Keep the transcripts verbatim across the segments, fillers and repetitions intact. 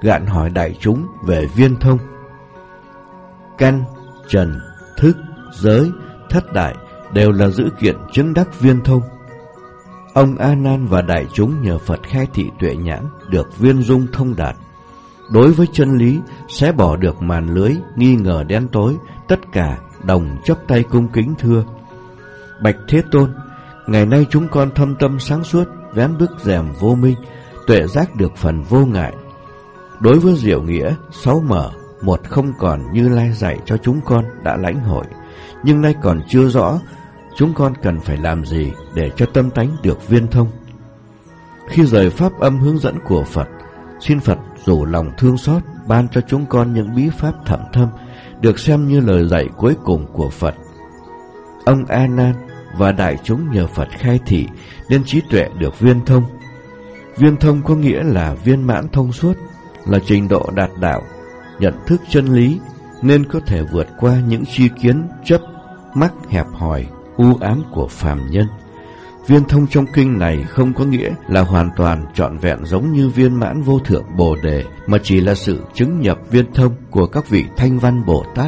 gạn hỏi đại chúng về viên thông. Căn, trần, thức, giới, thất đại đều là dữ kiện chứng đắc viên thông. Ông A Nan và đại chúng nhờ Phật khai thị tuệ nhãn được viên dung thông đạt. Đối với chân lý sẽ bỏ được màn lưới nghi ngờ đen tối, tất cả đồng chắp tay cung kính thưa: Bạch Thế Tôn, ngày nay chúng con thâm tâm sáng suốt, vén bức rèm vô minh, tuệ giác được phần vô ngại. Đối với diệu nghĩa sáu mở một không còn Như Lai dạy cho chúng con đã lãnh hội, nhưng nay còn chưa rõ chúng con cần phải làm gì để cho tâm tánh được viên thông. Khi rời pháp âm hướng dẫn của Phật, xin Phật rủ lòng thương xót ban cho chúng con những bí pháp thậm thâm, được xem như lời dạy cuối cùng của Phật. Ông A Nan và đại chúng nhờ Phật khai thị nên trí tuệ được viên thông. Viên thông có nghĩa là viên mãn thông suốt, là trình độ đạt đạo, nhận thức chân lý, nên có thể vượt qua những tri kiến chấp mắc hẹp hòi u ám của phàm nhân. Viên thông trong kinh này không có nghĩa là hoàn toàn trọn vẹn giống như viên mãn vô thượng Bồ Đề, mà chỉ là sự chứng nhập viên thông của các vị Thanh Văn Bồ Tát.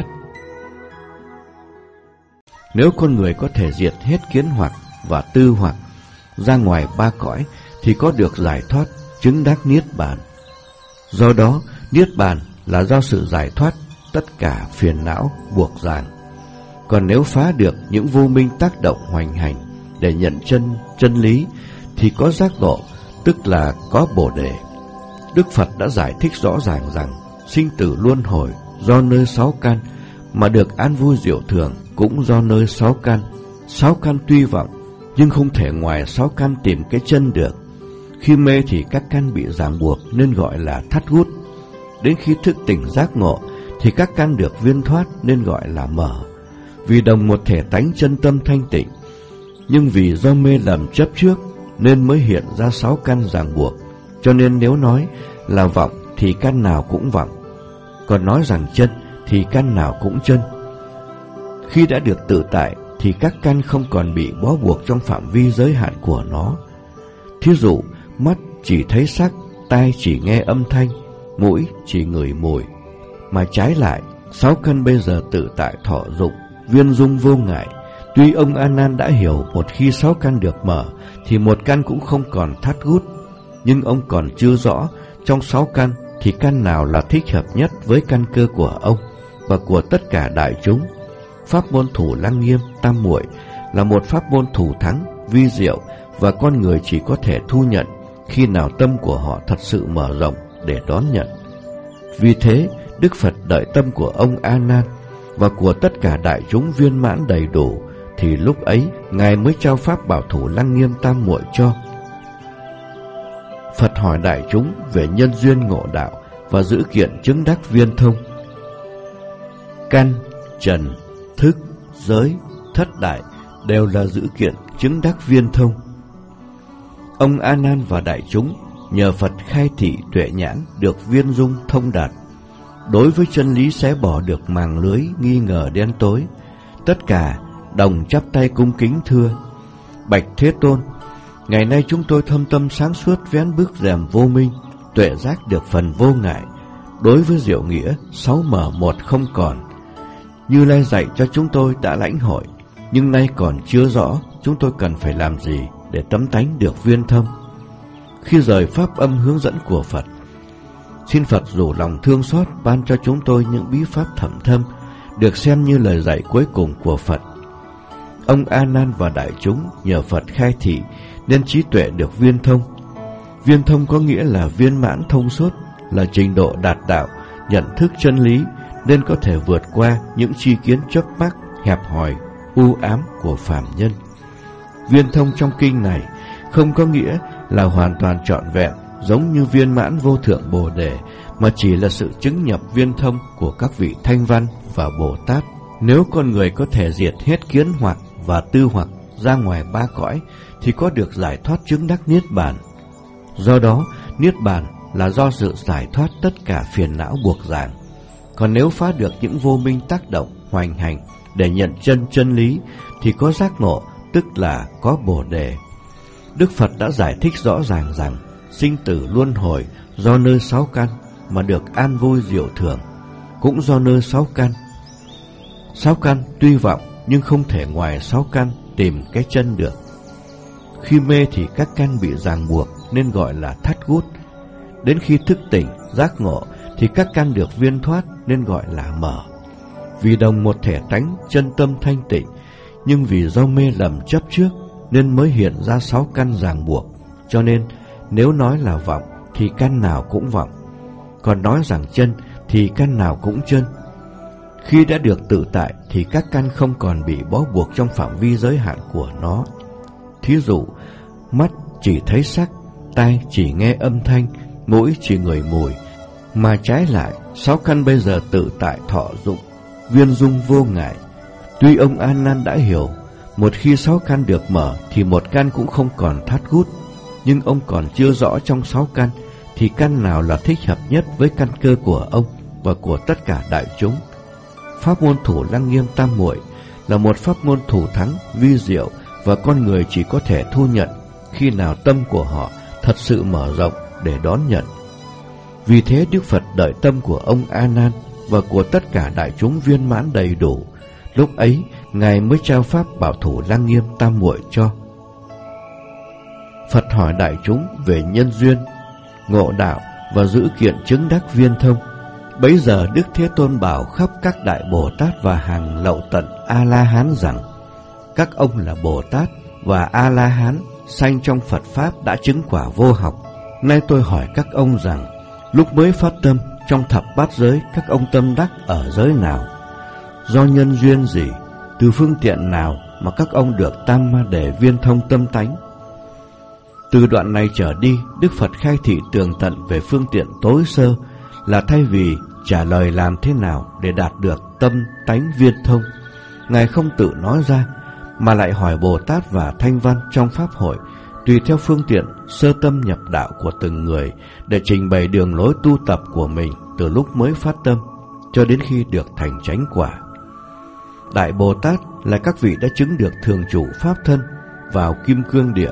Nếu con người có thể diệt hết kiến hoặc và tư hoặc ra ngoài ba cõi, thì có được giải thoát, chứng đắc niết bàn. Do đó, niết bàn là do sự giải thoát tất cả phiền não buộc ràng. Còn nếu phá được những vô minh tác động hoành hành để nhận chân chân lý, thì có giác ngộ, tức là có Bồ Đề. Đức Phật đã giải thích rõ ràng rằng sinh tử luân hồi do nơi sáu căn, mà được an vui diệu thường cũng do nơi sáu căn. Sáu căn tuy vọng, nhưng không thể ngoài sáu căn tìm cái chân được. Khi mê thì các căn bị ràng buộc nên gọi là thắt hút. Đến khi thức tỉnh giác ngộ thì các căn được viên thoát nên gọi là mở. Vì đồng một thể tánh chân tâm thanh tịnh, nhưng vì do mê lầm chấp trước nên mới hiện ra sáu căn ràng buộc. Cho nên nếu nói là vọng thì căn nào cũng vọng, còn nói rằng chân thì căn nào cũng chân. Khi đã được tự tại thì các căn không còn bị bó buộc trong phạm vi giới hạn của nó. Thí dụ, mắt chỉ thấy sắc, tai chỉ nghe âm thanh, mũi chỉ ngửi mùi. Mà trái lại, sáu căn bây giờ tự tại thọ dụng, viên dung vô ngại. Tuy ông A Nan đã hiểu một khi sáu căn được mở thì một căn cũng không còn thắt hút, nhưng ông còn chưa rõ trong sáu căn thì căn nào là thích hợp nhất với căn cơ của ông và của tất cả đại chúng. Pháp môn Thủ Lăng Nghiêm Tam Muội là một pháp môn thủ thắng, vi diệu, và con người chỉ có thể thu nhận khi nào tâm của họ thật sự mở rộng để đón nhận. Vì thế, Đức Phật đợi tâm của ông A Nan và của tất cả đại chúng viên mãn đầy đủ, thì lúc ấy Ngài mới trao pháp bảo Thủ Lăng Nghiêm Tam Muội cho. Phật hỏi đại chúng về nhân duyên ngộ đạo và dữ kiện chứng đắc viên thông. Căn, trần, thức, giới, thất đại đều là dữ kiện chứng đắc viên thông. Ông A Nan và đại chúng nhờ Phật khai thị tuệ nhãn được viên dung thông đạt. Đối với chân lý sẽ bỏ được màng lưới nghi ngờ đen tối, tất cả đồng chắp tay cung kính thưa: Bạch Thế Tôn, ngày nay chúng tôi thâm tâm sáng suốt, vén bước rèm vô minh, tuệ giác được phần vô ngại. Đối với diệu nghĩa sáu mở một không còn, Như Lai dạy cho chúng tôi đã lãnh hội, nhưng nay còn chưa rõ chúng tôi cần phải làm gì để tấm tánh được viên thông. Khi rời pháp âm hướng dẫn của Phật, xin Phật rủ lòng thương xót ban cho chúng tôi những bí pháp thậm thâm, được xem như lời dạy cuối cùng của Phật. Ông A Nan và đại chúng nhờ Phật khai thị nên trí tuệ được viên thông. Viên thông có nghĩa là viên mãn thông suốt, là trình độ đạt đạo, nhận thức chân lý, nên có thể vượt qua những tri kiến chấp mắc hẹp hòi u ám của phàm nhân. Viên thông trong kinh này không có nghĩa là hoàn toàn trọn vẹn giống như viên mãn vô thượng Bồ Đề, mà chỉ là sự chứng nhập viên thông của các vị Thanh Văn và Bồ Tát. Nếu con người có thể diệt hết kiến hoặc và tư hoặc ra ngoài ba cõi, thì có được giải thoát chứng đắc niết bàn. Do đó, niết bàn là do sự giải thoát tất cả phiền não buộc ràng. Còn nếu phá được những vô minh tác động hoành hành để nhận chân chân lý, thì có giác ngộ, tức là có Bồ Đề. Đức Phật đã giải thích rõ ràng rằng sinh tử luân hồi do nơi sáu căn, mà được an vui diệu thường, cũng do nơi sáu căn. Sáu căn tuy vọng nhưng không thể ngoài sáu căn tìm cái chân được. Khi mê thì các căn bị ràng buộc nên gọi là thắt gút. Đến khi thức tỉnh, giác ngộ thì các căn được viên thoát nên gọi là mở. Vì đồng một thể tánh chân tâm thanh tịnh, nhưng vì do mê lầm chấp trước nên mới hiện ra sáu căn ràng buộc. Cho nên nếu nói là vọng thì căn nào cũng vọng, còn nói rằng chân thì căn nào cũng chân. Khi đã được tự tại thì các căn không còn bị bó buộc trong phạm vi giới hạn của nó. Thí dụ, mắt chỉ thấy sắc, tai chỉ nghe âm thanh, mũi chỉ ngửi mùi. Mà trái lại, sáu căn bây giờ tự tại thọ dụng, viên dung vô ngại. Tuy ông A Nan đã hiểu, một khi sáu căn được mở thì một căn cũng không còn thắt gút, nhưng ông còn chưa rõ trong sáu căn thì căn nào là thích hợp nhất với căn cơ của ông và của tất cả đại chúng. Pháp môn Thủ Lăng Nghiêm Tam Muội là một pháp môn thủ thắng, vi diệu, và con người chỉ có thể thu nhận khi nào tâm của họ thật sự mở rộng để đón nhận. Vì thế Đức Phật đợi tâm của ông A Nan và của tất cả đại chúng viên mãn đầy đủ, lúc ấy Ngài mới trao pháp Bảo Thủ Lăng Nghiêm Tam Muội cho. Phật hỏi đại chúng về nhân duyên, ngộ đạo và dữ kiện chứng đắc viên thông. Bấy giờ Đức Thế Tôn bảo khắp các đại Bồ Tát và hàng lậu tận A-la-hán rằng: các ông là Bồ Tát và A-la-hán sanh trong Phật Pháp đã chứng quả vô học. Nay tôi hỏi các ông rằng, lúc mới phát tâm trong thập bát giới, các ông tâm đắc ở giới nào? Do nhân duyên gì? Từ phương tiện nào mà các ông được tam ma để viên thông tâm tánh? Từ đoạn này trở đi, Đức Phật khai thị tường tận về phương tiện tối sơ, là thay vì trả lời làm thế nào để đạt được tâm tánh viên thông, Ngài không tự nói ra, mà lại hỏi Bồ Tát và Thanh Văn trong Pháp hội, tùy theo phương tiện sơ tâm nhập đạo của từng người, để trình bày đường lối tu tập của mình từ lúc mới phát tâm cho đến khi được thành chánh quả. Đại Bồ Tát là các vị đã chứng được thường trụ pháp thân vào kim cương địa.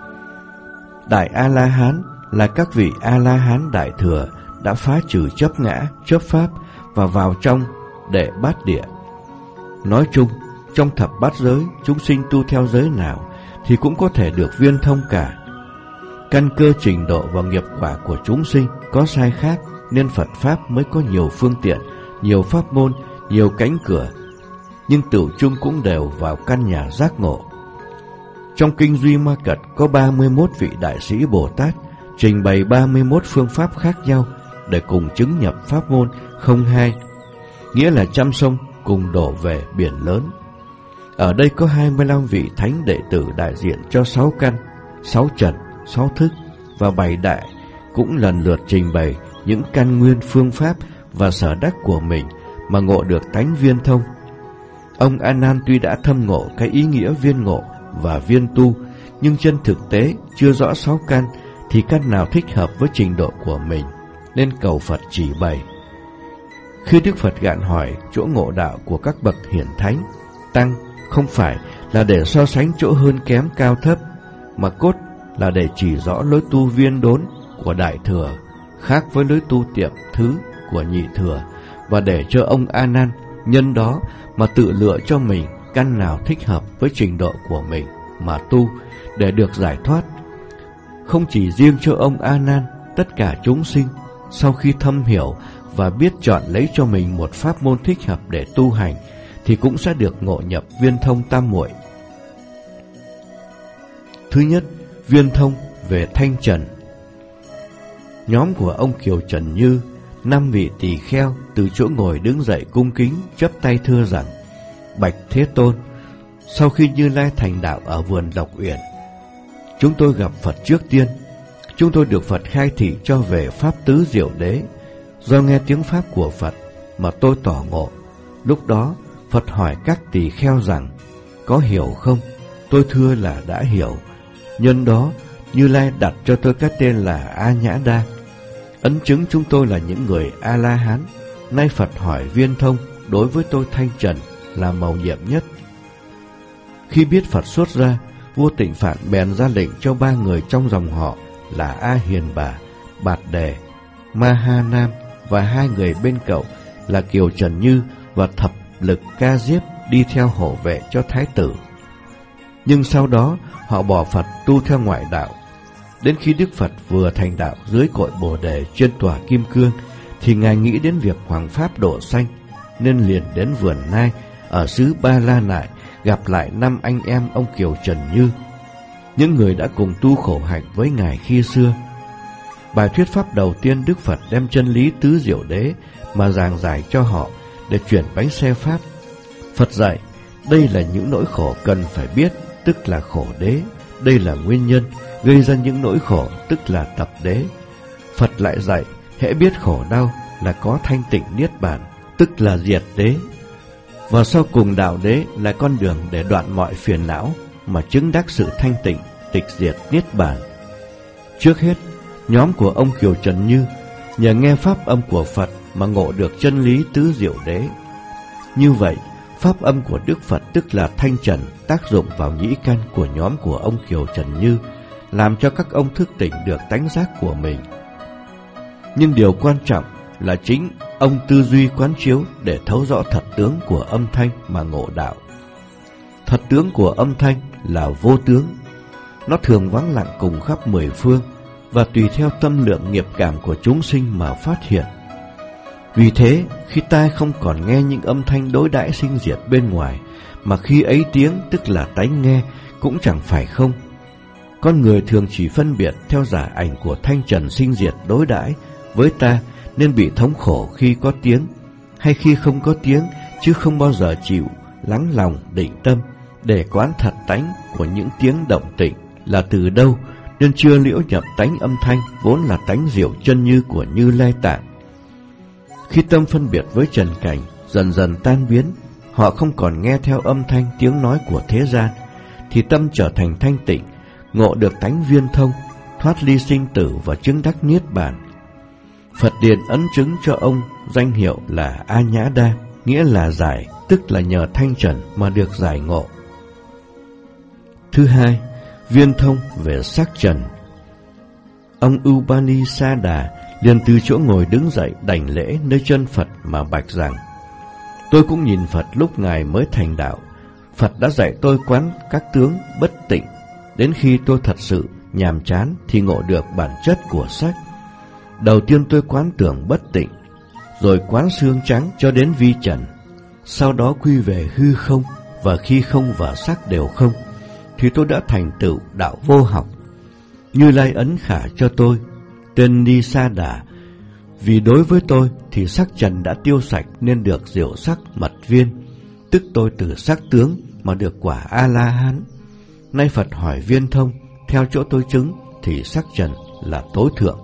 Đại A-la-hán là các vị A-la-hán đại thừa đã phá trừ chấp ngã, chấp pháp và vào trong đệ bát địa. Nói chung, trong thập bát giới, chúng sinh tu theo giới nào thì cũng có thể được viên thông cả. Căn cơ trình độ và nghiệp quả của chúng sinh có sai khác, nên Phật Pháp mới có nhiều phương tiện, nhiều pháp môn, nhiều cánh cửa, nhưng tựu chung cũng đều vào căn nhà giác ngộ. Trong Kinh Duy Ma Cật có ba mươi mốt vị đại sĩ Bồ Tát trình bày ba mươi mốt phương pháp khác nhau để cùng chứng nhập pháp môn không hai, nghĩa là trăm sông cùng đổ về biển lớn. Ở đây có hai mươi lăm vị thánh đệ tử đại diện cho sáu căn, sáu trần, sáu thức và bảy đại, cũng lần lượt trình bày những căn nguyên phương pháp và sở đắc của mình mà ngộ được tánh viên thông. Ông A Nan tuy đã thâm ngộ cái ý nghĩa viên ngộ và viên tu, nhưng chân thực tế chưa rõ sáu căn thì căn nào thích hợp với trình độ của mình, nên cầu Phật chỉ bày. Khi Đức Phật gạn hỏi chỗ ngộ đạo của các bậc hiển thánh, tăng, không phải là để so sánh chỗ hơn kém cao thấp, mà cốt là để chỉ rõ lối tu viên đốn của đại thừa khác với lối tu tiệm thứ của nhị thừa, và để cho ông A Nan nhân đó mà tự lựa cho mình căn nào thích hợp với trình độ của mình mà tu để được giải thoát. Không chỉ riêng cho ông A Nan, tất cả chúng sinh sau khi thâm hiểu và biết chọn lấy cho mình một pháp môn thích hợp để tu hành thì cũng sẽ được ngộ nhập viên thông tam muội. Thứ nhất, viên thông về thanh trần. Nhóm của ông Kiều Trần Như, năm vị tỳ kheo từ chỗ ngồi đứng dậy cung kính chắp tay thưa rằng: bạch Thế Tôn, sau khi Như Lai thành đạo ở vườn Lộc Uyển, chúng tôi gặp Phật trước tiên. Chúng tôi được Phật khai thị cho về pháp tứ diệu đế. Do nghe tiếng pháp của Phật mà tôi tỏ ngộ. Lúc đó Phật hỏi các tỳ kheo rằng: có hiểu không? Tôi thưa là đã hiểu. Nhân đó Như Lai đặt cho tôi cái tên là A Nhã Đa. Ấn chứng chúng tôi là những người A-la-hán. Nay Phật hỏi viên thông đối với tôi thanh trần là mầu nhiệm nhất. Khi biết Phật xuất ra, vua Tịnh Phạn bèn ra lệnh cho ba người trong dòng họ là A Hiền Bà, Bạt Đề, Ma Ha Nam và hai người bên cậu là Kiều Trần Như và Thập Lực Ca Diếp đi theo hộ vệ cho thái tử. Nhưng sau đó họ bỏ Phật tu theo ngoại đạo. Đến khi Đức Phật vừa thành đạo dưới cội Bồ Đề trên tòa Kim Cương, thì Ngài nghĩ đến việc hoằng pháp độ sanh, nên liền đến vườn Nai ở xứ Ba La Nại gặp lại năm anh em ông Kiều Trần Như, những người đã cùng tu khổ hạnh với Ngài khi xưa. Bài thuyết pháp đầu tiên Đức Phật đem chân lý tứ diệu đế mà giảng giải cho họ để chuyển bánh xe pháp. Phật dạy, đây là những nỗi khổ cần phải biết, tức là khổ đế. Đây là nguyên nhân gây ra những nỗi khổ, tức là tập đế. Phật lại dạy, hễ biết khổ đau là có thanh tịnh niết bàn, tức là diệt đế. Và sau cùng đạo đế là con đường để đoạn mọi phiền não mà chứng đắc sự thanh tịnh, tịch diệt niết bàn. Trước hết, nhóm của ông Kiều Trần Như nhờ nghe pháp âm của Phật mà ngộ được chân lý tứ diệu đế. Như vậy, pháp âm của Đức Phật tức là thanh trần tác dụng vào nhĩ căn của nhóm của ông Kiều Trần Như, làm cho các ông thức tỉnh được tánh giác của mình. Nhưng điều quan trọng là chính ông tư duy quán chiếu để thấu rõ thật tướng của âm thanh mà ngộ đạo. Thật tướng của âm thanh là vô tướng. Nó thường vắng lặng cùng khắp mười phương và tùy theo tâm lượng nghiệp cảm của chúng sinh mà phát hiện. Vì thế, khi tai không còn nghe những âm thanh đối đãi sinh diệt bên ngoài, mà khi ấy tiếng tức là tánh nghe cũng chẳng phải không. Con người thường chỉ phân biệt theo giả ảnh của thanh trần sinh diệt đối đãi với ta, nên bị thống khổ khi có tiếng hay khi không có tiếng, chứ không bao giờ chịu lắng lòng định tâm để quán thật tánh của những tiếng động tịnh là từ đâu, nên chưa liễu nhập tánh âm thanh vốn là tánh diệu chân như của Như Lai Tạng. Khi tâm phân biệt với trần cảnh dần dần tan biến, họ không còn nghe theo âm thanh tiếng nói của thế gian, thì tâm trở thành thanh tịnh, ngộ được tánh viên thông, thoát ly sinh tử và chứng đắc niết bàn. Phật Điền ấn chứng cho ông danh hiệu là A Nhã Đa, nghĩa là giải, tức là nhờ thanh trần mà được giải ngộ. Thứ hai, viên thông về sắc trần. Ông Upanisada liền từ chỗ ngồi đứng dậy đảnh lễ nơi chân Phật mà bạch rằng: tôi cũng nhìn Phật lúc Ngài mới thành đạo. Phật đã dạy tôi quán các tướng bất tịnh. Đến khi tôi thật sự nhàm chán thì ngộ được bản chất của sắc. Đầu tiên tôi quán tưởng bất tịnh, rồi quán xương trắng cho đến vi trần. Sau đó quy về hư không, và khi không và sắc đều không, thì tôi đã thành tựu đạo vô học. Như Lai ấn khả cho tôi tên Nisada, vì đối với tôi thì sắc trần đã tiêu sạch nên được diệu sắc mật viên, tức tôi từ sắc tướng mà được quả A-la-hán. Nay Phật hỏi viên thông, theo chỗ tôi chứng thì sắc trần là tối thượng.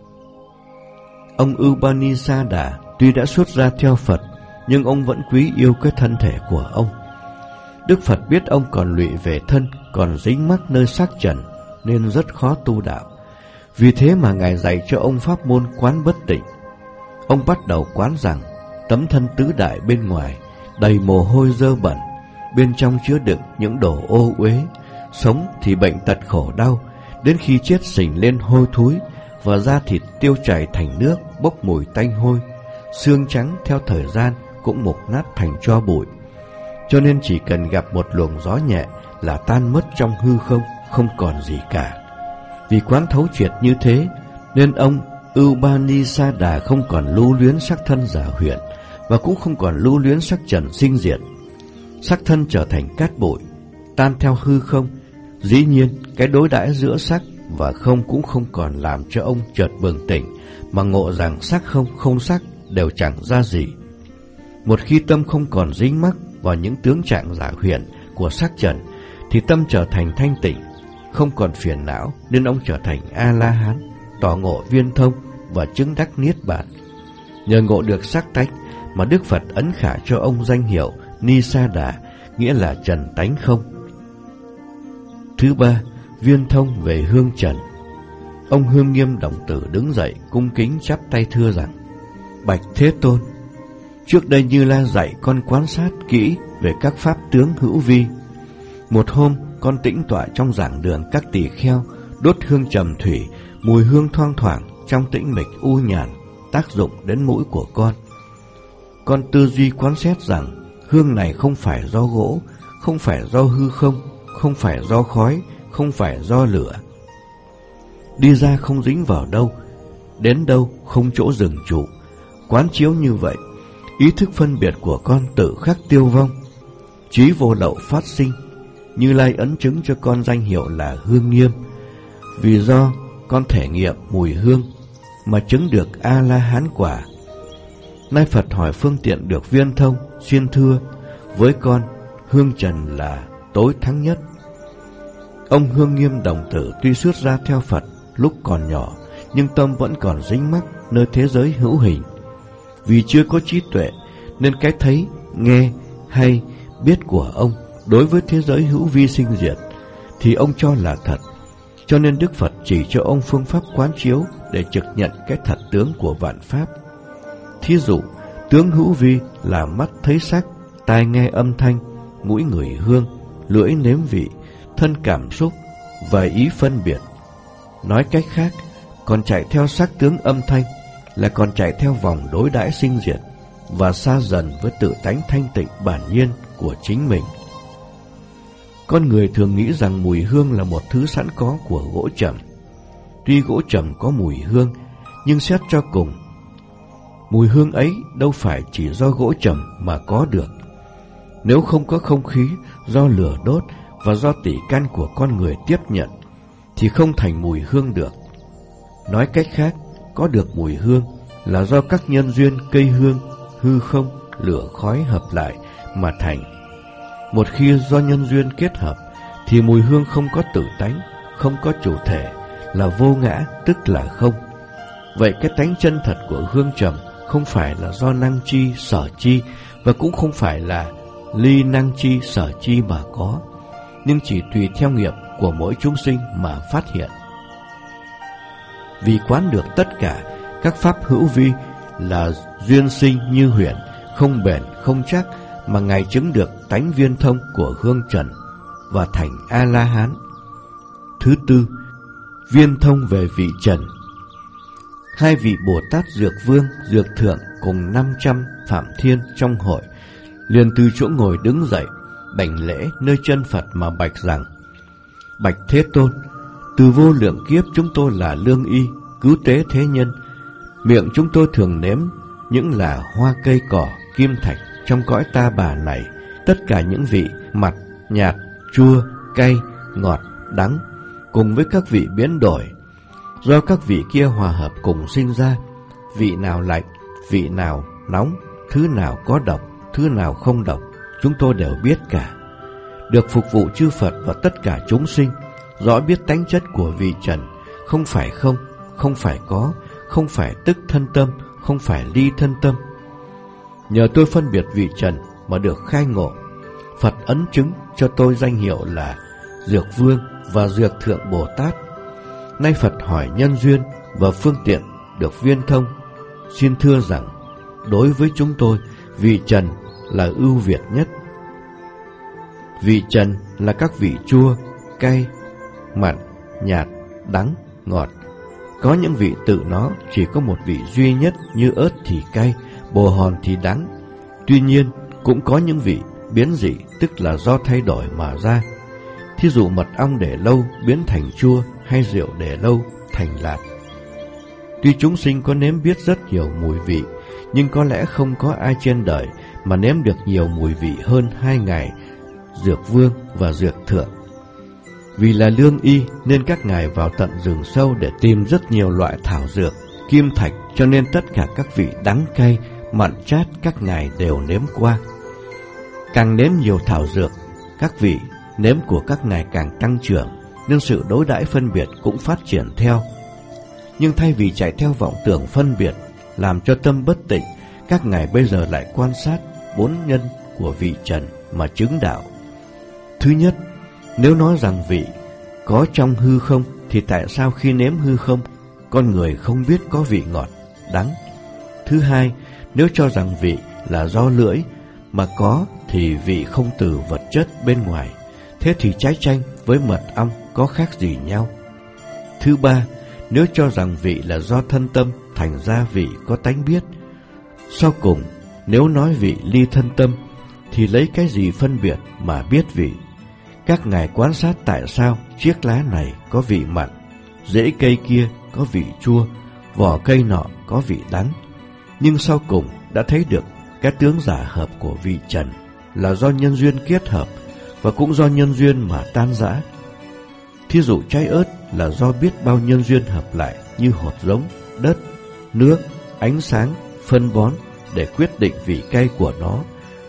Ông Upanisada tuy đã xuất ra theo Phật, nhưng ông vẫn quý yêu cái thân thể của ông. Đức Phật biết ông còn lụy về thân, còn dính mắc nơi sắc trần, nên rất khó tu đạo. Vì thế mà Ngài dạy cho ông pháp môn quán bất tịnh. Ông bắt đầu quán rằng tấm thân tứ đại bên ngoài đầy mồ hôi dơ bẩn, bên trong chứa đựng những đồ ô uế, sống thì bệnh tật khổ đau, đến khi chết sình lên hôi thối, và da thịt tiêu chảy thành nước bốc mùi tanh hôi, xương trắng theo thời gian cũng mục nát thành tro bụi. Cho nên chỉ cần gặp một luồng gió nhẹ là tan mất trong hư không, không còn gì cả. Vì quán thấu triệt như thế, nên ông Upanisada không còn lưu luyến sắc thân giả huyễn, và cũng không còn lưu luyến sắc trần sinh diệt. Sắc thân trở thành cát bụi, tan theo hư không. Dĩ nhiên, cái đối đãi giữa sắc và không cũng không còn làm cho ông chợt bừng tỉnh, mà ngộ rằng sắc không, không sắc đều chẳng ra gì. Một khi tâm không còn dính mắc vào những tướng trạng giả huyễn của sắc trần, thì tâm trở thành thanh tịnh, không còn phiền não, nên ông trở thành A-la-hán, tỏ ngộ viên thông và chứng đắc niết bàn. Nhờ ngộ được sắc tánh mà Đức Phật ấn khả cho ông danh hiệu Nisada, nghĩa là trần tánh không. Thứ ba, viên thông về hương trần. Ông Hương Nghiêm Đồng Tử đứng dậy cung kính chắp tay thưa rằng: bạch Thế Tôn, trước đây Như Lai dạy con quan sát kỹ về các pháp tướng hữu vi. Một hôm con tĩnh tọa trong giảng đường các tỳ kheo, đốt hương trầm thủy, mùi hương thoang thoảng trong tĩnh mịch u nhàn. tác dụng đến mũi của con. Con tư duy quán xét rằng hương này không phải do gỗ, không phải do hư không, không phải do khói, không phải do lửa. Đi ra không dính vào đâu, đến đâu không chỗ dừng trụ. Quán chiếu như vậy, ý thức phân biệt của con tự khắc tiêu vong, trí vô lậu phát sinh. Như Lai ấn chứng cho con danh hiệu là Hương Nghiêm, vì do con thể nghiệm mùi hương mà chứng được A-la-hán quả. Nay Phật hỏi phương tiện được viên thông, xin thưa, với con, hương trần là tối thắng nhất. Ông Hương Nghiêm đồng tử tuy xuất ra theo Phật lúc còn nhỏ, nhưng tâm vẫn còn dính mắc nơi thế giới hữu hình. Vì chưa có trí tuệ, nên cái thấy, nghe, hay, biết của ông đối với thế giới hữu vi sinh diệt thì ông cho là thật. Cho nên Đức Phật chỉ cho ông phương pháp quán chiếu để trực nhận cái thật tướng của vạn pháp. Thí dụ, tướng hữu vi là mắt thấy sắc, tai nghe âm thanh, mũi ngửi hương, lưỡi nếm vị, thân cảm xúc và ý phân biệt. Nói cách khác, còn chạy theo sắc tướng âm thanh là còn chạy theo vòng đối đãi sinh diệt và xa dần với tự tánh thanh tịnh bản nhiên của chính mình. Con người thường nghĩ rằng mùi hương là một thứ sẵn có của gỗ trầm. Tuy gỗ trầm có mùi hương, nhưng xét cho cùng, mùi hương ấy đâu phải chỉ do gỗ trầm mà có được. Nếu không có không khí do lửa đốt và do tỷ căn của con người tiếp nhận, thì không thành mùi hương được. Nói cách khác, có được mùi hương là do các nhân duyên cây hương, hư không, lửa khói hợp lại mà thành. Một khi do nhân duyên kết hợp, thì mùi hương không có tự tánh, không có chủ thể, là vô ngã, tức là không. Vậy cái tánh chân thật của hương trầm không phải là do năng chi, sở chi, và cũng không phải là ly năng chi, sở chi mà có, nhưng chỉ tùy theo nghiệp của mỗi chúng sinh mà phát hiện. Vì quán được tất cả các pháp hữu vi là duyên sinh như huyễn, không bền, không chắc, mà Ngài chứng được tánh viên thông của hương trần và thành A-la-hán. Thứ tư, viên thông về vị trần. Hai vị Bồ Tát Dược Vương, Dược Thượng cùng năm trăm Phạm Thiên trong hội liền từ chỗ ngồi đứng dậy, đảnh lễ nơi chân Phật mà bạch rằng: Bạch Thế Tôn, từ vô lượng kiếp chúng tôi là lương y, cứu tế thế nhân. Miệng chúng tôi thường nếm những là hoa cây cỏ, kim thạch trong cõi ta bà này, tất cả những vị mặn, nhạt, chua, cay, ngọt, đắng, cùng với các vị biến đổi, do các vị kia hòa hợp cùng sinh ra. Vị nào lạnh, vị nào nóng, thứ nào có độc, thứ nào không độc, chúng tôi đều biết cả. Được phục vụ chư Phật và tất cả chúng sinh, rõ biết tánh chất của vị trần, không phải không, không phải có, không phải tức thân tâm, không phải ly thân tâm. Nhờ tôi phân biệt vị trần mà được khai ngộ, Phật ấn chứng cho tôi danh hiệu là Dược Vương và Dược Thượng Bồ Tát. Nay Phật hỏi nhân duyên và phương tiện được viên thông, xin thưa rằng đối với chúng tôi, vị trần là ưu việt nhất. Vị trần là các vị chua, cay, mặn, nhạt, đắng, ngọt. Có những vị tự nó chỉ có một vị duy nhất, như ớt thì cay, bồ hòn thì đắng. Tuy nhiên cũng có những vị biến dị, tức là do thay đổi mà ra. Thí dụ mật ong để lâu biến thành chua, hay rượu để lâu thành lạt. Tuy chúng sinh có nếm biết rất nhiều mùi vị, nhưng có lẽ không có ai trên đời mà nếm được nhiều mùi vị hơn hai ngài Dược Vương và Dược Thượng. Vì là lương y nên các ngài vào tận rừng sâu để tìm rất nhiều loại thảo dược, kim thạch, cho nên tất cả các vị đắng cay, mặn chát các ngài đều nếm qua. Càng nếm nhiều thảo dược, các vị nếm của các ngài càng tăng trưởng, nên sự đối đãi phân biệt cũng phát triển theo. Nhưng thay vì chạy theo vọng tưởng phân biệt làm cho tâm bất tịnh, các ngài bây giờ lại quan sát bốn nhân của vị trần mà chứng đạo. Thứ nhất, nếu nói rằng vị có trong hư không, thì tại sao khi nếm hư không, con người không biết có vị ngọt, đắng? Thứ hai, nếu cho rằng vị là do lưỡi mà có, thì vị không từ vật chất bên ngoài, thế thì trái chanh với mật ong có khác gì nhau? Thứ ba, nếu cho rằng vị là do thân tâm thành ra vị có tánh biết. Sau cùng, nếu nói vị ly thân tâm, thì lấy cái gì phân biệt mà biết vị? Các ngài quan sát tại sao chiếc lá này có vị mặn, rễ cây kia có vị chua, vỏ cây nọ có vị đắng. Nhưng sau cùng đã thấy được cái tướng giả hợp của vị trần là do nhân duyên kết hợp, và cũng do nhân duyên mà tan rã. Thí dụ trái ớt là do biết bao nhân duyên hợp lại như hột giống, đất, nước, ánh sáng, phân bón để quyết định vị cay của nó.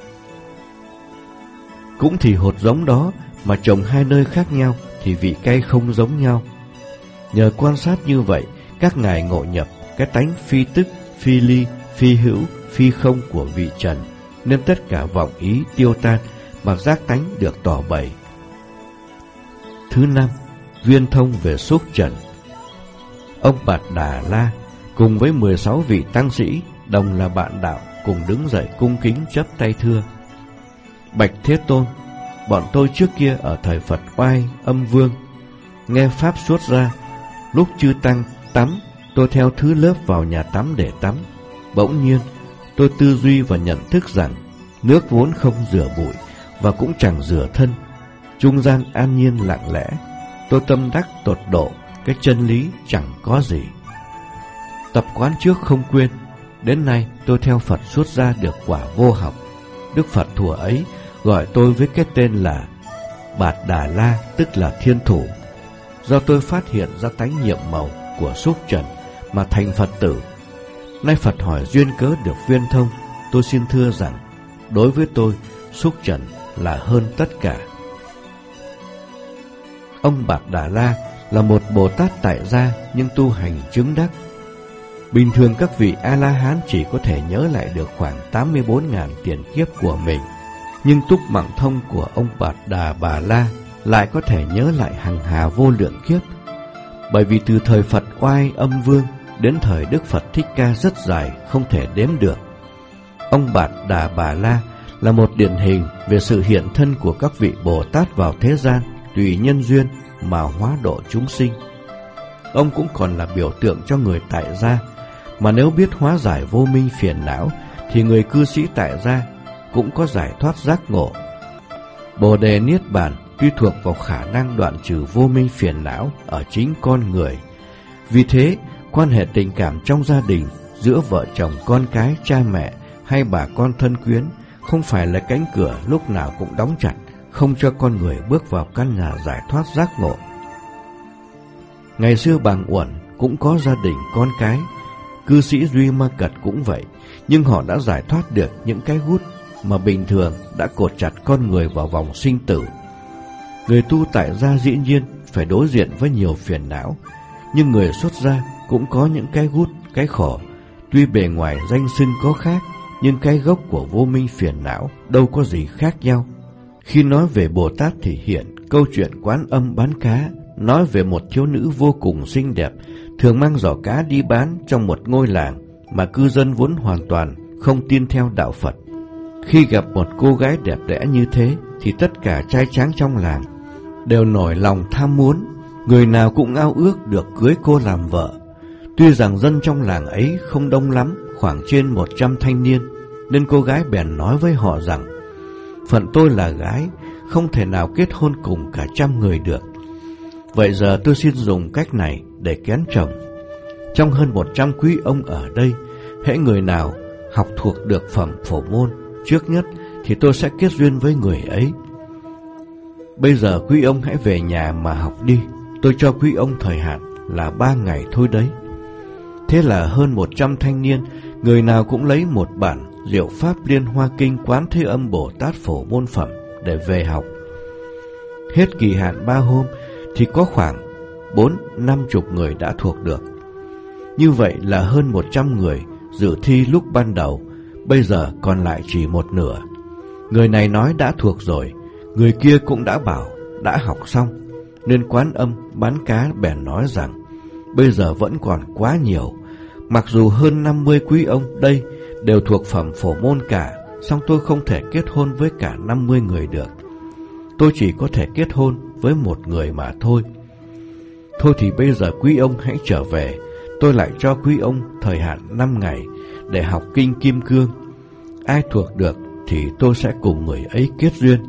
Cũng thì hột giống đó mà trồng hai nơi khác nhau thì vị cay không giống nhau. Nhờ quan sát như vậy, các ngài ngộ nhập cái tánh phi tức, phi ly, phi hữu, phi không của vị trần, nên tất cả vọng ý tiêu tan, mà giác tánh được tỏ bày. Thứ năm, viên thông về xúc trần. Ông Bạt Đà La cùng với mười sáu vị tăng sĩ đồng là bạn đạo cùng đứng dậy cung kính chắp tay thưa: Bạch Thế Tôn, bọn tôi trước kia ở thời Phật Oai Âm Vương, nghe pháp xuất ra, lúc chư tăng tắm, tôi theo thứ lớp vào nhà tắm để tắm. Bỗng nhiên tôi tư duy và nhận thức rằng nước vốn không rửa bụi và cũng chẳng rửa thân, trung gian an nhiên lặng lẽ. Tôi tâm đắc tột độ cái chân lý chẳng có gì. Tập quán trước không quên, đến nay tôi theo Phật xuất ra được quả vô học. Đức Phật thuở ấy gọi tôi với cái tên là Bạt Đà La, tức là thiên thủ. Do tôi phát hiện ra tánh nhiệm màu của xúc trần mà thành Phật tử. Nay Phật hỏi duyên cớ được viên thông, tôi xin thưa rằng đối với tôi, xúc trần là hơn tất cả. Ông Bạt Đà La là một Bồ Tát tại gia nhưng tu hành chứng đắc. Bình thường các vị A-la-hán chỉ có thể nhớ lại được khoảng tám mươi bốn nghìn tiền kiếp của mình, nhưng túc mạng thông của ông Bạt Đà Bà La lại có thể nhớ lại hằng hà vô lượng kiếp. Bởi vì từ thời Phật Oai Âm Vương đến thời Đức Phật Thích Ca rất dài, không thể đếm được. Ông Bạt Đà Bà La là một điển hình về sự hiện thân của các vị Bồ Tát vào thế gian, tùy nhân duyên mà hóa độ chúng sinh. Ông cũng còn là biểu tượng cho người tại gia, mà nếu biết hóa giải vô minh phiền não thì người cư sĩ tại gia cũng có giải thoát giác ngộ. Bồ đề niết bàn tuy thuộc vào khả năng đoạn trừ vô minh phiền não ở chính con người. Vì thế, quan hệ tình cảm trong gia đình giữa vợ chồng, con cái, cha mẹ hay bà con thân quyến không phải là cánh cửa lúc nào cũng đóng chặt, không cho con người bước vào căn nhà giải thoát giác ngộ. Ngày xưa Bàng Uẩn cũng có gia đình con cái, cư sĩ Duy Ma Cật cũng vậy, nhưng họ đã giải thoát được những cái hút mà bình thường đã cột chặt con người vào vòng sinh tử. Người tu tại gia dĩ nhiên phải đối diện với nhiều phiền não, nhưng người xuất gia cũng có những cái hút, cái khổ. Tuy bề ngoài danh xưng có khác, nhưng cái gốc của vô minh phiền não đâu có gì khác nhau. Khi nói về Bồ Tát thì hiện câu chuyện Quán Âm bán cá, nói về một thiếu nữ vô cùng xinh đẹp, thường mang giỏ cá đi bán trong một ngôi làng mà cư dân vốn hoàn toàn không tin theo đạo Phật. Khi gặp một cô gái đẹp đẽ như thế thì tất cả trai tráng trong làng đều nổi lòng tham muốn, người nào cũng ao ước được cưới cô làm vợ. Tuy rằng dân trong làng ấy không đông lắm, khoảng trên một trăm thanh niên, nên cô gái bèn nói với họ rằng: phận tôi là gái, không thể nào kết hôn cùng cả trăm người được. Vậy giờ tôi xin dùng cách này để kén chồng. Trong hơn một trăm quý ông ở đây, hễ người nào học thuộc được phẩm phổ môn trước nhất thì tôi sẽ kết duyên với người ấy. Bây giờ quý ông hãy về nhà mà học đi, tôi cho quý ông thời hạn là ba ngày thôi đấy. Thế là hơn một trăm thanh niên, người nào cũng lấy một bản Diệu Pháp Liên Hoa Kinh Quán Thế Âm Bồ Tát phổ môn phẩm để về học. Hết kỳ hạn ba hôm thì có khoảng bốn năm chục người đã thuộc được. Như vậy là hơn một trăm người dự thi lúc ban đầu, bây giờ còn lại chỉ một nửa. Người này nói đã thuộc rồi, người kia cũng đã bảo đã học xong, nên Quán Âm bán cá bèn nói rằng bây giờ vẫn còn quá nhiều. Mặc dù hơn năm mươi quý ông đây đều thuộc phẩm phổ môn cả, song tôi không thể kết hôn với cả năm mươi người được. Tôi chỉ có thể kết hôn với một người mà thôi. Thôi thì bây giờ quý ông hãy trở về, tôi lại cho quý ông thời hạn năm ngày để học kinh Kim Cương. Ai thuộc được thì tôi sẽ cùng người ấy kết duyên.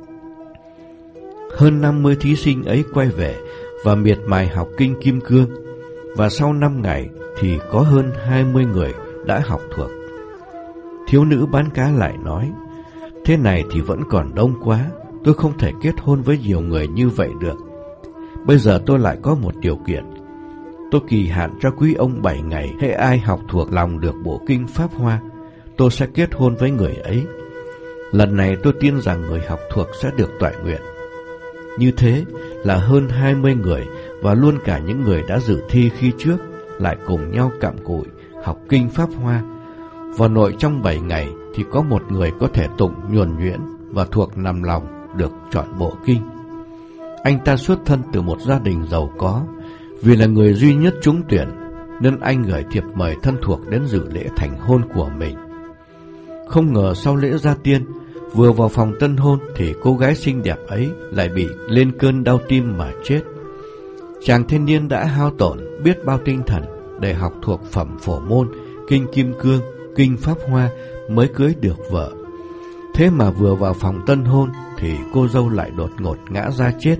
Hơn năm mươi thí sinh ấy quay về và miệt mài học kinh Kim Cương, và sau năm ngày thì có hơn hai mươi người đã học thuộc. Thiếu nữ bán cá lại nói, thế này thì vẫn còn đông quá, tôi không thể kết hôn với nhiều người như vậy được. Bây giờ tôi lại có một điều kiện. Tôi kỳ hạn cho quý ông bảy ngày, hễ ai học thuộc lòng được bộ kinh Pháp Hoa, tôi sẽ kết hôn với người ấy. Lần này tôi tin rằng người học thuộc sẽ được toại nguyện. Như thế là hơn hai mươi người, và luôn cả những người đã dự thi khi trước, lại cùng nhau cặm cụi học kinh Pháp Hoa. Và nội trong bảy ngày thì có một người có thể tụng nhuần nhuyễn và thuộc nằm lòng được chọn bộ kinh. Anh ta xuất thân từ một gia đình giàu có. Vì là người duy nhất trúng tuyển nên anh gửi thiệp mời thân thuộc đến dự lễ thành hôn của mình. Không ngờ sau lễ gia tiên, vừa vào phòng tân hôn thì cô gái xinh đẹp ấy lại bị lên cơn đau tim mà chết. Chàng thanh niên đã hao tổn biết bao tinh thần để học thuộc phẩm Phổ Môn, kinh Kim Cương, kinh Pháp Hoa mới cưới được vợ. Thế mà vừa vào phòng tân hôn thì cô dâu lại đột ngột ngã ra chết.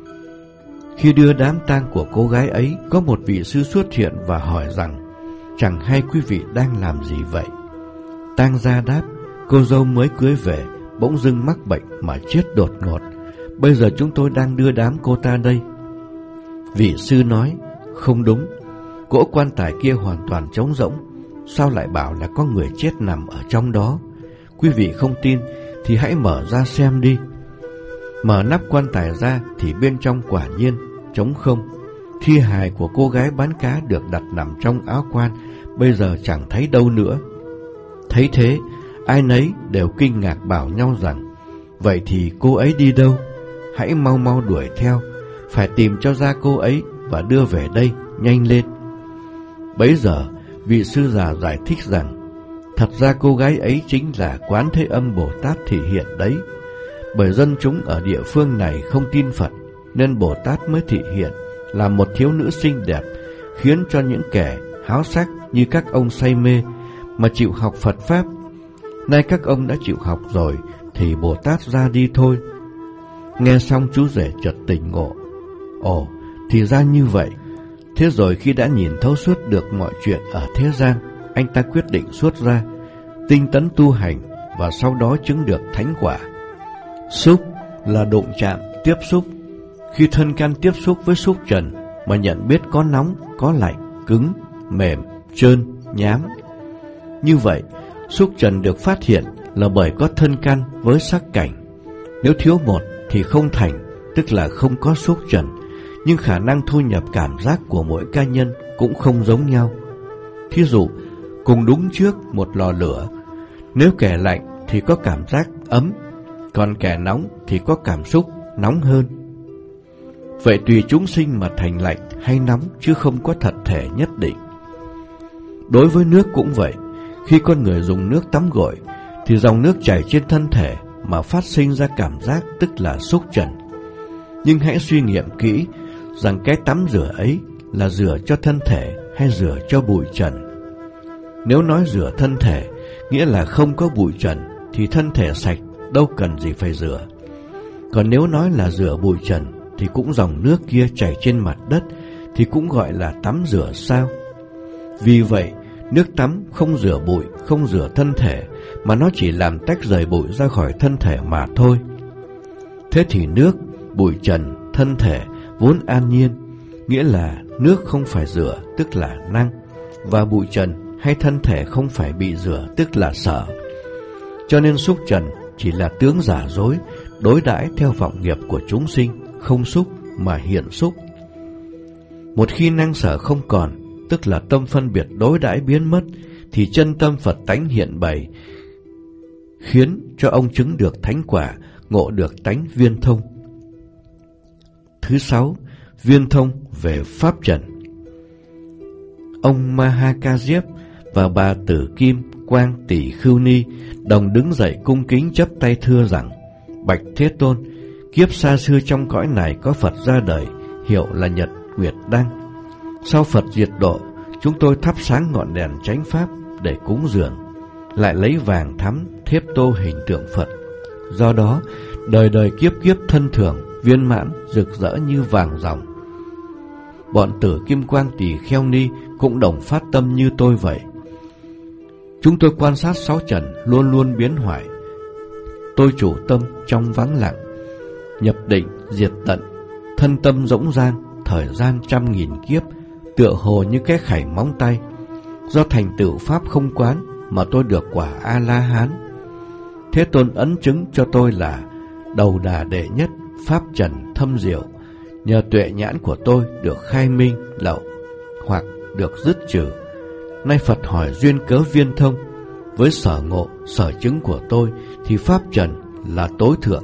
Khi đưa đám tang của cô gái ấy, có một vị sư xuất hiện và hỏi rằng, chẳng hay quý vị đang làm gì vậy? Tang gia đáp, cô dâu mới cưới về, bỗng dưng mắc bệnh mà chết đột ngột. Bây giờ chúng tôi đang đưa đám cô ta đây. Vị sư nói, không đúng, cỗ quan tài kia hoàn toàn trống rỗng, sao lại bảo là có người chết nằm ở trong đó? Quý vị không tin thì hãy mở ra xem đi. Mở nắp quan tài ra thì bên trong quả nhiên trống không. Thi hài của cô gái bán cá được đặt nằm trong áo quan, bây giờ chẳng thấy đâu nữa. Thấy thế, ai nấy đều kinh ngạc bảo nhau rằng, vậy thì cô ấy đi đâu? Hãy mau mau đuổi theo, phải tìm cho ra cô ấy và đưa về đây, nhanh lên. Bấy giờ, vị sư già giải thích rằng, thật ra cô gái ấy chính là Quán Thế Âm Bồ Tát thị hiện đấy. Bởi dân chúng ở địa phương này không tin Phật, nên Bồ Tát mới thị hiện là một thiếu nữ xinh đẹp, khiến cho những kẻ háo sắc như các ông say mê mà chịu học Phật Pháp. Nay các ông đã chịu học rồi thì Bồ Tát ra đi thôi. Nghe xong chú rể chợt tỉnh ngộ. Ồ, thì ra như vậy. Thế rồi khi đã nhìn thấu suốt được mọi chuyện ở thế gian, anh ta quyết định xuất ra, tinh tấn tu hành và sau đó chứng được thánh quả. Xúc là đụng chạm, tiếp xúc. Khi thân căn tiếp xúc với xúc trần mà nhận biết có nóng, có lạnh, cứng, mềm, trơn, nhám. Như vậy, xúc trần được phát hiện là bởi có thân căn với sắc cảnh. Nếu thiếu một thì không thành, tức là không có xúc trần, nhưng khả năng thu nhập cảm giác của mỗi cá nhân cũng không giống nhau. Thí dụ, cùng đúng trước một lò lửa, nếu kẻ lạnh thì có cảm giác ấm, còn kẻ nóng thì có cảm xúc nóng hơn. Vậy tùy chúng sinh mà thành lạnh hay nóng, chứ không có thật thể nhất định. Đối với nước cũng vậy, khi con người dùng nước tắm gội thì dòng nước chảy trên thân thể mà phát sinh ra cảm giác, tức là xúc trần. Nhưng hãy suy nghiệm kỹ rằng cái tắm rửa ấy là rửa cho thân thể hay rửa cho bụi trần. Nếu nói rửa thân thể, nghĩa là không có bụi trần, thì thân thể sạch, đâu cần gì phải rửa. Còn nếu nói là rửa bụi trần, thì cũng dòng nước kia chảy trên mặt đất, thì cũng gọi là tắm rửa sao? Vì vậy, nước tắm không rửa bụi, không rửa thân thể, mà nó chỉ làm tách rời bụi ra khỏi thân thể mà thôi. Thế thì nước, bụi trần, thân thể vốn an nhiên, nghĩa là nước không phải rửa, tức là năng, và bụi trần hay thân thể không phải bị rửa, tức là sở. Cho nên xúc trần chỉ là tướng giả dối, đối đãi theo vọng nghiệp của chúng sinh, không xúc mà hiện xúc. Một khi năng sở không còn, tức là tâm phân biệt đối đãi biến mất, thì chân tâm Phật tánh hiện bày, khiến cho ông chứng được thánh quả, ngộ được tánh viên thông. Thứ sáu, viên thông về pháp trần. Ông Mahakajip và bà Tử Kim Quang Tỷ Khưu Ni đồng đứng dậy cung kính chắp tay thưa rằng: Bạch Thế Tôn, kiếp xa xưa trong cõi này có Phật ra đời, hiệu là Nhật Nguyệt Đăng. Sau Phật diệt độ, chúng tôi thắp sáng ngọn đèn chánh pháp để cúng dường, lại lấy vàng thắm thép tô hình tượng Phật. Do đó, đời đời kiếp kiếp thân thường, viên mãn, rực rỡ như vàng ròng. Bọn Tử Kim Quang Tỳ Kheo Ni cũng đồng phát tâm như tôi vậy. Chúng tôi quan sát sáu trần luôn luôn biến hoại. Tôi chủ tâm trong vắng lặng, nhập định diệt tận, thân tâm rỗng rang, thời gian trăm nghìn kiếp, tựa hồ như cái khảy móng tay. Do thành tựu pháp không quán mà tôi được quả A-la-hán. Thế Tôn ấn chứng cho tôi là đầu đà đệ nhất, pháp trần thâm diệu. Nhờ tuệ nhãn của tôi được khai minh lậu hoặc được dứt trừ. Nay Phật hỏi duyên cớ viên thông, với sở ngộ, sở chứng của tôi thì pháp trần là tối thượng.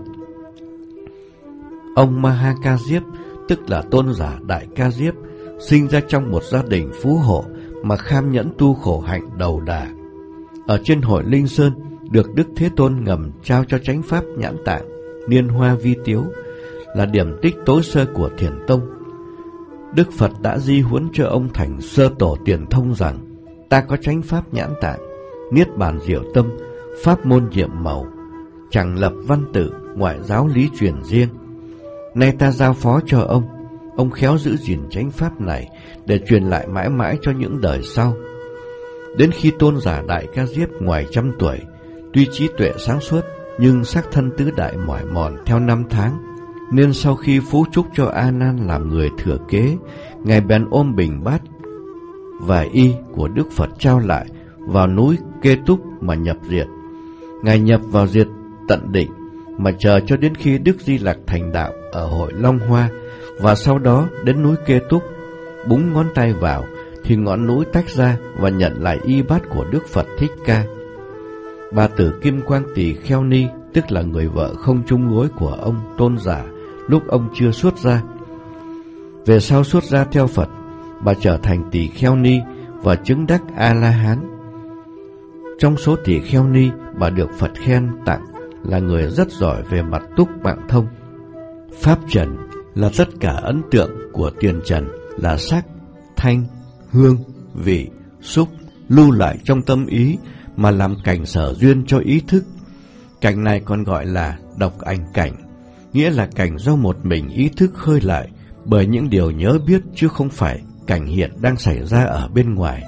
Ông Maha Ca Diếp, tức là tôn giả Đại Ca Diếp, sinh ra trong một gia đình phú hộ mà kham nhẫn tu khổ hạnh đầu đà. Ở trên hội Linh Sơn được Đức Thế Tôn ngầm trao cho chánh pháp Nhãn Tạng, Niên Hoa Vi Tiếu, là điểm tích tối sơ của Thiền Tông. Đức Phật đã di huấn cho ông thành sơ tổ Tiền Thông rằng: ta có chánh pháp Nhãn Tạng, niết bàn diệu tâm, pháp môn nhiệm màu, chẳng lập văn tự, ngoại giáo lý truyền riêng. Nay ta giao phó cho ông, ông khéo giữ gìn chánh pháp này để truyền lại mãi mãi cho những đời sau. Đến khi tôn giả Đại Ca Diếp ngoài trăm tuổi, tuy trí tuệ sáng suốt nhưng xác thân tứ đại mỏi mòn theo năm tháng, nên sau khi phú chúc cho A Nan làm người thừa kế, ngài bèn ôm bình bát và y của Đức Phật trao lại vào núi Kê Túc mà nhập diệt. Ngài nhập vào diệt tận định mà chờ cho đến khi Đức Di Lặc thành đạo ở hội Long Hoa, và sau đó đến núi Kê Túc, búng ngón tay vào thì ngọn núi tách ra và nhận lại y bát của Đức Phật Thích Ca. Bà Tử Kim Quang Tỳ Kheo Ni, tức là người vợ không chung gối của ông tôn giả lúc ông chưa xuất gia. Về sau xuất gia theo Phật, bà trở thành Tỳ Kheo Ni và chứng đắc A-la-hán. Trong số Tỳ Kheo Ni, bà được Phật khen tặng là người rất giỏi về mặt túc mạng thông. Pháp trần là tất cả ấn tượng của tiền trần, là sắc, thanh, hương, vị, xúc lưu lại trong tâm ý mà làm cảnh sở duyên cho ý thức. Cảnh này còn gọi là độc ảnh cảnh, nghĩa là cảnh do một mình ý thức khơi lại bởi những điều nhớ biết, chứ không phải cảnh hiện đang xảy ra ở bên ngoài.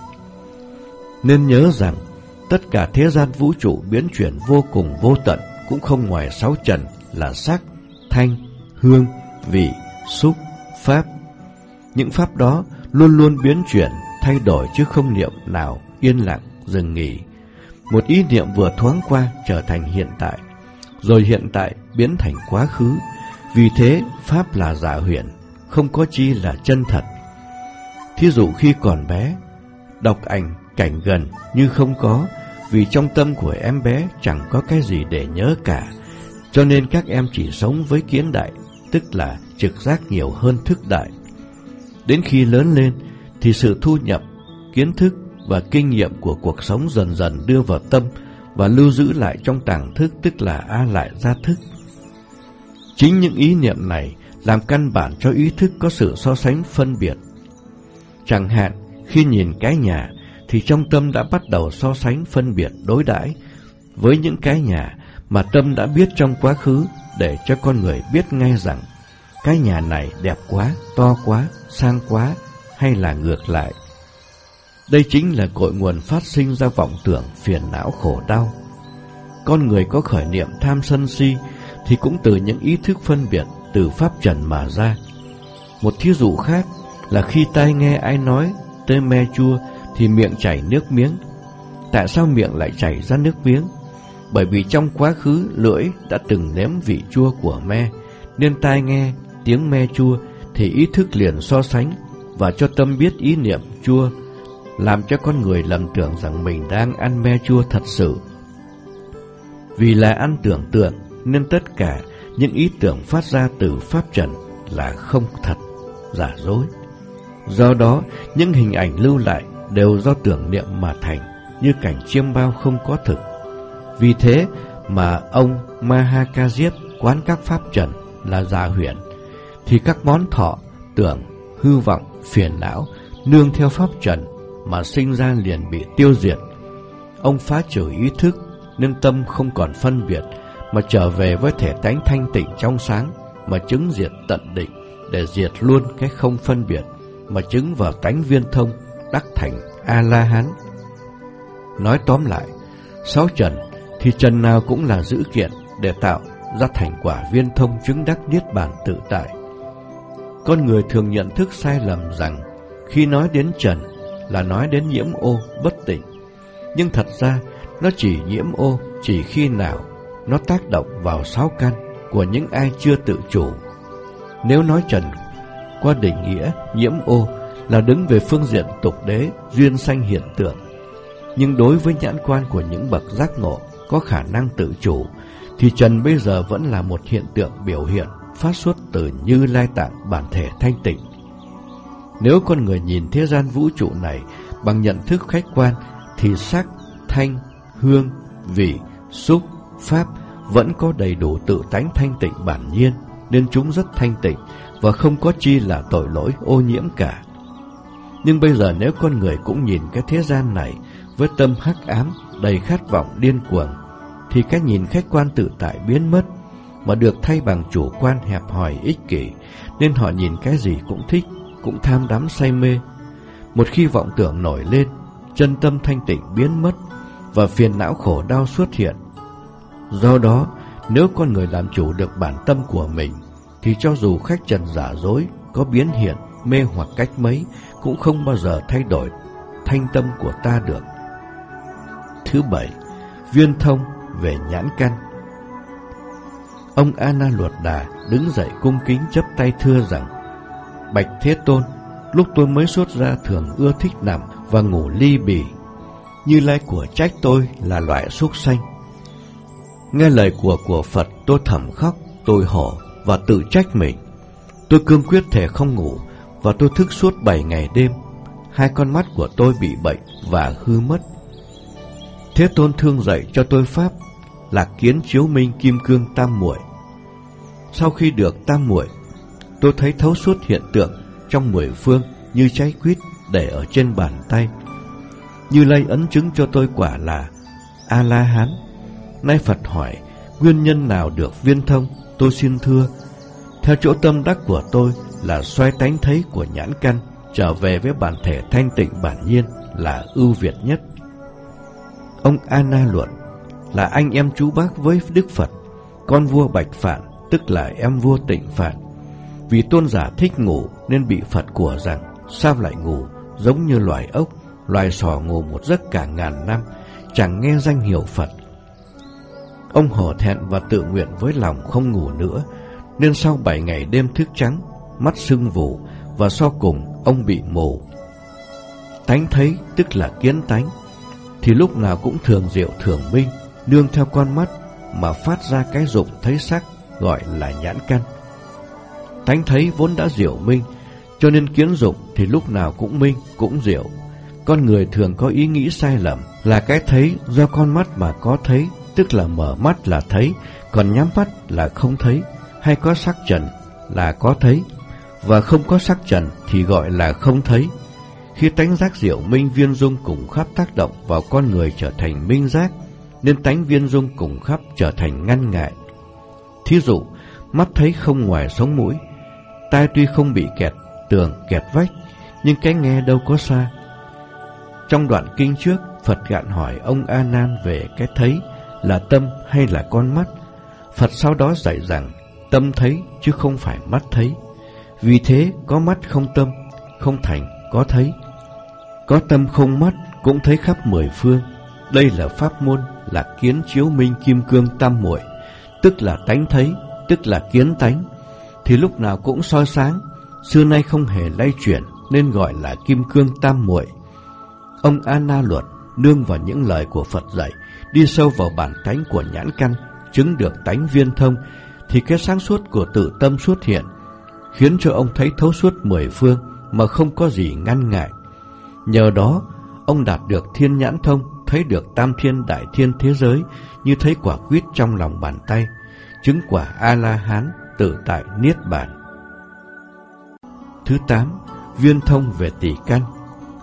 Nên nhớ rằng tất cả thế gian vũ trụ biến chuyển vô cùng vô tận cũng không ngoài sáu trần là sắc, thanh, hương, vị, xúc, pháp. Những pháp đó luôn luôn biến chuyển, thay đổi, chứ không niệm nào yên lặng dừng nghỉ. Một ý niệm vừa thoáng qua trở thành hiện tại, rồi hiện tại biến thành quá khứ. Vì thế pháp là giả huyễn, không có chi là chân thật. Thí dụ khi còn bé, độc ảnh cảnh gần như không có, vì trong tâm của em bé chẳng có cái gì để nhớ cả, cho nên các em chỉ sống với kiến đại, tức là trực giác nhiều hơn thức đại. Đến khi lớn lên thì sự thu nhập, kiến thức và kinh nghiệm của cuộc sống dần dần đưa vào tâm và lưu giữ lại trong tàng thức, tức là A Lại Gia Thức. Chính những ý niệm này làm căn bản cho ý thức có sự so sánh phân biệt. Chẳng hạn khi nhìn cái nhà thì trong tâm đã bắt đầu so sánh phân biệt đối đãi với những cái nhà mà tâm đã biết trong quá khứ, để cho con người biết ngay rằng cái nhà này đẹp quá, to quá, sang quá, hay là ngược lại. Đây chính là cội nguồn phát sinh ra vọng tưởng, phiền não, khổ đau. Con người có khởi niệm tham sân si thì cũng từ những ý thức phân biệt từ pháp trần mà ra. Một thí dụ khác là khi tai nghe ai nói tới me chua thì miệng chảy nước miếng. Tại sao miệng lại chảy ra nước miếng? Bởi vì trong quá khứ lưỡi đã từng nếm vị chua của me, nên tai nghe tiếng me chua thì ý thức liền so sánh và cho tâm biết ý niệm chua, làm cho con người lầm tưởng rằng mình đang ăn me chua thật sự. Vì là ăn tưởng tượng nên tất cả những ý tưởng phát ra từ pháp trần là không thật, giả dối. Do đó những hình ảnh lưu lại đều do tưởng niệm mà thành, như cảnh chiêm bao không có thực. Vì thế mà ông Maha Ca Diếp quán các pháp trần là giả huyễn, thì các món thọ, tưởng, hư vọng, phiền não nương theo pháp trần mà sinh ra liền bị tiêu diệt. Ông phá trừ ý thức nên tâm không còn phân biệt, mà trở về với thể tánh thanh tịnh trong sáng, mà chứng diệt tận định để diệt luôn cái không phân biệt, mà chứng vào tánh viên thông, đắc thành A-la-hán. Nói tóm lại, sáu trần thì trần nào cũng là dữ kiện để tạo ra thành quả viên thông chứng đắc niết bàn tự tại. Con người thường nhận thức sai lầm rằng khi nói đến trần là nói đến nhiễm ô bất tịnh, nhưng thật ra nó chỉ nhiễm ô chỉ khi nào nó tác động vào sáu căn của những ai chưa tự chủ. Nếu nói trần qua định nghĩa nhiễm ô là đứng về phương diện tục đế, duyên sanh hiện tượng, nhưng đối với nhãn quan của những bậc giác ngộ có khả năng tự chủ, thì trần bây giờ vẫn là một hiện tượng biểu hiện phát xuất từ Như Lai Tạng bản thể thanh tịnh. Nếu con người nhìn thế gian vũ trụ này bằng nhận thức khách quan, thì sắc, thanh, hương, vị, xúc, pháp vẫn có đầy đủ tự tánh thanh tịnh bản nhiên, nên chúng rất thanh tịnh và không có chi là tội lỗi ô nhiễm cả. Nhưng bây giờ nếu con người cũng nhìn cái thế gian này với tâm hắc ám, đầy khát vọng điên cuồng, thì cái nhìn khách quan tự tại biến mất, mà được thay bằng chủ quan hẹp hòi ích kỷ, nên họ nhìn cái gì cũng thích, cũng tham đắm say mê. Một khi vọng tưởng nổi lên, chân tâm thanh tịnh biến mất và phiền não khổ đau xuất hiện. Do đó, nếu con người làm chủ được bản tâm của mình, thì cho dù khách trần giả dối có biến hiện mê hoặc cách mấy, cũng không bao giờ thay đổi thanh tâm của ta được. Thứ bảy, viên thông về nhãn căn. Ông A Na Luật Đà đứng dậy cung kính chắp tay thưa rằng: Bạch Thế Tôn, lúc tôi mới xuất ra thường ưa thích nằm và ngủ ly bì. Như Lai của trách tôi là loại súc sanh. Nghe lời của của Phật, tôi thầm khóc, tôi hổ và tự trách mình. Tôi cương quyết thể không ngủ, và tôi thức suốt bảy ngày đêm. Hai con mắt của tôi bị bệnh và hư mất. Thế Tôn thương dạy cho tôi pháp là kiến chiếu minh kim cương tam muội. Sau khi được tam muội, tôi thấy thấu suốt hiện tượng trong mười phương như trái quýt để ở trên bàn tay. Như Lai ấn chứng cho tôi quả là A-la-hán. Nay Phật hỏi nguyên nhân nào được viên thông, tôi xin thưa: theo chỗ tâm đắc của tôi là xoay tánh thấy của nhãn căn trở về với bản thể thanh tịnh bản nhiên là ưu việt nhất. Ông A Na luận: là anh em chú bác với Đức Phật, con vua Bạch Phạn tức là em vua Tịnh Phạn. Vì tôn giả thích ngủ nên bị Phật của rằng: sao lại ngủ, giống như loài ốc, loài sò ngủ một giấc cả ngàn năm, chẳng nghe danh hiệu Phật. Ông hổ thẹn và tự nguyện với lòng không ngủ nữa, nên sau bảy ngày đêm thức trắng, mắt sưng vù, và sau cùng ông bị mù. Tánh thấy tức là kiến tánh, thì lúc nào cũng thường diệu thường minh, nương theo con mắt mà phát ra cái dụng thấy sắc, gọi là nhãn căn. Tánh thấy vốn đã diệu minh, cho nên kiến dụng thì lúc nào cũng minh, cũng diệu. Con người thường có ý nghĩ sai lầm là cái thấy do con mắt mà có thấy, tức là mở mắt là thấy, còn nhắm mắt là không thấy, hay có sắc trần là có thấy, và không có sắc trần thì gọi là không thấy. Khi tánh giác diệu minh viên dung cùng khắp tác động vào con người trở thành minh giác, nên tánh viên dung cùng khắp trở thành ngăn ngại. Thí dụ, mắt thấy không ngoài sống mũi, tai tuy không bị kẹt tường kẹt vách, nhưng cái nghe đâu có xa. Trong đoạn kinh trước, Phật gạn hỏi ông A Nan về cái thấy là tâm hay là con mắt. Phật sau đó dạy rằng tâm thấy chứ không phải mắt thấy. Vì thế có mắt không tâm, không thành có thấy. Có tâm không mắt cũng thấy khắp mười phương. Đây là pháp môn là kiến chiếu minh kim cương tam muội, tức là tánh thấy, tức là kiến tánh, thì lúc nào cũng soi sáng, xưa nay không hề lay chuyển, nên gọi là kim cương tam muội. Ông A Na Luật nương vào những lời của Phật dạy, đi sâu vào bản tánh của nhãn căn, chứng được tánh viên thông, thì cái sáng suốt của tự tâm xuất hiện, khiến cho ông thấy thấu suốt mười phương mà không có gì ngăn ngại. Nhờ đó, ông đạt được thiên nhãn thông, thấy được tam thiên đại thiên thế giới như thấy quả quýt trong lòng bàn tay, chứng quả A-la-hán tự tại niết bàn. Thứ tám, viên thông về tỷ căn.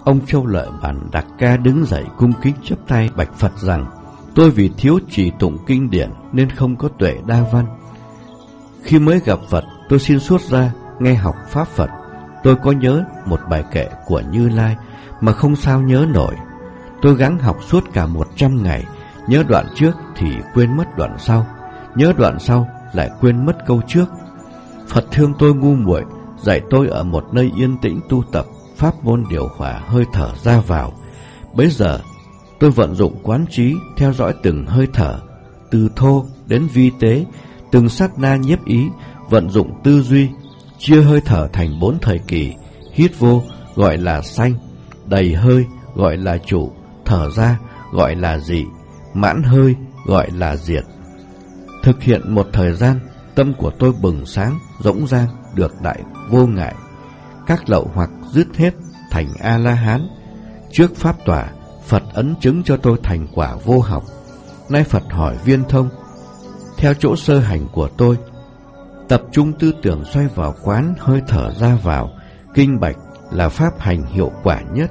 Ông Châu Lợi Bản Đạc Ca đứng dậy cung kính chắp tay bạch Phật rằng: tôi vì thiếu trì tụng kinh điển nên không có tuệ đa văn. Khi mới gặp Phật, tôi xin xuất ra nghe học pháp Phật. Tôi có nhớ một bài kệ của Như Lai mà không sao nhớ nổi. Tôi gắng học suốt cả một trăm ngày, nhớ đoạn trước thì quên mất đoạn sau, nhớ đoạn sau lại quên mất câu trước. Phật thương tôi ngu muội, dạy tôi ở một nơi yên tĩnh tu tập pháp môn điều hòa hơi thở ra vào. Bấy giờ tôi vận dụng quán trí, theo dõi từng hơi thở, từ thô đến vi tế, từng sát na nhiếp ý, vận dụng tư duy, chia hơi thở thành bốn thời kỳ. Hít vô gọi là sanh, đầy hơi gọi là chủ, thở ra gọi là dị, mãn hơi gọi là diệt. Thực hiện một thời gian, tâm của tôi bừng sáng, rỗng rang, được đại vô ngại. Các lậu hoặc dứt hết, thành A-la-hán. Trước pháp tòa, Phật ấn chứng cho tôi thành quả vô học. Nay Phật hỏi Viên Thông: theo chỗ sơ hành của tôi, tập trung tư tưởng xoay vào quán hơi thở ra vào, kinh bạch là pháp hành hiệu quả nhất.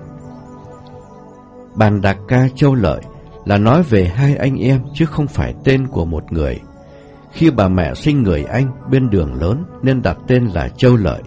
Bàn Đạc Ca Châu Lợi là nói về hai anh em chứ không phải tên của một người. Khi bà mẹ sinh người anh bên đường lớn nên đặt tên là Châu Lợi.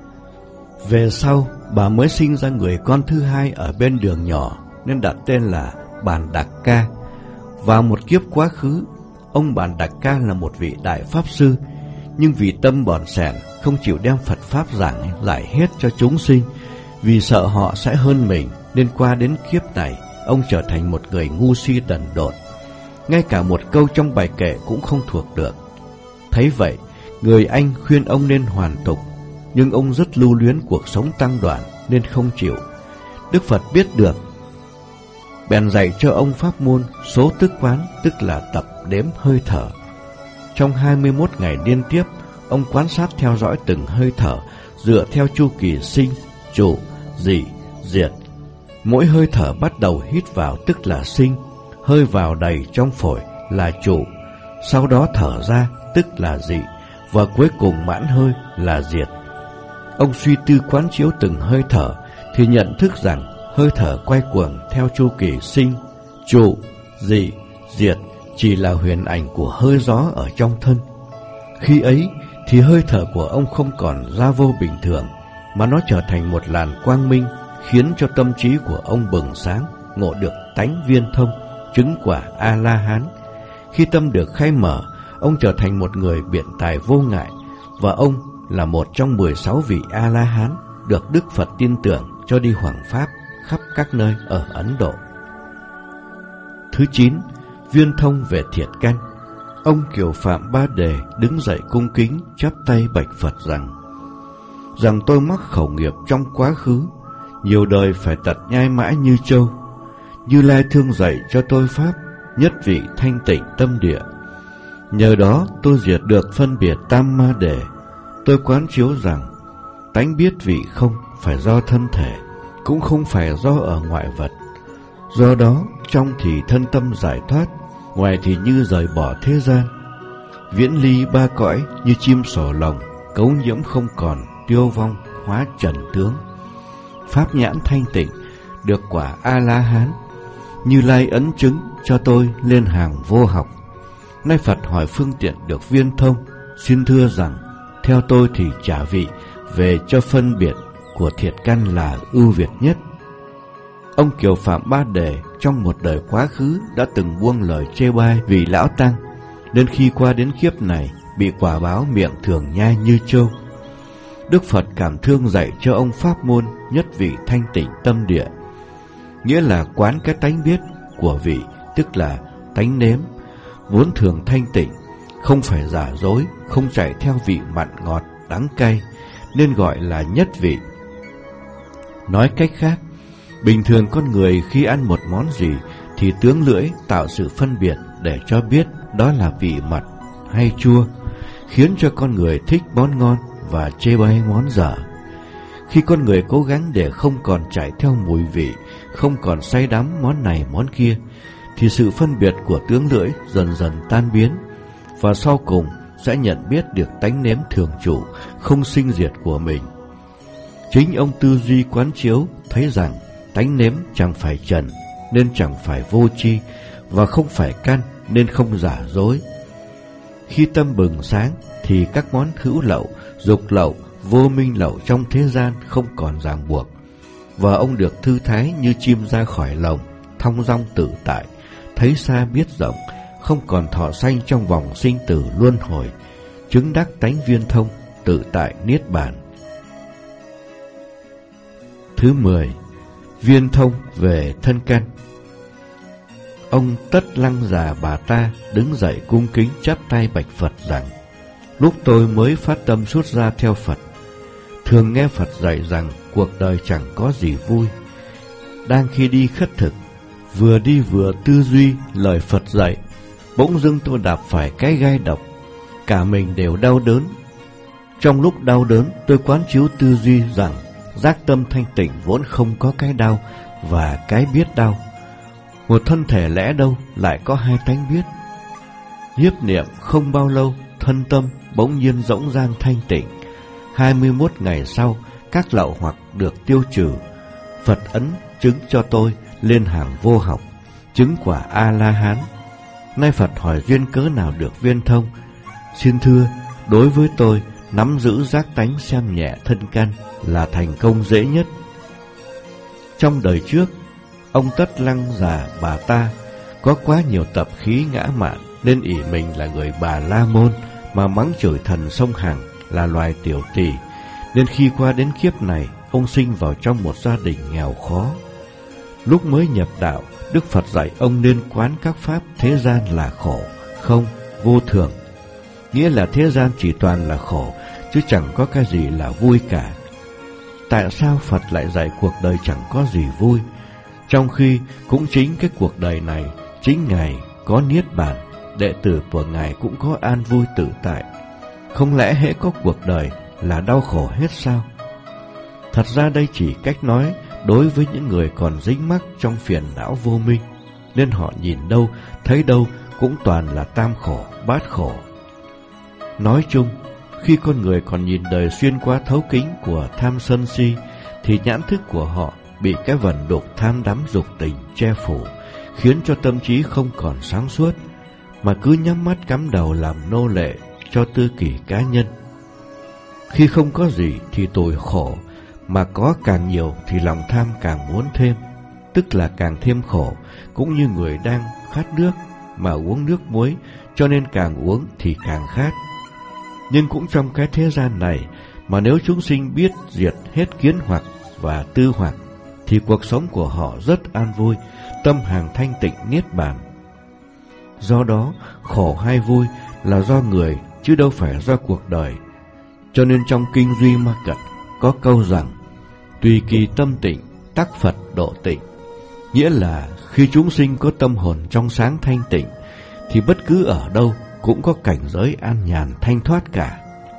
Về sau bà mới sinh ra người con thứ hai ở bên đường nhỏ nên đặt tên là Bàn Đạc Ca. Vào một kiếp quá khứ, ông Bàn Đạc Ca là một vị đại pháp sư, nhưng vì tâm bòn sẻn không chịu đem Phật pháp giảng lại hết cho chúng sinh, vì sợ họ sẽ hơn mình nên qua đến kiếp này ông trở thành một người ngu si đần độn, ngay cả một câu trong bài kệ cũng không thuộc được. Thấy vậy, người anh khuyên ông nên hoàn tục, nhưng ông rất lưu luyến cuộc sống tăng đoàn nên không chịu. Đức Phật biết được, bèn dạy cho ông pháp môn số tức quán, tức là tập đếm hơi thở. Trong hai mươi mốt ngày liên tiếp, ông quan sát theo dõi từng hơi thở dựa theo chu kỳ sinh, trụ, dị, diệt. Mỗi hơi thở bắt đầu hít vào tức là sinh, hơi vào đầy trong phổi là trụ, sau đó thở ra tức là dị, và cuối cùng mãn hơi là diệt. Ông suy tư quán chiếu từng hơi thở thì nhận thức rằng hơi thở quay cuồng theo chu kỳ sinh, trụ, dị, diệt chỉ là huyền ảnh của hơi gió ở trong thân. Khi ấy thì hơi thở của ông không còn ra vô bình thường, mà nó trở thành một làn quang minh, khiến cho tâm trí của ông bừng sáng, ngộ được tánh viên thông, chứng quả A-la-hán. Khi tâm được khai mở, ông trở thành một người biện tài vô ngại, và ông là một trong mười sáu vị A-la-hán được Đức Phật tin tưởng cho đi hoằng pháp khắp các nơi ở Ấn Độ. Thứ chín, Viên Thông về thiệt căn. Ông Kiều Phạm Ba Đề đứng dậy cung kính chắp tay bạch Phật rằng: rằng tôi mắc khẩu nghiệp trong quá khứ, nhiều đời phải tật nhai mãi như trâu. Như Lai thương dạy cho tôi pháp, nhất vị thanh tịnh tâm địa. Nhờ đó tôi diệt được phân biệt tam ma đề. Tôi quán chiếu rằng tánh biết vị không phải do thân thể, cũng không phải do ở ngoại vật. Do đó trong thì thân tâm giải thoát, ngoài thì như rời bỏ thế gian, viễn ly ba cõi như chim sổ lồng, cấu nhiễm không còn, tiêu vong hóa trần tướng. Pháp nhãn thanh tịnh, được quả A-la-hán. Như Lai ấn chứng cho tôi lên hàng vô học. Nay Phật hỏi phương tiện được Viên Thông, xin thưa rằng theo tôi thì trả vị về cho phân biệt của thiệt căn là ưu việt nhất. Ông Kiều Phạm Ba Đề trong một đời quá khứ đã từng buông lời chê bai vì lão tăng, đến khi qua đến kiếp này bị quả báo miệng thường nhai như trâu. Đức Phật cảm thương dạy cho ông pháp môn nhất vị thanh tịnh tâm địa, nghĩa là quán cái tánh biết của vị, tức là tánh nếm, vốn thường thanh tịnh, không phải giả dối, không chạy theo vị mặn ngọt, đắng cay, nên gọi là nhất vị. Nói cách khác, bình thường con người khi ăn một món gì thì tướng lưỡi tạo sự phân biệt để cho biết đó là vị mặn hay chua, khiến cho con người thích món ngon và chê bai món dở. Khi con người cố gắng để không còn chạy theo mùi vị, không còn say đắm món này món kia, thì sự phân biệt của tướng lưỡi dần dần tan biến, và sau cùng sẽ nhận biết được tánh nếm thường trụ, không sinh diệt của mình. Chính ông tư duy quán chiếu thấy rằng tánh nếm chẳng phải trần nên chẳng phải vô tri, và không phải căn nên không giả dối. Khi tâm bừng sáng thì các món hữu lậu, dục lậu, vô minh lậu trong thế gian không còn ràng buộc, và ông được thư thái như chim ra khỏi lồng, thong dong tự tại, thấy xa biết rộng, không còn thọ sanh trong vòng sinh tử luân hồi, chứng đắc tánh viên thông, tự tại niết bàn. Thứ mười, viên thông về thân căn. Ông Tất Lăng Già Bà Ta đứng dậy cung kính chắp tay bạch Phật rằng: lúc tôi mới phát tâm xuất gia theo Phật, thường nghe Phật dạy rằng cuộc đời chẳng có gì vui. Đang khi đi khất thực, vừa đi vừa tư duy lời Phật dạy, bỗng dưng tôi đạp phải cái gai độc, cả mình đều đau đớn. Trong lúc đau đớn, tôi quán chiếu tư duy rằng giác tâm thanh tịnh vốn không có cái đau và cái biết đau. Một thân thể lẽ đâu lại có hai tánh biết. Nhiếp niệm không bao lâu, thân tâm bỗng nhiên rỗng rang thanh tịnh. Hai mươi mốt ngày sau, các lậu hoặc được tiêu trừ. Phật ấn chứng cho tôi lên hàng vô học, chứng quả A-la-hán. Nay Phật hỏi duyên cớ nào được viên thông. Xin thưa, đối với tôi, nắm giữ giác tánh xem nhẹ thân căn là thành công dễ nhất. Trong đời trước, ông Tất Lăng Già Bà Ta có quá nhiều tập khí ngã mạn, nên ỷ mình là người Bà La Môn mà mắng chửi thần sông Hằng là loài tiểu tỳ. Nên khi qua đến kiếp này, ông sinh vào trong một gia đình nghèo khó. Lúc mới nhập đạo, Đức Phật dạy ông nên quán các pháp thế gian là khổ, không, vô thường. Nghĩa là thế gian chỉ toàn là khổ, chứ chẳng có cái gì là vui cả. Tại sao Phật lại dạy cuộc đời chẳng có gì vui, trong khi cũng chính cái cuộc đời này, chính Ngài có niết bàn, đệ tử của Ngài cũng có an vui tự tại? Không lẽ hễ có cuộc đời là đau khổ hết sao? Thật ra đây chỉ cách nói đối với những người còn dính mắc trong phiền não vô minh, nên họ nhìn đâu, thấy đâu cũng toàn là tam khổ, bát khổ. Nói chung, khi con người còn nhìn đời xuyên qua thấu kính của tham sân si, thì nhãn thức của họ bị cái vần đục tham đắm dục tình che phủ, khiến cho tâm trí không còn sáng suốt, mà cứ nhắm mắt cắm đầu làm nô lệ cho tư kỷ cá nhân. Khi không có gì thì tủi khổ, mà có càng nhiều thì lòng tham càng muốn thêm, tức là càng thêm khổ. Cũng như người đang khát nước mà uống nước muối, cho nên càng uống thì càng khát. Nhưng cũng trong cái thế gian này, mà nếu chúng sinh biết diệt hết kiến hoặc và tư hoặc, thì cuộc sống của họ rất an vui, tâm hàng thanh tịnh niết bàn. Do đó, khổ hay vui là do người, chứ đâu phải do cuộc đời. Cho nên trong Kinh Duy Ma Cật có câu rằng: tùy kỳ tâm tịnh, tắc Phật độ tịnh. Nghĩa là khi chúng sinh có tâm hồn trong sáng thanh tịnh, thì bất cứ ở đâu cũng có cảnh giới an nhàn thanh thoát cả.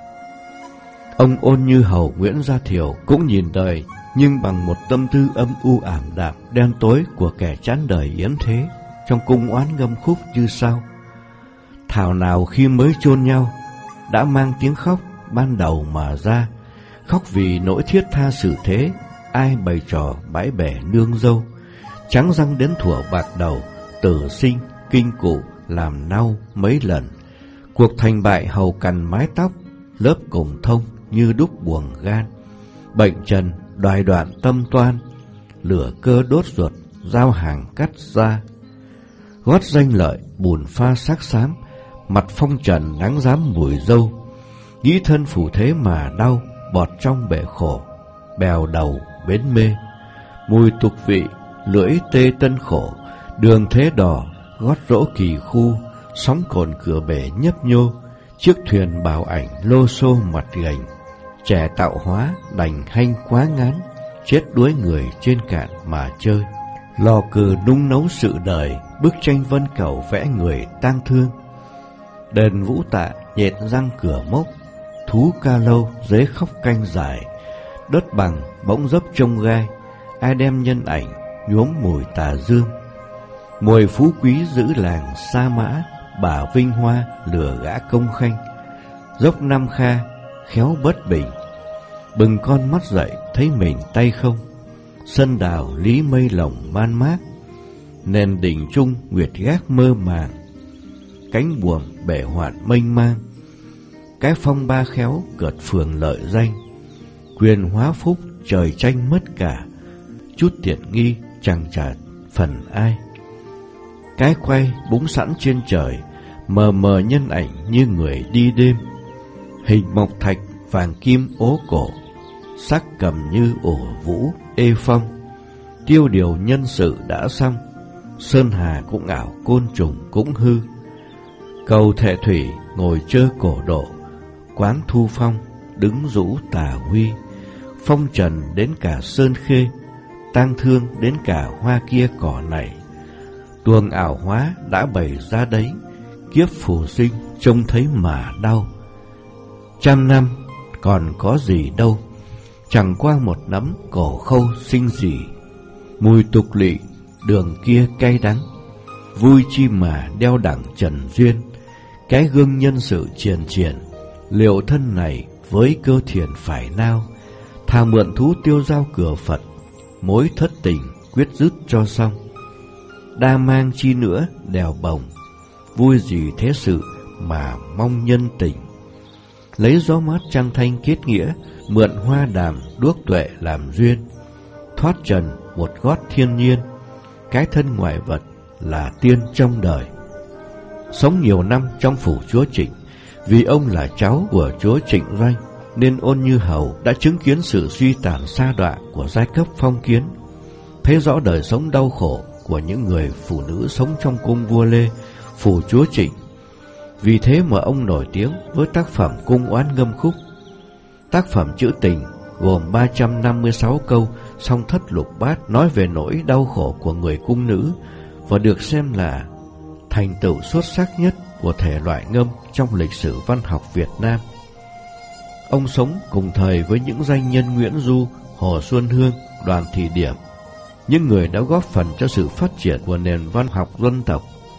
Ông Ôn Như Hầu Nguyễn Gia Thiều cũng nhìn đời, nhưng bằng một tâm tư âm u ảm đạm đen tối của kẻ chán đời yếm thế, trong cung oán ngâm khúc như sau: thảo nào khi mới chôn nhau, đã mang tiếng khóc ban đầu mà ra, khóc vì nỗi thiết tha xử thế, ai bày trò bãi bẻ nương dâu, trắng răng đến thuở bạc đầu, tử sinh kinh cụ làm nau mấy lần, cuộc thành bại hầu cằn mái tóc, lớp cùng thông như đúc buồng gan, bệnh trần đoài đoạn tâm toan, lửa cơ đốt ruột giao hàng cắt ra, gót danh lợi bùn pha sắc xám, mặt phong trần nắng dám mùi dâu, nghĩ thân phủ thế mà đau, bọt trong bể khổ, bèo đầu bến mê, mùi tục vị lưỡi tê tân khổ, đường thế đỏ gót rỗ kỳ khu, sóng cồn cửa bể nhấp nhô, chiếc thuyền bảo ảnh lô xô mặt gành, trẻ tạo hóa đành hanh quá ngán, chết đuối người trên cạn mà chơi, lò cừ nung nấu sự đời, bức tranh vân cầu vẽ người tang thương, đền Vũ Tạ nhện răng cửa mốc, thú ca lâu dế khóc canh dài, đất bằng bỗng dấp trông gai, ai đem nhân ảnh nhuốm mùi tà dương, mùi phú quý giữ làng Sa Mã, bà Vinh Hoa lừa gã Công Khanh, dốc Nam Kha khéo bất bình, bừng con mắt dậy thấy mình tay không, sân đào lý mây lồng man mác, nền đỉnh trung nguyệt gác mơ màng, cánh buồm bể hoạn mênh mang, cái phong ba khéo cợt phường lợi danh, quyền hóa phúc trời tranh mất cả, chút tiện nghi chẳng trả phần ai. Cái quay búng sẵn trên trời, mờ mờ nhân ảnh như người đi đêm, hình mộc thạch vàng kim ố cổ, sắc cầm như ổ vũ ê phong. Tiêu điều nhân sự đã xong, sơn hà cũng ảo côn trùng cũng hư. Cầu thệ thủy ngồi chơ cổ độ, quán thu phong đứng rũ tà huy. Phong trần đến cả sơn khê, tang thương đến cả hoa kia cỏ này. Tuồng ảo hóa đã bày ra đấy, kiếp phù sinh trông thấy mà đau. Trăm năm còn có gì đâu, chẳng qua một nắm cổ khâu sinh gì. Mùi tục lỵ đường kia cay đắng, vui chi mà đeo đẳng trần duyên. Cái gương nhân sự triền triền, liệu thân này với cơ thiền phải nao. Thà mượn thú tiêu dao cửa Phật, mối thất tình quyết dứt cho xong. Đa mang chi nữa đèo bồng, vui gì thế sự mà mong nhân tình. Lấy gió mát trăng thanh kết nghĩa, mượn hoa đàm đuốc tuệ làm duyên. Thoát trần một gót thiên nhiên, cái thân ngoại vật là tiên trong đời. Sống nhiều năm trong phủ chúa Trịnh, vì ông là cháu của chúa Trịnh Doanh, nên Ôn Như Hầu đã chứng kiến sự suy tàn sa đọa của giai cấp phong kiến, thấy rõ đời sống đau khổ của những người phụ nữ sống trong cung vua Lê, phủ chúa Trịnh. Vì thế mà ông nổi tiếng với tác phẩm Cung Oán Ngâm Khúc. Tác phẩm trữ tình gồm ba trăm năm mươi sáu câu song thất lục bát, nói về nỗi đau khổ của người cung nữ và được xem là thành tựu xuất sắc nhất của thể loại ngâm trong lịch sử văn học Việt Nam. Ông sống cùng thời với những danh nhân Nguyễn Du, Hồ Xuân Hương, Đoàn Thị Điểm, những người đã góp phần cho sự phát triển của nền văn học dân tộc.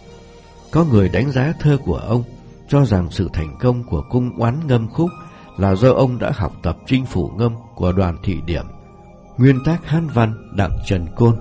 Có người đánh giá thơ của ông, cho rằng sự thành công của Cung Oán Ngâm Khúc là do ông đã học tập chinh phủ ngâm của Đoàn Thị Điểm, nguyên tác hát văn Đặng Trần Côn.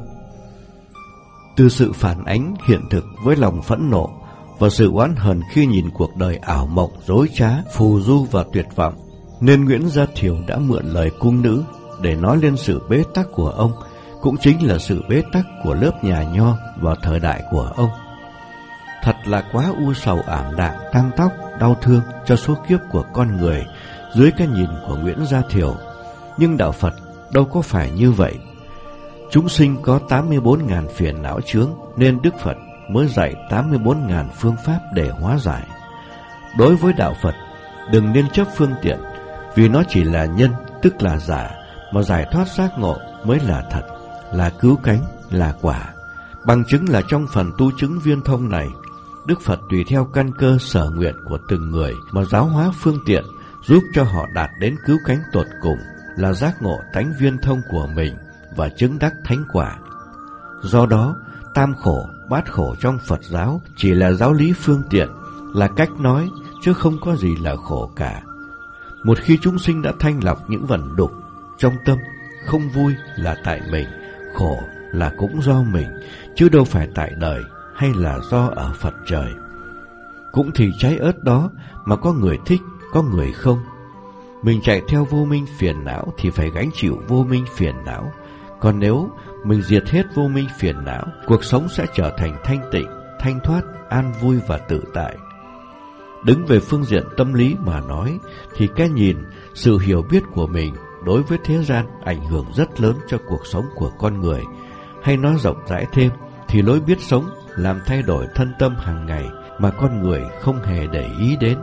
Từ sự phản ánh hiện thực với lòng phẫn nộ và sự oán hờn khi nhìn cuộc đời ảo mộng, dối trá, phù du và tuyệt vọng, nên Nguyễn Gia Thiều đã mượn lời cung nữ để nói lên sự bế tắc của ông, cũng chính là sự bế tắc của lớp nhà nho vào thời đại của ông. Thật là quá u sầu ảm đạm, tang tóc, đau thương cho số kiếp của con người dưới cái nhìn của Nguyễn Gia Thiều. Nhưng đạo Phật đâu có phải như vậy. Chúng sinh có tám mươi bốn nghìn phiền não chướng, nên Đức Phật mới dạy tám mươi bốn nghìn phương pháp để hóa giải. Đối với đạo Phật, đừng nên chấp phương tiện, vì nó chỉ là nhân, tức là giả, mà giải thoát giác ngộ mới là thật, là cứu cánh, là quả. Bằng chứng là trong phần tu chứng viên thông này, Đức Phật tùy theo căn cơ sở nguyện của từng người mà giáo hóa phương tiện, giúp cho họ đạt đến cứu cánh tột cùng, là giác ngộ tánh viên thông của mình và chứng đắc thánh quả. Do đó, tam khổ, bát khổ trong Phật giáo chỉ là giáo lý phương tiện, là cách nói, chứ không có gì là khổ cả. Một khi chúng sinh đã thanh lọc những vẩn đục trong tâm, không vui là tại mình, khổ là cũng do mình, chứ đâu phải tại đời hay là do ở Phật trời. Cũng thì trái ớt đó mà có người thích, có người không. Mình chạy theo vô minh phiền não thì phải gánh chịu vô minh phiền não. Còn nếu mình diệt hết vô minh phiền não, cuộc sống sẽ trở thành thanh tịnh, thanh thoát, an vui và tự tại. Đứng về phương diện tâm lý mà nói, thì cái nhìn, sự hiểu biết của mình đối với thế gian ảnh hưởng rất lớn cho cuộc sống của con người. Hay nói rộng rãi thêm, thì lối biết sống làm thay đổi thân tâm hàng ngày mà con người không hề để ý đến.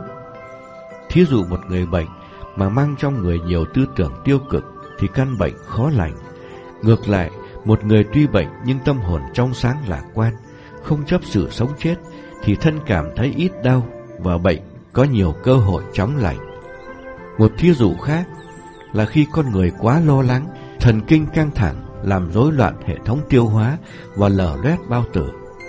Thí dụ một người bệnh mà mang trong người nhiều tư tưởng tiêu cực thì căn bệnh khó lành. Ngược lại, một người tuy bệnh nhưng tâm hồn trong sáng lạc quan, không chấp sự sống chết, thì thân cảm thấy ít đau và bệnh có nhiều cơ hội chóng lành. Một thí dụ khác là khi con người quá lo lắng, thần kinh căng thẳng, làm rối loạn hệ thống tiêu hóa và lở loét bao tử.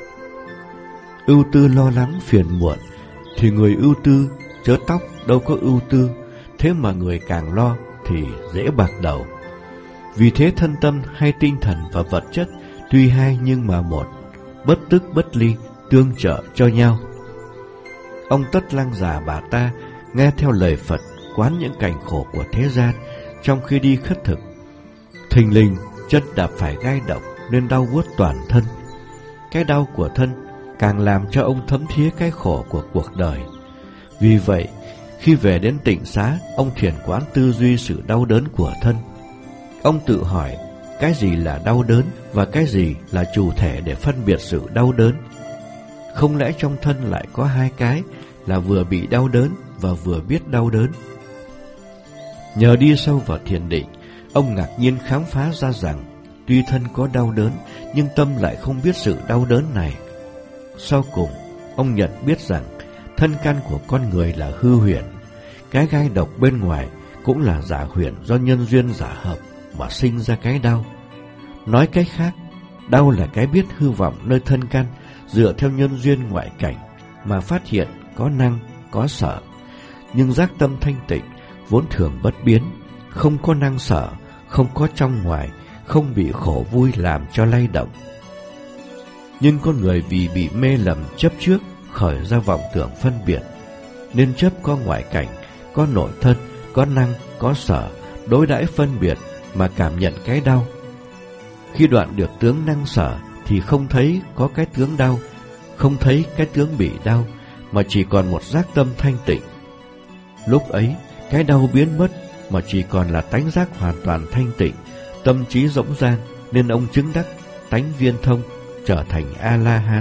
Ưu tư lo lắng phiền muộn, thì người ưu tư chớ tóc đâu có ưu tư, thế mà người càng lo thì dễ bạc đầu. Vì thế thân tâm hay tinh thần và vật chất tuy hai nhưng mà một, bất tức bất ly, tương trợ cho nhau. Ông Tất Lang già bà ta nghe theo lời Phật quán những cảnh khổ của thế gian trong khi đi khất thực. Thình lình chân đạp phải gai độc nên đau buốt toàn thân. Cái đau của thân càng làm cho ông thấm thía cái khổ của cuộc đời. Vì vậy, khi về đến Tịnh Xá, ông thiền quán tư duy sự đau đớn của thân. Ông tự hỏi cái gì là đau đớn và cái gì là chủ thể để phân biệt sự đau đớn. Không lẽ trong thân lại có hai cái là vừa bị đau đớn và vừa biết đau đớn? Nhờ đi sâu vào thiền định, ông ngạc nhiên khám phá ra rằng tuy thân có đau đớn nhưng tâm lại không biết sự đau đớn này. Sau cùng, ông nhận biết rằng thân căn của con người là hư huyễn, cái gai độc bên ngoài cũng là giả huyễn do nhân duyên giả hợp mà sinh ra cái đau. Nói cách khác, đau là cái biết hư vọng nơi thân căn dựa theo nhân duyên ngoại cảnh mà phát hiện có năng, có sở. Nhưng giác tâm thanh tịnh vốn thường bất biến, không có năng sở, không có trong ngoài, không bị khổ vui làm cho lay động. Nhưng con người vì bị mê lầm chấp trước khởi ra vọng tưởng phân biệt, nên chấp có ngoại cảnh, có nội thân, có năng, có sở, đối đãi phân biệt mà cảm nhận cái đau. Khi đoạn được tướng năng sở thì không thấy có cái tướng đau, không thấy cái tướng bị đau, mà chỉ còn một giác tâm thanh tịnh. Lúc ấy, cái đau biến mất mà chỉ còn là tánh giác hoàn toàn thanh tịnh, tâm trí rỗng rang, nên ông chứng đắc tánh viên thông, trở thành A-la-hán.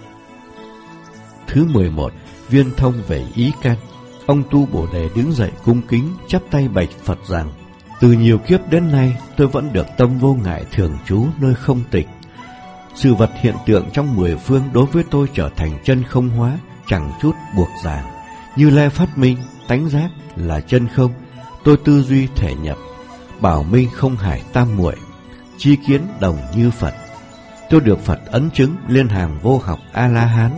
Thứ mười một, viên thông về ý căn. Ông Tu Bồ Đề đứng dậy cung kính chắp tay bạch Phật rằng: từ nhiều kiếp đến nay tôi vẫn được tâm vô ngại thường trú nơi không tịch. Sự vật hiện tượng trong mười phương đối với tôi trở thành chân không hóa, chẳng chút buộc ràng. Như Lai phát minh, tánh giác là chân không, tôi tư duy thể nhập, bảo minh không hải tam muội, chi kiến đồng như Phật. Tôi được Phật ấn chứng liên hàng vô học A-la-hán.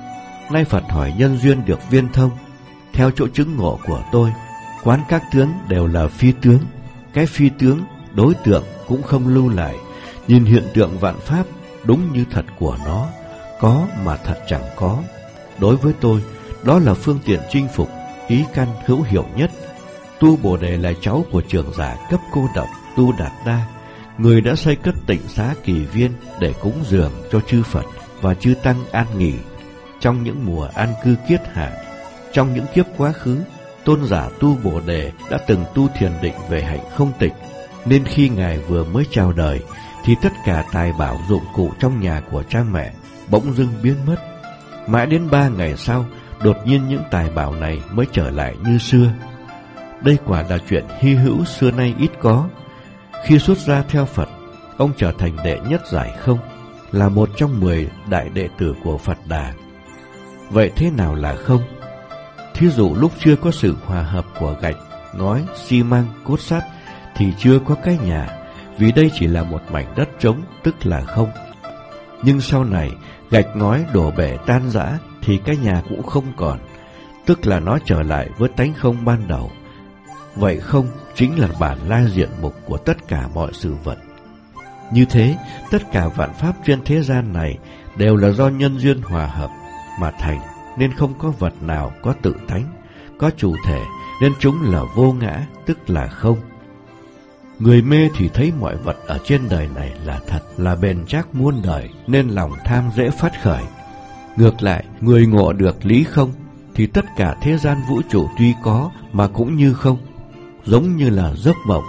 Nay Phật hỏi nhân duyên được viên thông. Theo chỗ chứng ngộ của tôi, quán các tướng đều là phi tướng. Cái phi tướng, đối tượng cũng không lưu lại. Nhìn hiện tượng vạn pháp đúng như thật của nó, có mà thật chẳng có. Đối với tôi, đó là phương tiện chinh phục ý căn hữu hiệu nhất. Tu Bồ Đề là cháu của trưởng giả cấp cô độc Tu Đạt Đa, người đã xây cất Tịnh Xá Kỳ Viên để cúng dường cho chư Phật và chư Tăng an nghỉ trong những mùa an cư kiết hạ. Trong những kiếp quá khứ, tôn giả Tu Bồ Đề đã từng tu thiền định về hạnh không tịch, nên khi Ngài vừa mới chào đời thì tất cả tài bảo dụng cụ trong nhà của cha mẹ bỗng dưng biến mất. Mãi đến ba ngày sau, đột nhiên những tài bảo này mới trở lại như xưa. Đây quả là chuyện hy hữu xưa nay ít có. Khi xuất gia theo Phật, ông trở thành đệ nhất giải không, là một trong mười đại đệ tử của Phật Đà. Vậy thế nào là không? Thí dụ lúc chưa có sự hòa hợp của gạch, ngói, xi măng, cốt sắt thì chưa có cái nhà, vì đây chỉ là một mảnh đất trống, tức là không. Nhưng sau này, gạch ngói đổ bể tan rã thì cái nhà cũng không còn, tức là nó trở lại với tánh không ban đầu. Vậy không chính là bản lai diện mục của tất cả mọi sự vật. Như thế, tất cả vạn pháp trên thế gian này đều là do nhân duyên hòa hợp mà thành, nên không có vật nào có tự tánh, có chủ thể, nên chúng là vô ngã, tức là không. Người mê thì thấy mọi vật ở trên đời này là thật, là bền chắc muôn đời, nên lòng tham dễ phát khởi. Ngược lại, người ngộ được lý không thì tất cả thế gian vũ trụ tuy có mà cũng như không, giống như là giấc mộng.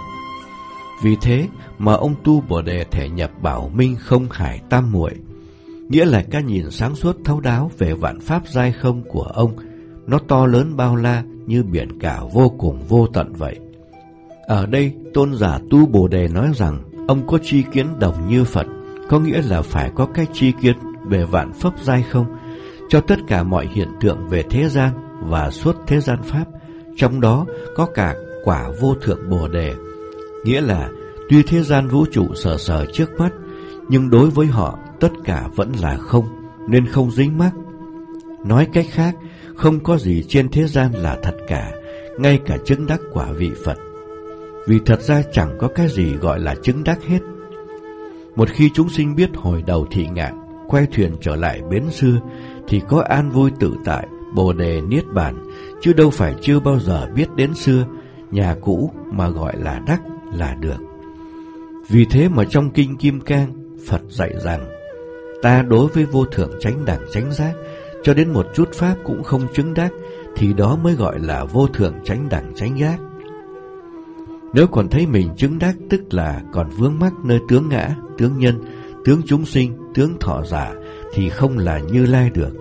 Vì thế mà ông Tu Bồ Đề thể nhập bảo minh không hải tam muội, nghĩa là cái nhìn sáng suốt thấu đáo về vạn pháp giai không của ông, nó to lớn bao la như biển cả vô cùng vô tận vậy. Ở đây tôn giả Tu Bồ Đề nói rằng ông có tri kiến đồng như Phật, có nghĩa là phải có cái tri kiến về vạn pháp giai không cho tất cả mọi hiện tượng về thế gian và suốt thế gian pháp, trong đó có cả quả vô thượng Bồ Đề, nghĩa là tuy thế gian vũ trụ sờ sờ trước mắt, nhưng đối với họ tất cả vẫn là không, nên không dính mắc. Nói cách khác, không có gì trên thế gian là thật cả, ngay cả chứng đắc quả vị Phật. vì thật ra chẳng có cái gì gọi là chứng đắc hết. Một khi chúng sinh biết hồi đầu thị ngạn, quay thuyền trở lại bến xưa, thì có an vui tự tại, bồ đề niết bàn, chứ đâu phải chưa bao giờ biết đến xưa, nhà cũ mà gọi là đắc là được. Vì thế mà trong Kinh Kim Cang, Phật dạy rằng, ta đối với vô thượng chánh đẳng chánh giác, cho đến một chút pháp cũng không chứng đắc, thì đó mới gọi là vô thượng chánh đẳng chánh giác. Nếu còn thấy mình chứng đắc, tức là còn vướng mắc nơi tướng ngã, tướng nhân, tướng chúng sinh, tướng thọ giả, thì không là Như Lai được.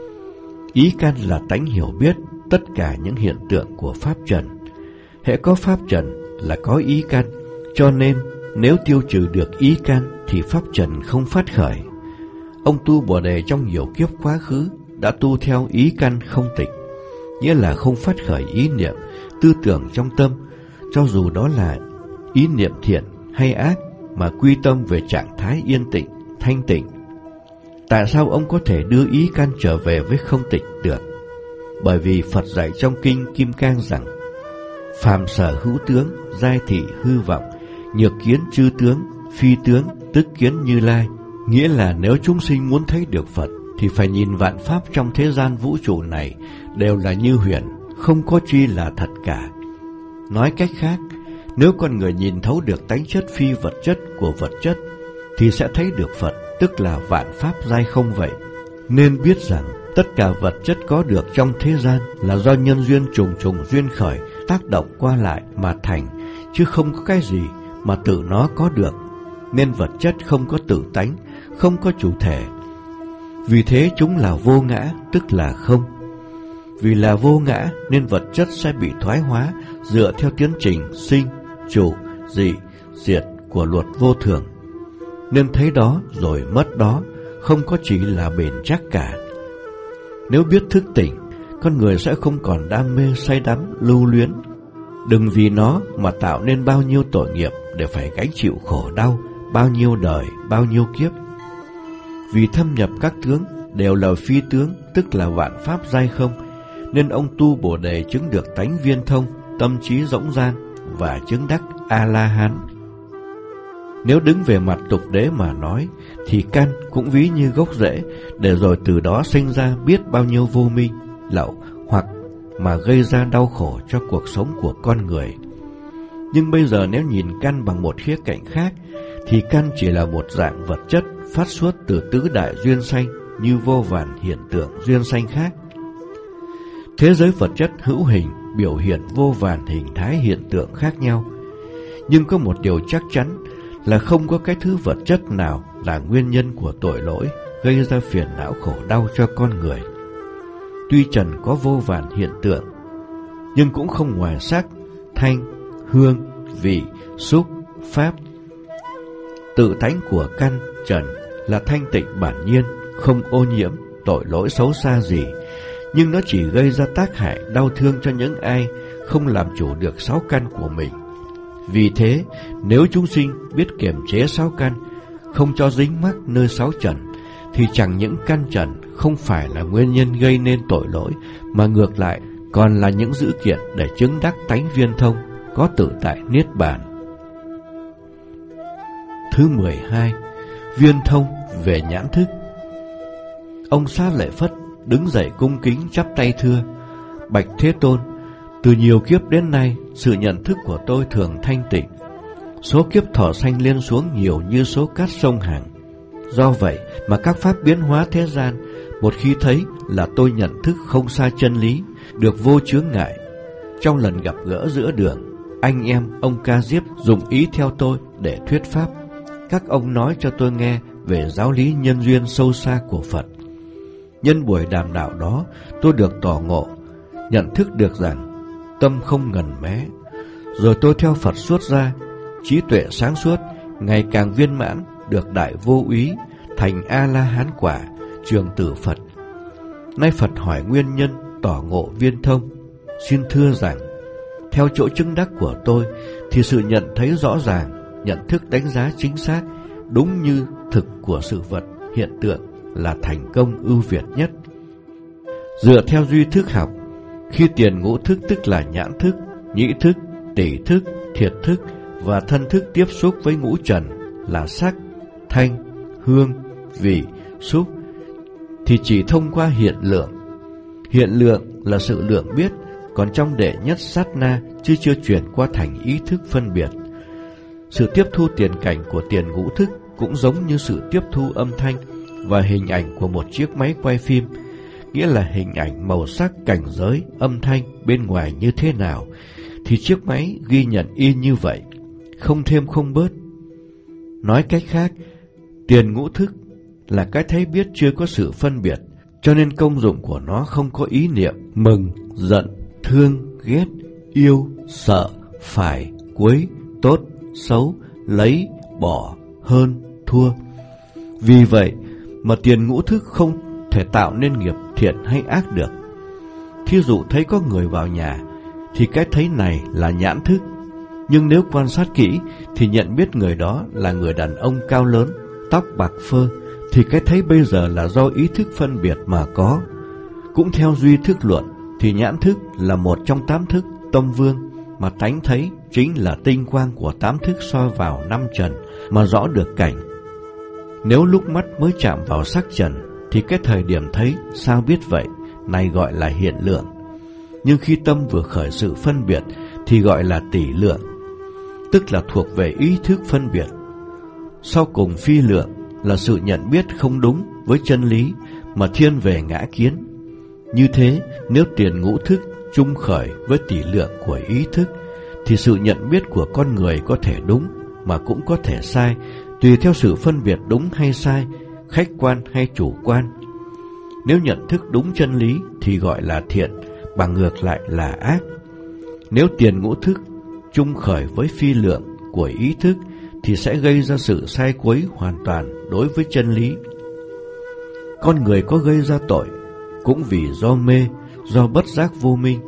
Ý căn là tánh hiểu biết tất cả những hiện tượng của pháp trần. Hễ có pháp trần là có ý căn, cho nên nếu tiêu trừ được ý căn thì pháp trần không phát khởi. Ông tu Bồ Đề trong nhiều kiếp quá khứ đã tu theo ý căn không tịch, nghĩa là không phát khởi ý niệm, tư tưởng trong tâm, cho dù đó là ý niệm thiện hay ác, mà quy tâm về trạng thái yên tĩnh, thanh tịnh. Tại sao ông có thể đưa ý căn trở về với không tịch được? Bởi vì Phật dạy trong Kinh Kim Cang rằng, phàm sở hữu tướng, giai thị hư vọng, nhược kiến chư tướng, phi tướng, tức kiến Như Lai. Nghĩa là nếu chúng sinh muốn thấy được Phật, thì phải nhìn vạn pháp trong thế gian vũ trụ này đều là như huyền, không có chi là thật cả. Nói cách khác, nếu con người nhìn thấu được tánh chất phi vật chất của vật chất, thì sẽ thấy được Phật, tức là vạn pháp giai không vậy. Nên biết rằng tất cả vật chất có được trong thế gian là do nhân duyên trùng trùng duyên khởi, tác động qua lại mà thành, chứ không có cái gì mà tự nó có được. Nên vật chất không có tự tánh, không có chủ thể. Vì thế chúng là vô ngã, tức là không. Vì là vô ngã nên vật chất sẽ bị thoái hóa dựa theo tiến trình sinh, trụ, dị, diệt của luật vô thường. Nên thấy đó rồi mất đó, không có chỉ là bền chắc cả. Nếu biết thức tỉnh, con người sẽ không còn đam mê say đắm lưu luyến. Đừng vì nó mà tạo nên bao nhiêu tội nghiệp để phải gánh chịu khổ đau, bao nhiêu đời, bao nhiêu kiếp. Vì thâm nhập các tướng đều là phi tướng, tức là vạn pháp giai không, nên ông tu Bồ Đề chứng được tánh viên thông, tâm trí rỗng rang và chứng đắc A-la-hán. Nếu đứng về mặt tục đế mà nói, thì căn cũng ví như gốc rễ, để rồi từ đó sinh ra biết bao nhiêu vô minh, lậu hoặc mà gây ra đau khổ cho cuộc sống của con người. Nhưng bây giờ nếu nhìn căn bằng một khía cạnh khác, thì căn chỉ là một dạng vật chất phát xuất từ tứ đại duyên sanh như vô vàn hiện tượng duyên sanh khác. Thế giới vật chất hữu hình biểu hiện vô vàn hình thái hiện tượng khác nhau. Nhưng có một điều chắc chắn là không có cái thứ vật chất nào là nguyên nhân của tội lỗi, gây ra phiền não khổ đau cho con người. Tuy trần có vô vàn hiện tượng, nhưng cũng không ngoài sắc, thanh, hương, vị, xúc, pháp. Tự tánh của căn trần là thanh tịnh bản nhiên, không ô nhiễm, tội lỗi xấu xa gì, nhưng nó chỉ gây ra tác hại đau thương cho những ai không làm chủ được sáu căn của mình. Vì thế, nếu chúng sinh biết kiềm chế sáu căn, không cho dính mắc nơi sáu trần, thì chẳng những căn trần không phải là nguyên nhân gây nên tội lỗi, mà ngược lại còn là những dữ kiện để chứng đắc tánh viên thông, có tự tại niết bàn. Thứ mười hai, viên thông về nhãn thức. Ông Xá Lợi Phất đứng dậy cung kính chắp tay thưa: Bạch Thế Tôn, từ nhiều kiếp đến nay, sự nhận thức của tôi thường thanh tịnh. Số kiếp thọ sanh lên xuống nhiều như số cát sông hàng. Do vậy mà các pháp biến hóa thế gian, một khi thấy là tôi nhận thức không xa chân lý, được vô chướng ngại. Trong lần gặp gỡ giữa đường, anh em ông Ca Diếp dùng ý theo tôi để thuyết pháp. Các ông nói cho tôi nghe về giáo lý nhân duyên sâu xa của Phật. Nhân buổi đàm đạo đó, tôi được tỏ ngộ, nhận thức được rằng tâm không ngần mé. Rồi tôi theo Phật xuất ra, trí tuệ sáng suốt, ngày càng viên mãn, được đại vô úy, thành A-la-hán quả, trường tử Phật. Nay Phật hỏi nguyên nhân tỏ ngộ viên thông. Xin thưa rằng, theo chỗ chứng đắc của tôi, thì sự nhận thấy rõ ràng, nhận thức đánh giá chính xác, đúng như thực của sự vật, hiện tượng là thành công ưu việt nhất. Dựa theo duy thức học, khi tiền ngũ thức tức là nhãn thức, nhĩ thức, tỷ thức, thiệt thức và thân thức tiếp xúc với ngũ trần là sắc, thanh, hương, vị, xúc thì chỉ thông qua hiện lượng. Hiện lượng là sự lượng biết, còn trong đệ nhất sát na chứ chưa chuyển qua thành ý thức phân biệt. Sự tiếp thu tiền cảnh của tiền ngũ thức cũng giống như sự tiếp thu âm thanh và hình ảnh của một chiếc máy quay phim, nghĩa là hình ảnh, màu sắc, cảnh giới, âm thanh bên ngoài như thế nào thì chiếc máy ghi nhận y như vậy, không thêm không bớt. Nói cách khác, tiền ngũ thức là cái thấy biết chưa có sự phân biệt, cho nên công dụng của nó không có ý niệm mừng, giận, thương, ghét, yêu, sợ, phải, quấy, tốt, xấu, lấy, bỏ, hơn, thua. Vì vậy mà tiền ngũ thức không thể tạo nên nghiệp thiện hay ác được. Thí dụ thấy có người vào nhà thì cái thấy này là nhãn thức, nhưng nếu quan sát kỹ thì nhận biết người đó là người đàn ông cao lớn, tóc bạc phơ, thì cái thấy bây giờ là do ý thức phân biệt mà có. Cũng theo duy thức luận thì nhãn thức là một trong tám thức tâm vương, mà tánh thấy chính là tinh quang của tám thức soi vào năm trần mà rõ được cảnh. Nếu lúc mắt mới chạm vào sắc trần thì cái thời điểm thấy sao biết vậy, này gọi là hiện lượng. Nhưng khi tâm vừa khởi sự phân biệt thì gọi là tỷ lượng, tức là thuộc về ý thức phân biệt. Sau cùng phi lượng là sự nhận biết không đúng với chân lý mà thiên về ngã kiến. Như thế, nếu tiền ngũ thức chung khởi với tỷ lượng của ý thức thì sự nhận biết của con người có thể đúng mà cũng có thể sai, tùy theo sự phân biệt đúng hay sai, khách quan hay chủ quan. Nếu nhận thức đúng chân lý thì gọi là thiện, bằng ngược lại là ác. Nếu tiền ngũ thức chung khởi với phi lượng của ý thức thì sẽ gây ra sự sai quấy hoàn toàn đối với chân lý. Con người có gây ra tội cũng vì do mê, do bất giác vô minh.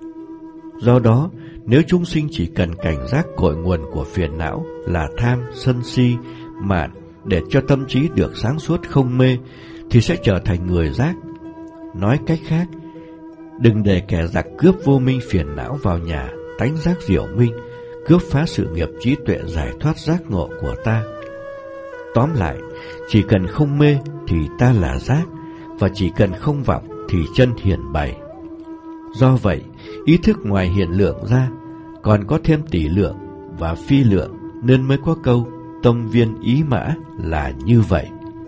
Do đó, nếu chúng sinh chỉ cần cảnh giác cội nguồn của phiền não là tham, sân si, mạn để cho tâm trí được sáng suốt không mê thì sẽ trở thành người giác. Nói cách khác, đừng để kẻ giặc cướp vô minh phiền não vào nhà, tánh giác diệu minh, cướp phá sự nghiệp trí tuệ giải thoát giác ngộ của ta. Tóm lại, chỉ cần không mê thì ta là giác, và chỉ cần không vọng thì chân hiển bày. Do vậy, ý thức ngoài hiện lượng ra còn có thêm tỷ lượng và phi lượng, nên mới có câu tâm viên ý mã là như vậy.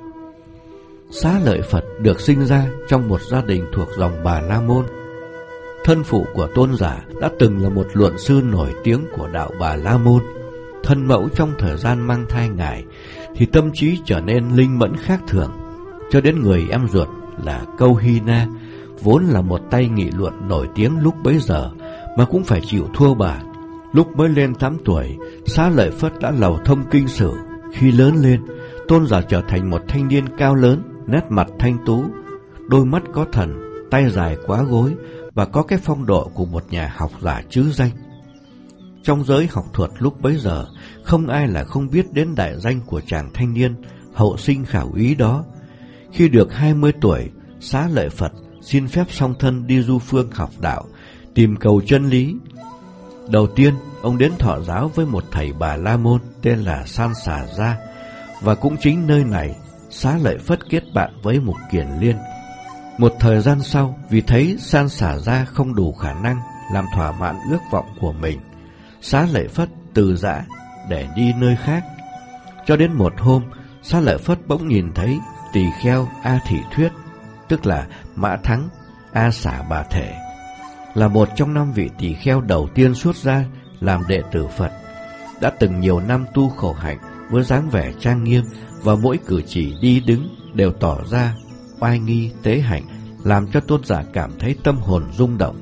Xá Lợi Phật được sinh ra trong một gia đình thuộc dòng Bà La Môn. Thân phụ của tôn giả đã từng là một luận sư nổi tiếng của đạo Bà La Môn. Thân mẫu trong thời gian mang thai ngài thì tâm trí trở nên linh mẫn khác thường, cho đến người em ruột là Câu Hy Na, vốn là một tay nghị luận nổi tiếng lúc bấy giờ, mà cũng phải chịu thua bà. Lúc mới lên tám tuổi, Xá Lợi Phất đã lầu thông kinh sử. Khi lớn lên, tôn giả trở thành một thanh niên cao lớn, nét mặt thanh tú, đôi mắt có thần, tay dài quá gối và có cái phong độ của một nhà học giả trứ danh. Trong giới học thuật lúc bấy giờ, không ai là không biết đến đại danh của chàng thanh niên hậu sinh khảo úy đó. Khi được hai mươi tuổi, Xá Lợi Phật xin phép song thân đi du phương học đạo, tìm cầu chân lý. Đầu tiên, ông đến thọ giáo với một thầy Bà La Môn tên là San Xà Gia, và cũng chính nơi này Xá Lợi Phất kết bạn với Mục Kiền Liên. Một thời gian sau, vì thấy San Xà Gia không đủ khả năng làm thỏa mãn ước vọng của mình, Xá Lợi Phất từ giã để đi nơi khác. Cho đến một hôm, Xá Lợi Phất bỗng nhìn thấy tỳ kheo A Thị Thuyết, tức là Mã Thắng A Xả Bà Thể, là một trong năm vị tỳ kheo đầu tiên xuất gia làm đệ tử Phật, đã từng nhiều năm tu khổ hạnh với dáng vẻ trang nghiêm, và mỗi cử chỉ đi đứng đều tỏ ra oai nghi tế hạnh, làm cho tôn giả cảm thấy tâm hồn rung động.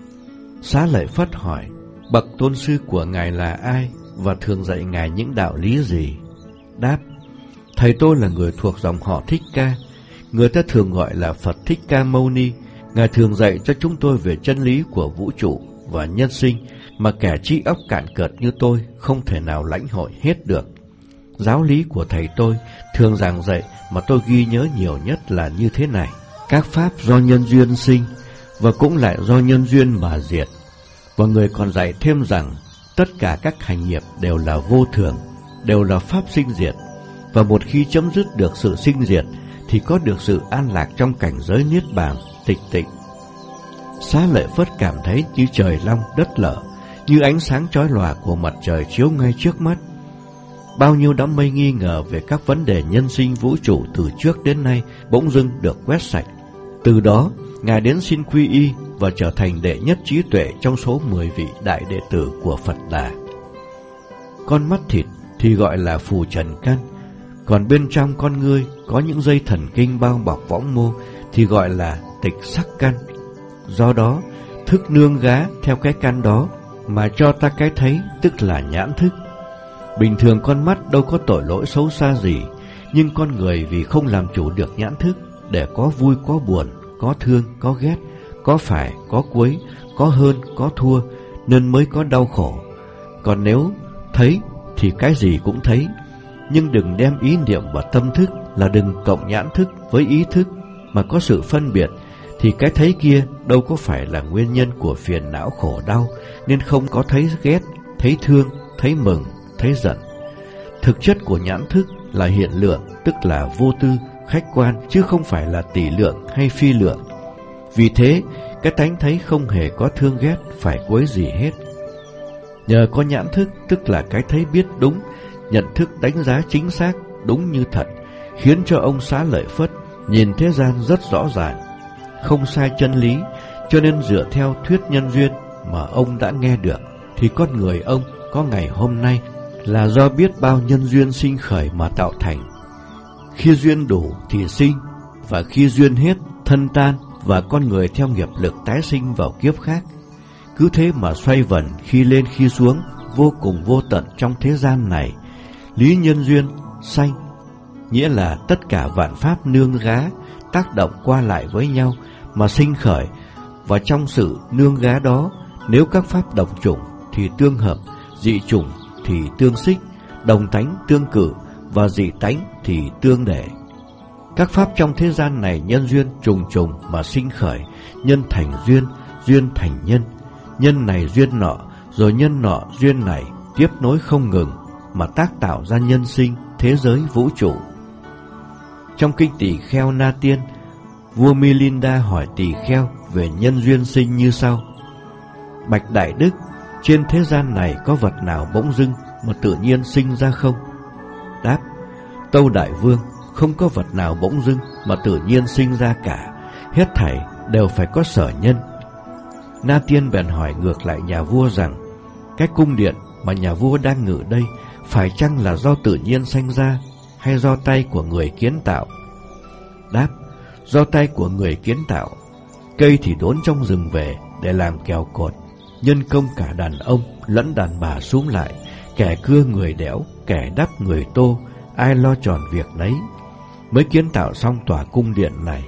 Xá Lợi Phất hỏi: bậc tôn sư của ngài là ai và thường dạy ngài những đạo lý gì? Đáp: thầy tôi là người thuộc dòng họ Thích Ca, người ta thường gọi là Phật Thích Ca Mâu Ni. Ngài thường dạy cho chúng tôi về chân lý của vũ trụ và nhân sinh mà kẻ trí óc cạn cợt như tôi không thể nào lãnh hội hết được. Giáo lý của thầy tôi thường giảng dạy mà tôi ghi nhớ nhiều nhất là như thế này: các pháp do nhân duyên sinh và cũng lại do nhân duyên mà diệt. Và người còn dạy thêm rằng Tất cả các hành nghiệp đều là vô thường, đều là pháp sinh diệt, và một khi chấm dứt được sự sinh diệt thì có được sự an lạc trong cảnh giới niết bàn tịch tịnh. Xá Lợi Phất cảm thấy như trời long đất lở, như ánh sáng chói lòa của mặt trời chiếu ngay trước mắt. Bao nhiêu đám mây nghi ngờ về các vấn đề nhân sinh vũ trụ từ trước đến nay bỗng dưng được quét sạch. Từ đó, Ngài đến xin quy y và trở thành đệ nhất trí tuệ trong số mười vị đại đệ tử của Phật Đà. Con mắt thịt thì gọi là phù trần căn, còn bên trong con ngươi có những dây thần kinh bao bọc võng mô thì gọi là tịch sắc căn. Do đó, thức nương gá theo cái căn đó mà cho ta cái thấy, tức là nhãn thức. Bình thường con mắt đâu có tội lỗi xấu xa gì, nhưng con người vì không làm chủ được nhãn thức để có vui có buồn, có thương có ghét, có phải có quấy, có hơn có thua, nên mới có đau khổ. Còn nếu thấy thì cái gì cũng thấy, nhưng đừng đem ý niệm vào tâm thức, là đừng cộng nhãn thức với ý thức mà có sự phân biệt, thì cái thấy kia đâu có phải là nguyên nhân của phiền não khổ đau, nên không có thấy ghét, thấy thương, thấy mừng, thấy giận. Thực chất của nhãn thức là hiện lượng, tức là vô tư, khách quan, chứ không phải là tỷ lượng hay phi lượng. Vì thế, cái tánh thấy không hề có thương ghét, phải quấy gì hết. Nhờ có nhãn thức, tức là cái thấy biết đúng, nhận thức đánh giá chính xác, đúng như thật, khiến cho ông Xá Lợi Phất nhìn thế gian rất rõ ràng, không sai chân lý, cho nên dựa theo thuyết nhân duyên mà ông đã nghe được, thì con người ông có ngày hôm nay là do biết bao nhân duyên sinh khởi mà tạo thành. Khi duyên đủ thì sinh, và khi duyên hết, thân tan, và con người theo nghiệp lực tái sinh vào kiếp khác. Cứ thế mà xoay vần, khi lên khi xuống, vô cùng vô tận trong thế gian này. Lý nhân duyên sanh, nghĩa là tất cả vạn pháp nương gá, tác động qua lại với nhau mà sinh khởi, và trong sự nương gá đó, nếu các pháp đồng chủng thì tương hợp, dị chủng thì tương xích, đồng tánh tương cự, và dị tánh thì tương để. Các pháp trong thế gian này nhân duyên trùng trùng mà sinh khởi, nhân thành duyên, duyên thành nhân, nhân này duyên nọ, rồi nhân nọ duyên này, tiếp nối không ngừng mà tác tạo ra nhân sinh, thế giới vũ trụ. Trong kinh Tỳ Kheo Na Tiên, vua Milinda hỏi tỳ kheo về nhân duyên sinh như sau: Bạch Đại Đức, trên thế gian này có vật nào bỗng dưng mà tự nhiên sinh ra không? Đáp: Tâu Đại Vương, không có vật nào bỗng dưng mà tự nhiên sinh ra cả, hết thảy đều phải có sở nhân. Na Tiên bèn hỏi ngược lại nhà vua rằng: Cái cung điện mà nhà vua đang ngự đây phải chăng là do tự nhiên sanh ra, hay do tay của người kiến tạo? Đáp: Do tay của người kiến tạo. Cây thì đốn trong rừng về để làm kèo cột, nhân công cả đàn ông lẫn đàn bà xúm lại, kẻ cưa người đẽo, kẻ đắp người tô, ai lo tròn việc nấy, mới kiến tạo xong tòa cung điện này.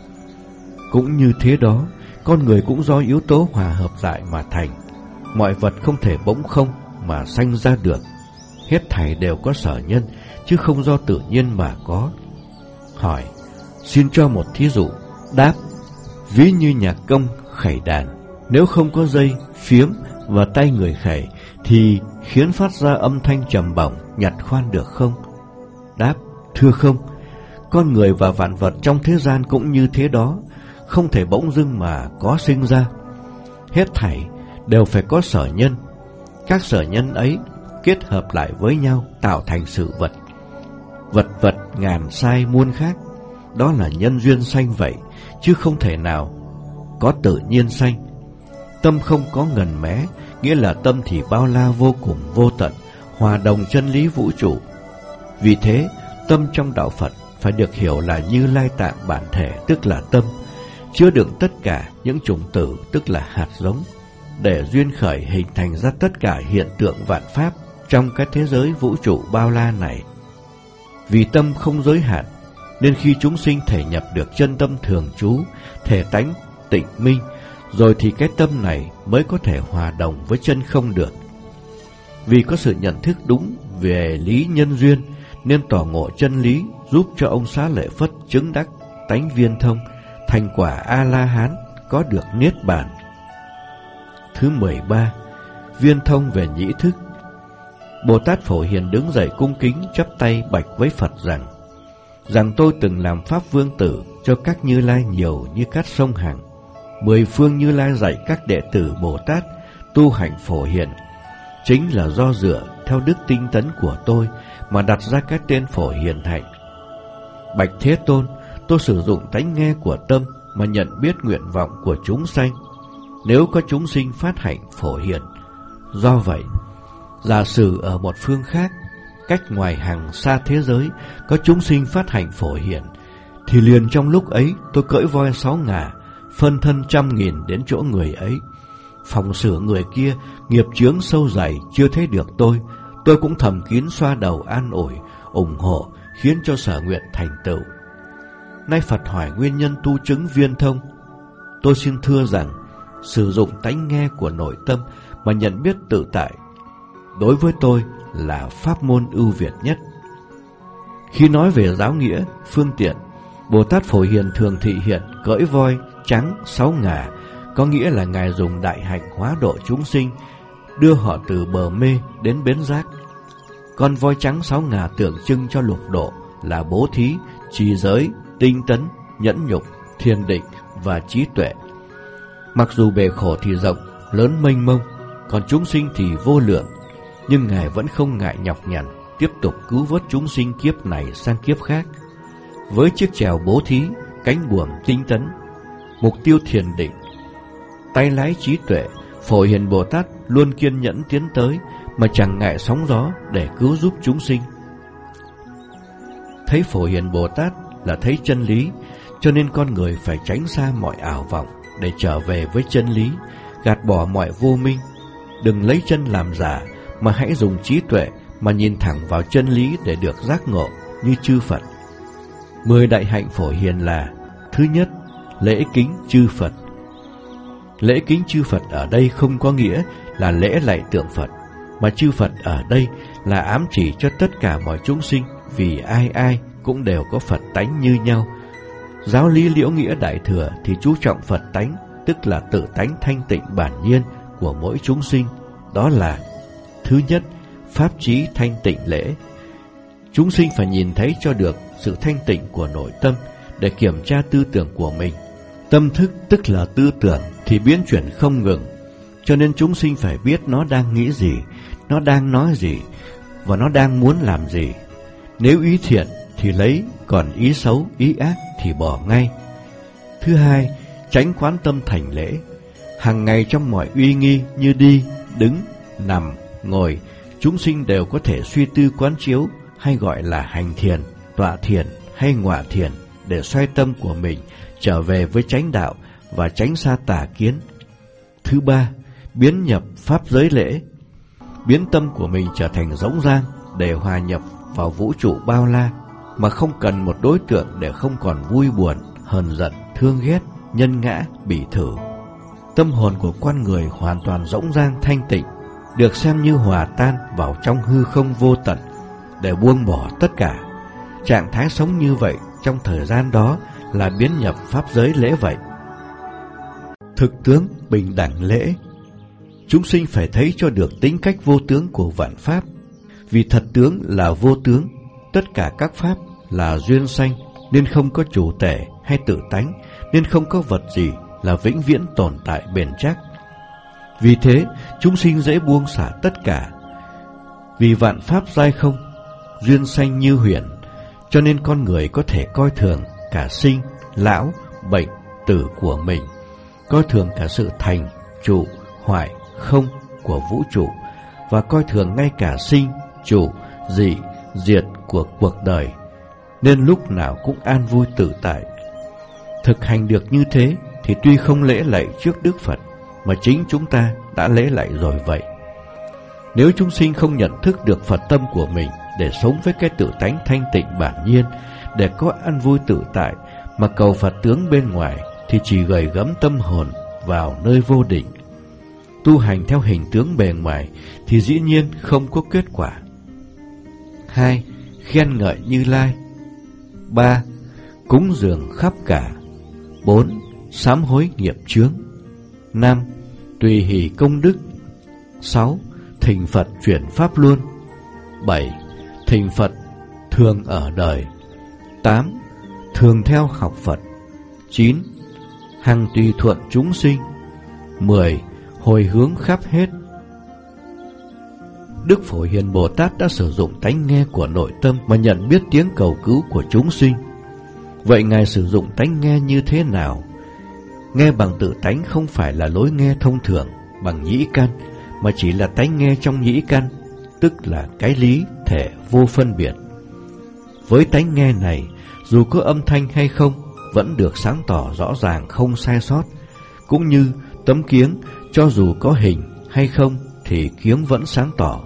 Cũng như thế đó, con người cũng do yếu tố hòa hợp lại mà thành. Mọi vật không thể bỗng không mà sanh ra được, hết thảy đều có sở nhân, chứ không do tự nhiên mà có. Hỏi: Xin cho một thí dụ. Đáp: Ví như nhạc công khẩy đàn, nếu không có dây, phiếm và tay người khẩy thì khiến phát ra âm thanh trầm bổng, nhặt khoan được không? Đáp: Thưa không. Con người và vạn vật trong thế gian cũng như thế đó, không thể bỗng dưng mà có sinh ra. Hết thảy đều phải có sở nhân. Các sở nhân ấy kết hợp lại với nhau tạo thành sự vật. Vật vật ngàn sai muôn khác, đó là nhân duyên sanh vậy, chứ không thể nào có tự nhiên sanh. Tâm không có ngần mé, nghĩa là tâm thì bao la vô cùng vô tận, hòa đồng chân lý vũ trụ. Vì thế, tâm trong đạo Phật phải được hiểu là Như Lai Tạng bản thể, tức là tâm, chứa đựng tất cả những chủng tử, tức là hạt giống, để duyên khởi hình thành ra tất cả hiện tượng vạn pháp trong cái thế giới vũ trụ bao la này. Vì tâm không giới hạn, nên khi chúng sinh thể nhập được chân tâm thường trú, thể tánh tịnh minh, rồi thì cái tâm này mới có thể hòa đồng với chân không được. Vì có sự nhận thức đúng về lý nhân duyên, nên tỏ ngộ chân lý, giúp cho ông Xá Lợi Phất chứng đắc tánh viên thông, thành quả A-la-hán, có được niết bàn. Thứ mười ba, viên thông về nhĩ thức. Bồ Tát Phổ Hiền đứng dậy cung kính chắp tay bạch với Phật rằng: Rằng tôi từng làm Pháp Vương Tử cho các Như Lai nhiều như cát sông Hằng. Mười phương Như Lai dạy các đệ tử Bồ Tát tu hành Phổ Hiền, chính là do dựa theo đức tinh tấn của tôi mà đặt ra cái tên Phổ Hiền hạnh. Bạch Thế Tôn, tôi sử dụng tánh nghe của tâm mà nhận biết nguyện vọng của chúng sanh. Nếu có chúng sinh phát hạnh Phổ Hiền, do vậy, giả sử ở một phương khác, cách ngoài hàng xa thế giới, có chúng sinh phát hạnh Phổ Hiền, thì liền trong lúc ấy tôi cưỡi voi sáu ngà, phân thân trăm nghìn đến chỗ người ấy. Phòng xử người kia nghiệp chướng sâu dày chưa thấy được tôi, tôi cũng thầm kín xoa đầu an ủi, ủng hộ, khiến cho sở nguyện thành tựu. Nay Phật hỏi nguyên nhân tu chứng viên thông. Tôi xin thưa rằng, sử dụng tánh nghe của nội tâm mà nhận biết tự tại, đối với tôi là pháp môn ưu việt nhất. Khi nói về giáo nghĩa, phương tiện, Bồ Tát Phổ Hiền thường thị hiện cưỡi voi trắng sáu ngà, có nghĩa là Ngài dùng đại hạnh hóa độ chúng sinh, đưa họ từ bờ mê đến bến giác. Con voi trắng sáu ngà tượng trưng cho lục độ là bố thí, trì giới, tinh tấn, nhẫn nhục, thiền định và trí tuệ. Mặc dù bể khổ thì rộng, lớn mênh mông, còn chúng sinh thì vô lượng, nhưng Ngài vẫn không ngại nhọc nhằn, tiếp tục cứu vớt chúng sinh kiếp này sang kiếp khác. Với chiếc chèo bố thí, cánh buồm tinh tấn, mục tiêu thiền định, tay lái trí tuệ, Phổ Hiền Bồ Tát luôn kiên nhẫn tiến tới mà chẳng ngại sóng gió để cứu giúp chúng sinh. Thấy Phổ Hiền Bồ Tát là thấy chân lý, cho nên con người phải tránh xa mọi ảo vọng để trở về với chân lý, gạt bỏ mọi vô minh. Đừng lấy chân làm giả, mà hãy dùng trí tuệ mà nhìn thẳng vào chân lý để được giác ngộ như chư Phật. Mười đại hạnh Phổ Hiền là: thứ nhất, lễ kính chư Phật. Lễ kính chư Phật ở đây không có nghĩa là lễ lạy tượng Phật, mà chư Phật ở đây là ám chỉ cho tất cả mọi chúng sinh, vì ai ai cũng đều có Phật tánh như nhau. Giáo lý Liễu Nghĩa Đại Thừa thì chú trọng Phật tánh, tức là tự tánh thanh tịnh bản nhiên của mỗi chúng sinh. Đó là: thứ nhất, pháp trí thanh tịnh lễ. Chúng sinh phải nhìn thấy cho được sự thanh tịnh của nội tâm để kiểm tra tư tưởng của mình. Tâm thức tức là tư tưởng thì biến chuyển không ngừng, cho nên chúng sinh phải biết nó đang nghĩ gì, nó đang nói gì và nó đang muốn làm gì. Nếu ý thiện thì lấy, còn ý xấu, ý ác thì bỏ ngay. Thứ hai, tránh quán tâm thành lễ. Hàng ngày trong mọi uy nghi như đi, đứng, nằm, ngồi, chúng sinh đều có thể suy tư quán chiếu, hay gọi là hành thiền, tọa thiền hay ngọa thiền, để xoay tâm của mình trở về với chánh đạo và tránh xa tà kiến. Thứ ba, biến nhập pháp giới lễ. Biến tâm của mình trở thành rỗng rang để hòa nhập vào vũ trụ bao la, mà không cần một đối tượng để không còn vui buồn, hờn giận, thương ghét, nhân ngã, bỉ thử. Tâm hồn của con người hoàn toàn rỗng rang thanh tịnh, được xem như hòa tan vào trong hư không vô tận để buông bỏ tất cả. Trạng thái sống như vậy trong thời gian đó là biến nhập pháp giới lễ vậy. Thực tướng bình đẳng lễ. Chúng sinh phải thấy cho được tính cách vô tướng của vạn pháp, vì thật tướng là vô tướng, tất cả các pháp là duyên sanh nên không có chủ thể hay tự tánh, nên không có vật gì là vĩnh viễn tồn tại bền chắc. Vì thế chúng sinh dễ buông xả tất cả. Vì vạn pháp giai không, duyên sanh như huyền, cho nên con người có thể coi thường cả sinh, lão, bệnh, tử của mình, coi thường cả sự thành, trụ, hoại, không của vũ trụ, và coi thường ngay cả sinh, trụ, dị, diệt của cuộc đời, nên lúc nào cũng an vui tự tại. Thực hành được như thế thì tuy không lễ lạy trước Đức Phật, mà chính chúng ta đã lễ lạy rồi vậy. Nếu chúng sinh không nhận thức được Phật tâm của mình để sống với cái tự tánh thanh tịnh bản nhiên, để có an vui tự tại, mà cầu Phật tướng bên ngoài, thì chỉ gầy gẫm tâm hồn vào nơi vô định. Tu hành theo hình tướng bề ngoài thì dĩ nhiên không có kết quả. Hai, khen ngợi Như Lai. Ba, cúng dường khắp cả. Bốn, sám hối nghiệp chướng. Năm, tùy hỷ công đức. Sáu. Thỉnh Phật chuyển pháp luân. Bảy. Thỉnh Phật thường ở đời. Tám. Thường theo học Phật. Chín. Hằng tùy thuận chúng sinh. Mười. Hồi hướng khắp hết. Đức Phổ Hiền Bồ Tát đã sử dụng tánh nghe của nội tâm mà nhận biết tiếng cầu cứu của chúng sinh. Vậy Ngài sử dụng tánh nghe như thế nào? Nghe bằng tự tánh không phải là lối nghe thông thường bằng nhĩ căn, mà chỉ là tánh nghe trong nhĩ căn, tức là cái lý thể vô phân biệt. Với tánh nghe này, dù có âm thanh hay không, vẫn được sáng tỏ rõ ràng không sai sót. Cũng như tấm kiếng, cho dù có hình hay không thì kiếng vẫn sáng tỏ.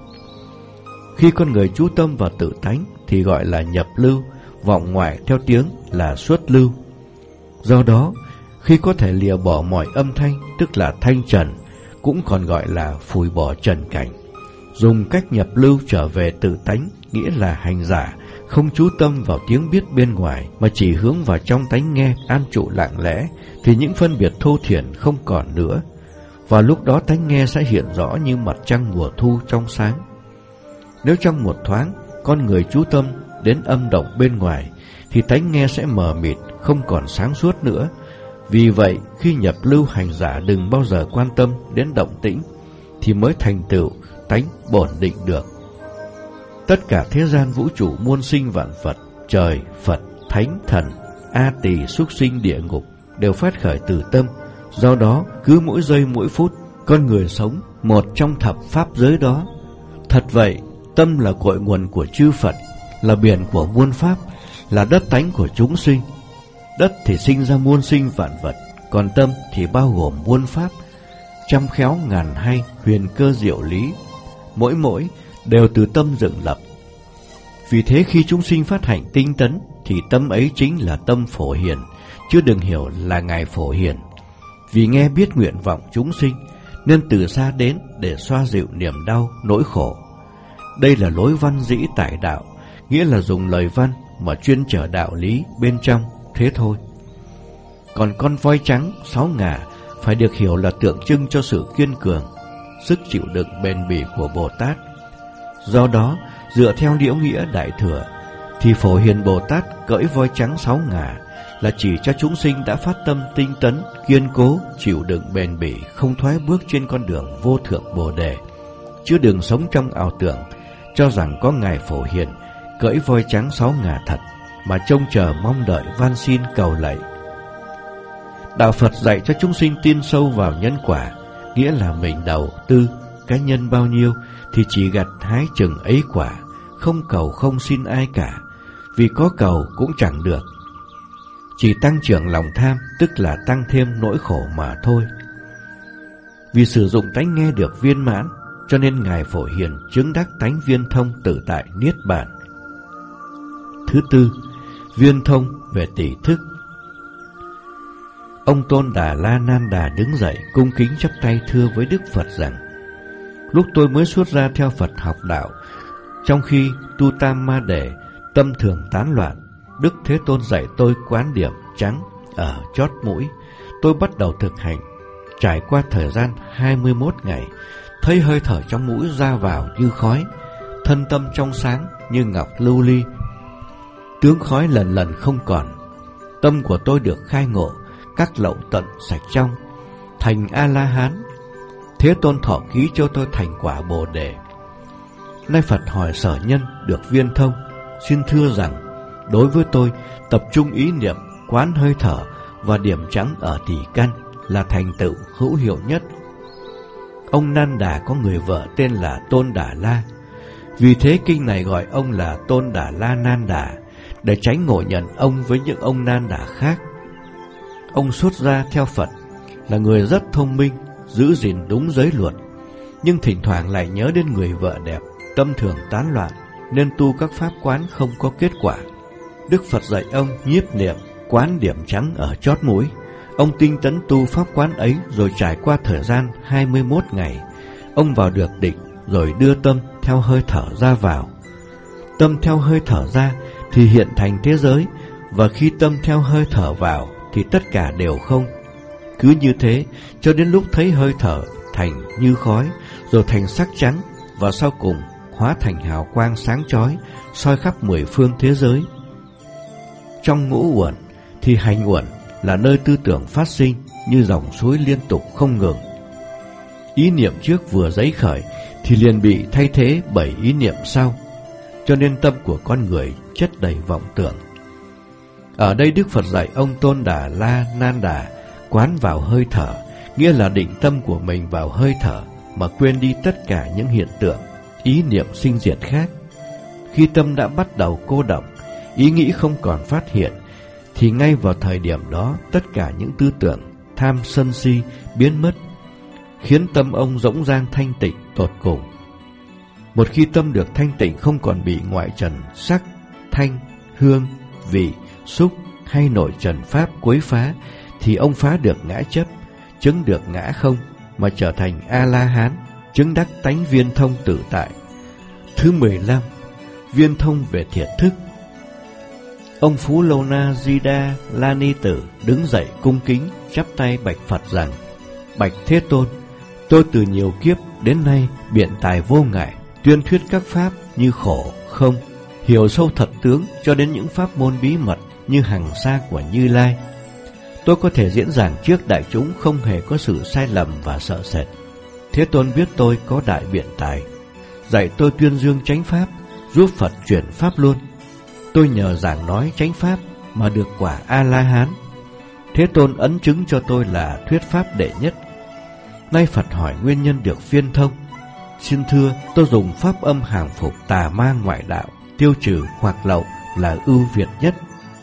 Khi con người chú tâm vào tự tánh thì gọi là nhập lưu, vọng ngoại theo tiếng là xuất lưu. Do đó, khi có thể lìa bỏ mọi âm thanh, tức là thanh trần, cũng còn gọi là phủi bỏ trần cảnh. Dùng cách nhập lưu trở về tự tánh, nghĩa là hành giả không chú tâm vào tiếng biết bên ngoài, mà chỉ hướng vào trong tánh nghe an trụ lặng lẽ, thì những phân biệt thô thiển không còn nữa. Và lúc đó tánh nghe sẽ hiện rõ như mặt trăng mùa thu trong sáng. Nếu trong một thoáng, con người chú tâm đến âm động bên ngoài, thì tánh nghe sẽ mờ mịt, không còn sáng suốt nữa. Vì vậy, khi nhập lưu, hành giả đừng bao giờ quan tâm đến động tĩnh, thì mới thành tựu tánh bổn định được. Tất cả thế gian vũ trụ muôn sinh vạn vật, trời, Phật, Thánh, Thần, A Tỳ, súc sinh, địa ngục đều phát khởi từ tâm. Do đó, cứ mỗi giây mỗi phút, con người sống một trong thập pháp giới đó. Thật vậy, tâm là cội nguồn của chư Phật, là biển của muôn pháp, là đất tánh của chúng sinh. Đất thì sinh ra muôn sinh vạn vật, còn tâm thì bao gồm muôn pháp, trăm khéo ngàn hay, huyền cơ diệu lý, mỗi mỗi đều từ tâm dựng lập. Vì thế khi chúng sinh phát hành tinh tấn, thì tâm ấy chính là tâm Phổ Hiền, chứ đừng hiểu là Ngài Phổ Hiền. Vì nghe biết nguyện vọng chúng sinh, nên từ xa đến để xoa dịu niềm đau, nỗi khổ. Đây là lối văn dĩ tại đạo, nghĩa là dùng lời văn mà chuyên trở đạo lý bên trong, thế thôi. Còn con voi trắng sáu ngà phải được hiểu là tượng trưng cho sự kiên cường, sức chịu đựng bền bỉ của Bồ Tát. Do đó, dựa theo liễu nghĩa đại thừa, thì Phổ Hiền Bồ Tát cưỡi voi trắng sáu ngà là chỉ cho chúng sinh đã phát tâm tinh tấn, kiên cố, chịu đựng bền bỉ, không thoái bước trên con đường vô thượng Bồ Đề. Chứ đừng sống trong ảo tưởng, cho rằng có Ngài Phổ Hiền cưỡi voi trắng sáu ngà thật, mà trông chờ mong đợi van xin cầu lạy. Đạo Phật dạy cho chúng sinh tin sâu vào nhân quả, nghĩa là mình đầu tư cá nhân bao nhiêu thì chỉ gặt hái chừng ấy quả, không cầu không xin ai cả, vì có cầu cũng chẳng được. Chỉ tăng trưởng lòng tham, tức là tăng thêm nỗi khổ mà thôi. Vì sử dụng tánh nghe được viên mãn, cho nên Ngài Phổ Hiền chứng đắc tánh viên thông tự tại niết bàn. Thứ tư, viên thông về tỷ thức. Ông Tôn Đà La Nan Đà đứng dậy cung kính chắp tay thưa với Đức Phật rằng: Lúc tôi mới xuất ra theo Phật học đạo, trong khi tu tam ma đề, tâm thường tán loạn, Đức Thế Tôn dạy tôi quán điểm trắng ở chót mũi. Tôi bắt đầu thực hành. Trải qua thời gian hai mươi mốt ngày, thấy hơi thở trong mũi ra vào như khói, thân tâm trong sáng như ngọc lưu ly, tướng khói lần lần không còn. Tâm của tôi được khai ngộ, các lậu tận sạch trong, thành A-la-hán. Thế Tôn thọ ký cho tôi thành quả Bồ Đề. Nay Phật hỏi sở nhân được viên thông, xin thưa rằng đối với tôi, tập trung ý niệm, quán hơi thở và điểm trắng ở tỷ căn là thành tựu hữu hiệu nhất. Ông Nan Đà có người vợ tên là Tôn Đà La, vì thế kinh này gọi ông là Tôn Đà La Nan Đà, để tránh ngộ nhận ông với những ông Nan Đà khác. Ông xuất gia theo Phật, là người rất thông minh, giữ gìn đúng giới luật, nhưng thỉnh thoảng lại nhớ đến người vợ đẹp, tâm thường tán loạn, nên tu các pháp quán không có kết quả. Đức Phật dạy ông nhiếp niệm, quán điểm trắng ở chót mũi. Ông tinh tấn tu pháp quán ấy, rồi trải qua thời gian hai mươi mốt ngày, ông vào được định, rồi đưa tâm theo hơi thở ra vào. Tâm theo hơi thở ra thì hiện thành thế giới, và khi tâm theo hơi thở vào thì tất cả đều không. Cứ như thế cho đến lúc thấy hơi thở thành thành như khói, rồi thành sắc trắng, và sau cùng hóa thành hào quang sáng chói, soi khắp mười phương thế giới. Trong ngũ uẩn thì hành uẩn là nơi tư tưởng phát sinh như dòng suối liên tục không ngừng. Ý niệm trước vừa dấy khởi thì liền bị thay thế bởi ý niệm sau, cho nên tâm của con người chất đầy vọng tưởng. Ở đây Đức Phật dạy ông Tôn Đà La Nan Đà quán vào hơi thở, nghĩa là định tâm của mình vào hơi thở mà quên đi tất cả những hiện tượng, ý niệm sinh diệt khác. Khi tâm đã bắt đầu cô đọng, ý nghĩ không còn phát hiện, thì ngay vào thời điểm đó tất cả những tư tưởng tham sân si biến mất, khiến tâm ông rỗng rang thanh tịnh tột cùng. Một khi tâm được thanh tịnh, không còn bị ngoại trần sắc, thanh, hương, vị, xúc hay nội trần pháp quấy phá, thì ông phá được ngã chấp, chứng được ngã không, mà trở thành A-la-hán, chứng đắc tánh viên thông tự tại. Thứ mười lăm, viên thông về thiệt thức. Ông Phú Lâu Na Di Đa La Ni Tử đứng dậy cung kính chắp tay bạch Phật rằng: Bạch Thế Tôn, tôi từ nhiều kiếp đến nay biện tài vô ngại, tuyên thuyết các pháp như khổ, không, hiểu sâu thật tướng cho đến những pháp môn bí mật như hằng sa của Như Lai. Tôi có thể diễn giảng trước đại chúng không hề có sự sai lầm và sợ sệt. Thế Tôn biết tôi có đại biện tài, dạy tôi tuyên dương chánh pháp, giúp Phật chuyển pháp luôn. Tôi nhờ giảng nói chánh pháp mà được quả A-la-hán. Thế Tôn ấn chứng cho tôi là thuyết pháp đệ nhất. Nay Phật hỏi nguyên nhân được viên thông. Xin thưa, tôi dùng pháp âm hàng phục tà ma ngoại đạo, tiêu trừ hoặc lậu là ưu việt nhất.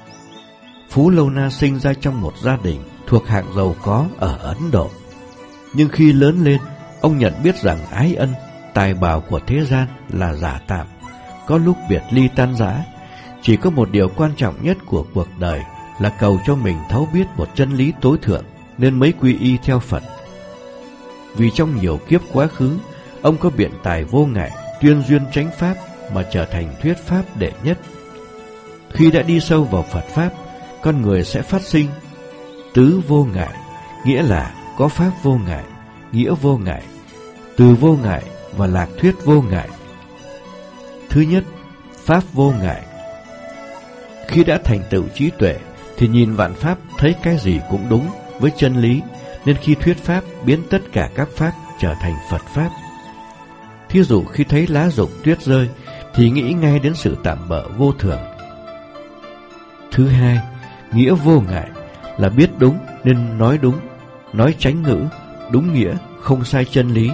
Phú Lâu Na sinh ra trong một gia đình thuộc hạng giàu có ở Ấn Độ. Nhưng khi lớn lên, ông nhận biết rằng ái ân, tài bảo của thế gian là giả tạm, có lúc biệt ly tan rã. Chỉ có một điều quan trọng nhất của cuộc đời là cầu cho mình thấu biết một chân lý tối thượng, nên mới quy y theo Phật. Vì trong nhiều kiếp quá khứ, ông có biện tài vô ngại, tuyên duyên chánh pháp mà trở thành thuyết pháp đệ nhất. Khi đã đi sâu vào Phật pháp, con người sẽ phát sinh tứ vô ngại, nghĩa là có pháp vô ngại, nghĩa vô ngại, từ vô ngại và lạc thuyết vô ngại. Thứ nhất, pháp vô ngại. Khi đã thành tựu trí tuệ thì nhìn vạn pháp thấy cái gì cũng đúng với chân lý, nên khi thuyết pháp biến tất cả các pháp trở thành Phật pháp. Thí dụ khi thấy lá rụng tuyết rơi thì nghĩ ngay đến sự tạm bợ vô thường. Thứ hai, nghĩa vô ngại là biết đúng nên nói đúng, nói chánh ngữ, đúng nghĩa, không sai chân lý.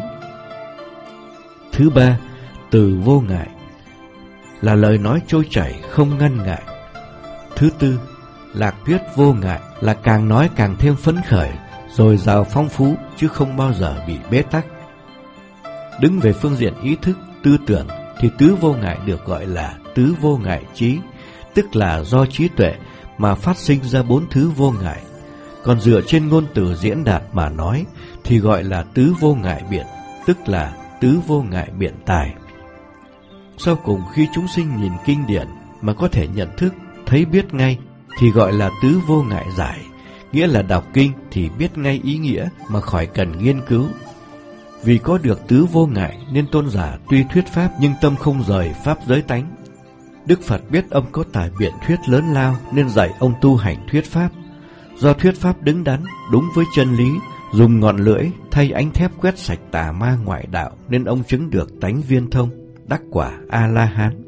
Thứ ba, từ vô ngại là lời nói trôi chảy, không ngăn ngại. Thứ tư, lạc thuyết vô ngại là càng nói càng thêm phấn khởi, dồi dào phong phú, chứ không bao giờ bị bế tắc. Đứng về phương diện ý thức, tư tưởng thì tứ vô ngại được gọi là tứ vô ngại trí, tức là do trí tuệ mà phát sinh ra bốn thứ vô ngại. Còn dựa trên ngôn từ diễn đạt mà nói thì gọi là tứ vô ngại biện, tức là tứ vô ngại biện tài. Sau cùng khi chúng sinh nhìn kinh điển mà có thể nhận thức, thấy biết ngay thì gọi là tứ vô ngại giải, nghĩa là đọc kinh thì biết ngay ý nghĩa mà khỏi cần nghiên cứu. Vì có được tứ vô ngại nên tôn giả tuy thuyết pháp nhưng tâm không rời pháp giới tánh. Đức Phật biết ông có tài biện thuyết lớn lao nên dạy ông tu hành thuyết pháp. Do thuyết pháp đứng đắn, đúng với chân lý, dùng ngọn lưỡi thay ánh thép quét sạch tà ma ngoại đạo nên ông chứng được tánh viên thông, đắc quả A-la-hán.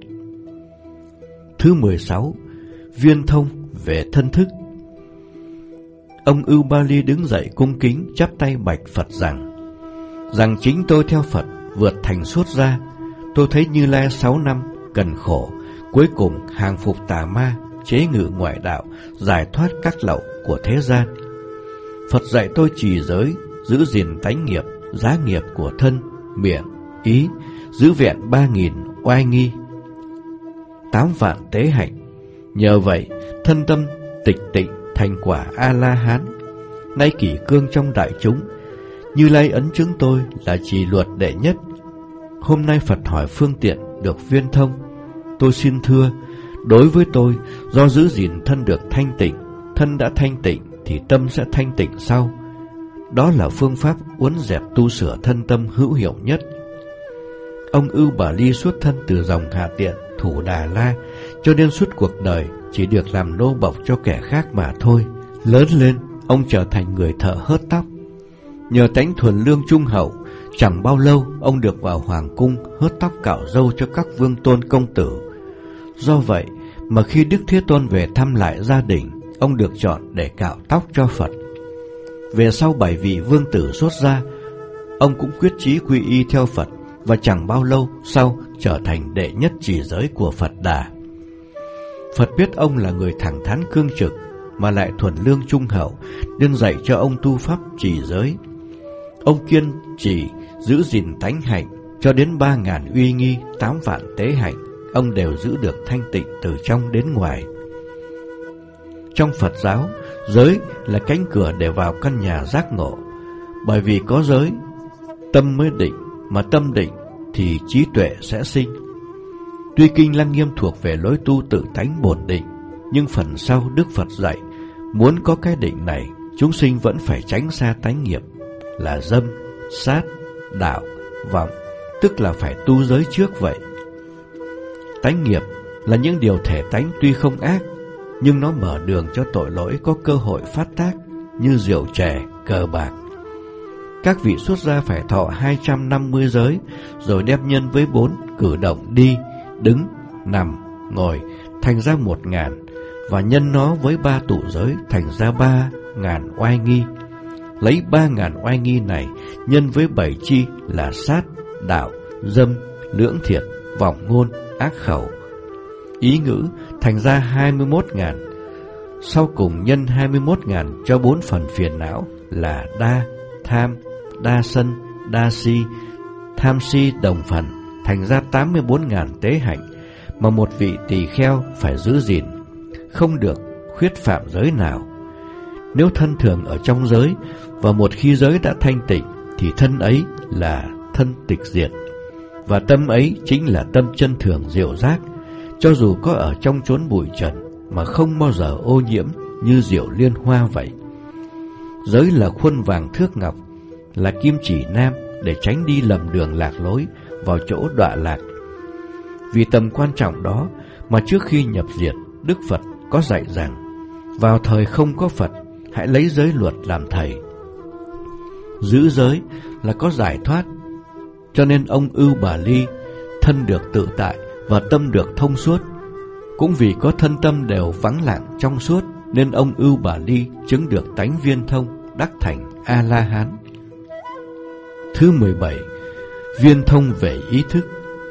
Thứ mười sáu, viên thông về thân thức. Ông Ưu Ba Ly đứng dậy cung kính chắp tay bạch Phật rằng: Rằng chính tôi theo Phật vượt thành suốt ra. Tôi thấy Như Lai sáu năm cần khổ, cuối cùng hàng phục tà ma, chế ngự ngoại đạo, giải thoát các lậu của thế gian. Phật dạy tôi trì giới, giữ gìn tánh nghiệp, giá nghiệp của thân, miệng, ý, giữ vẹn ba nghìn oai nghi, tám vạn tế hạnh. Nhờ vậy, thân tâm tịch tịnh thành quả A-la-hán. Nay kỷ cương trong đại chúng, Như Lai ấn chứng tôi là trì luật đệ nhất. Hôm nay Phật hỏi phương tiện được viên thông. Tôi xin thưa, đối với tôi, do giữ gìn thân được thanh tịnh, thân đã thanh tịnh thì tâm sẽ thanh tịnh sau. đó là phương pháp uốn dẹp tu sửa thân tâm hữu hiệu nhất. Ông Ưu Bà Ly xuất thân từ dòng Hạ Tiện, Thủ Đà La, cho nên suốt cuộc đời chỉ được làm nô bộc cho kẻ khác mà thôi. Lớn lên, ông trở thành người thợ hớt tóc. Nhờ tánh thuần lương trung hậu, chẳng bao lâu ông được vào hoàng cung hớt tóc cạo râu cho các vương tôn công tử. Do vậy mà khi Đức Thế Tôn về thăm lại gia đình, ông được chọn để cạo tóc cho Phật. Về sau bảy vị vương tử xuất gia, ông cũng quyết chí quy y theo Phật, và chẳng bao lâu sau trở thành đệ nhất chỉ giới của Phật Đà. Phật biết ông là người thẳng thắn cương trực mà lại thuần lương trung hậu, nên dạy cho ông tu pháp chỉ giới. Ông kiên trì giữ gìn tánh hạnh cho đến ba ngàn uy nghi, tám vạn tế hạnh, ông đều giữ được thanh tịnh từ trong đến ngoài. Trong Phật giáo, giới là cánh cửa để vào căn nhà giác ngộ. Bởi vì có giới, tâm mới định, mà tâm định thì trí tuệ sẽ sinh. Tuy Kinh Lăng Nghiêm thuộc về lối tu tự tánh bổn định, nhưng phần sau Đức Phật dạy, muốn có cái định này, chúng sinh vẫn phải tránh xa tánh nghiệp là dâm, sát, đạo, vọng, tức là phải tu giới trước vậy. Tánh nghiệp là những điều thể tánh tuy không ác, nhưng nó mở đường cho tội lỗi có cơ hội phát tác, như rượu chè, cờ bạc. Các vị xuất gia phải thọ hai trăm năm mươi giới, rồi đem nhân với bốn cử động đi, đứng, nằm, ngồi, thành ra một ngàn, và nhân nó với ba tụ giới thành ra ba ngàn oai nghi. Lấy ba ngàn oai nghi này nhân với bảy chi là sát, đạo, dâm, lưỡng thiệt, vọng ngôn, ác khẩu, ý ngữ, thành ra hai mươi mốt ngàn. Sau cùng nhân hai mươi mốt ngàn cho bốn phần phiền não là đa, tham, đa sân, đa si, tham si đồng phần, thành ra tám mươi bốn ngàn tế hạnh mà một vị tỳ kheo phải giữ gìn, không được khuyết phạm giới nào. Nếu thân thường ở trong giới, và một khi giới đã thanh tịnh, thì thân ấy là thân tịch diệt, và tâm ấy chính là tâm chân thường diệu giác, cho dù có ở trong chốn bụi trần mà không bao giờ ô nhiễm, như diệu liên hoa vậy. Giới là khuôn vàng thước ngọc, là kim chỉ nam để tránh đi lầm đường lạc lối vào chỗ đọa lạc. Vì tầm quan trọng đó mà trước khi nhập diệt, Đức Phật có dạy rằng, vào thời không có Phật, hãy lấy giới luật làm thầy. Giữ giới là có giải thoát, cho nên ông Ưu Bà Ly thân được tự tại và tâm được thông suốt. Cũng vì có thân tâm đều vắng lặng trong suốt, nên ông Ưu Bà Ly chứng được tánh viên thông, đắc thành A-la-hán. Thứ mười bảy. Viên thông về ý thức.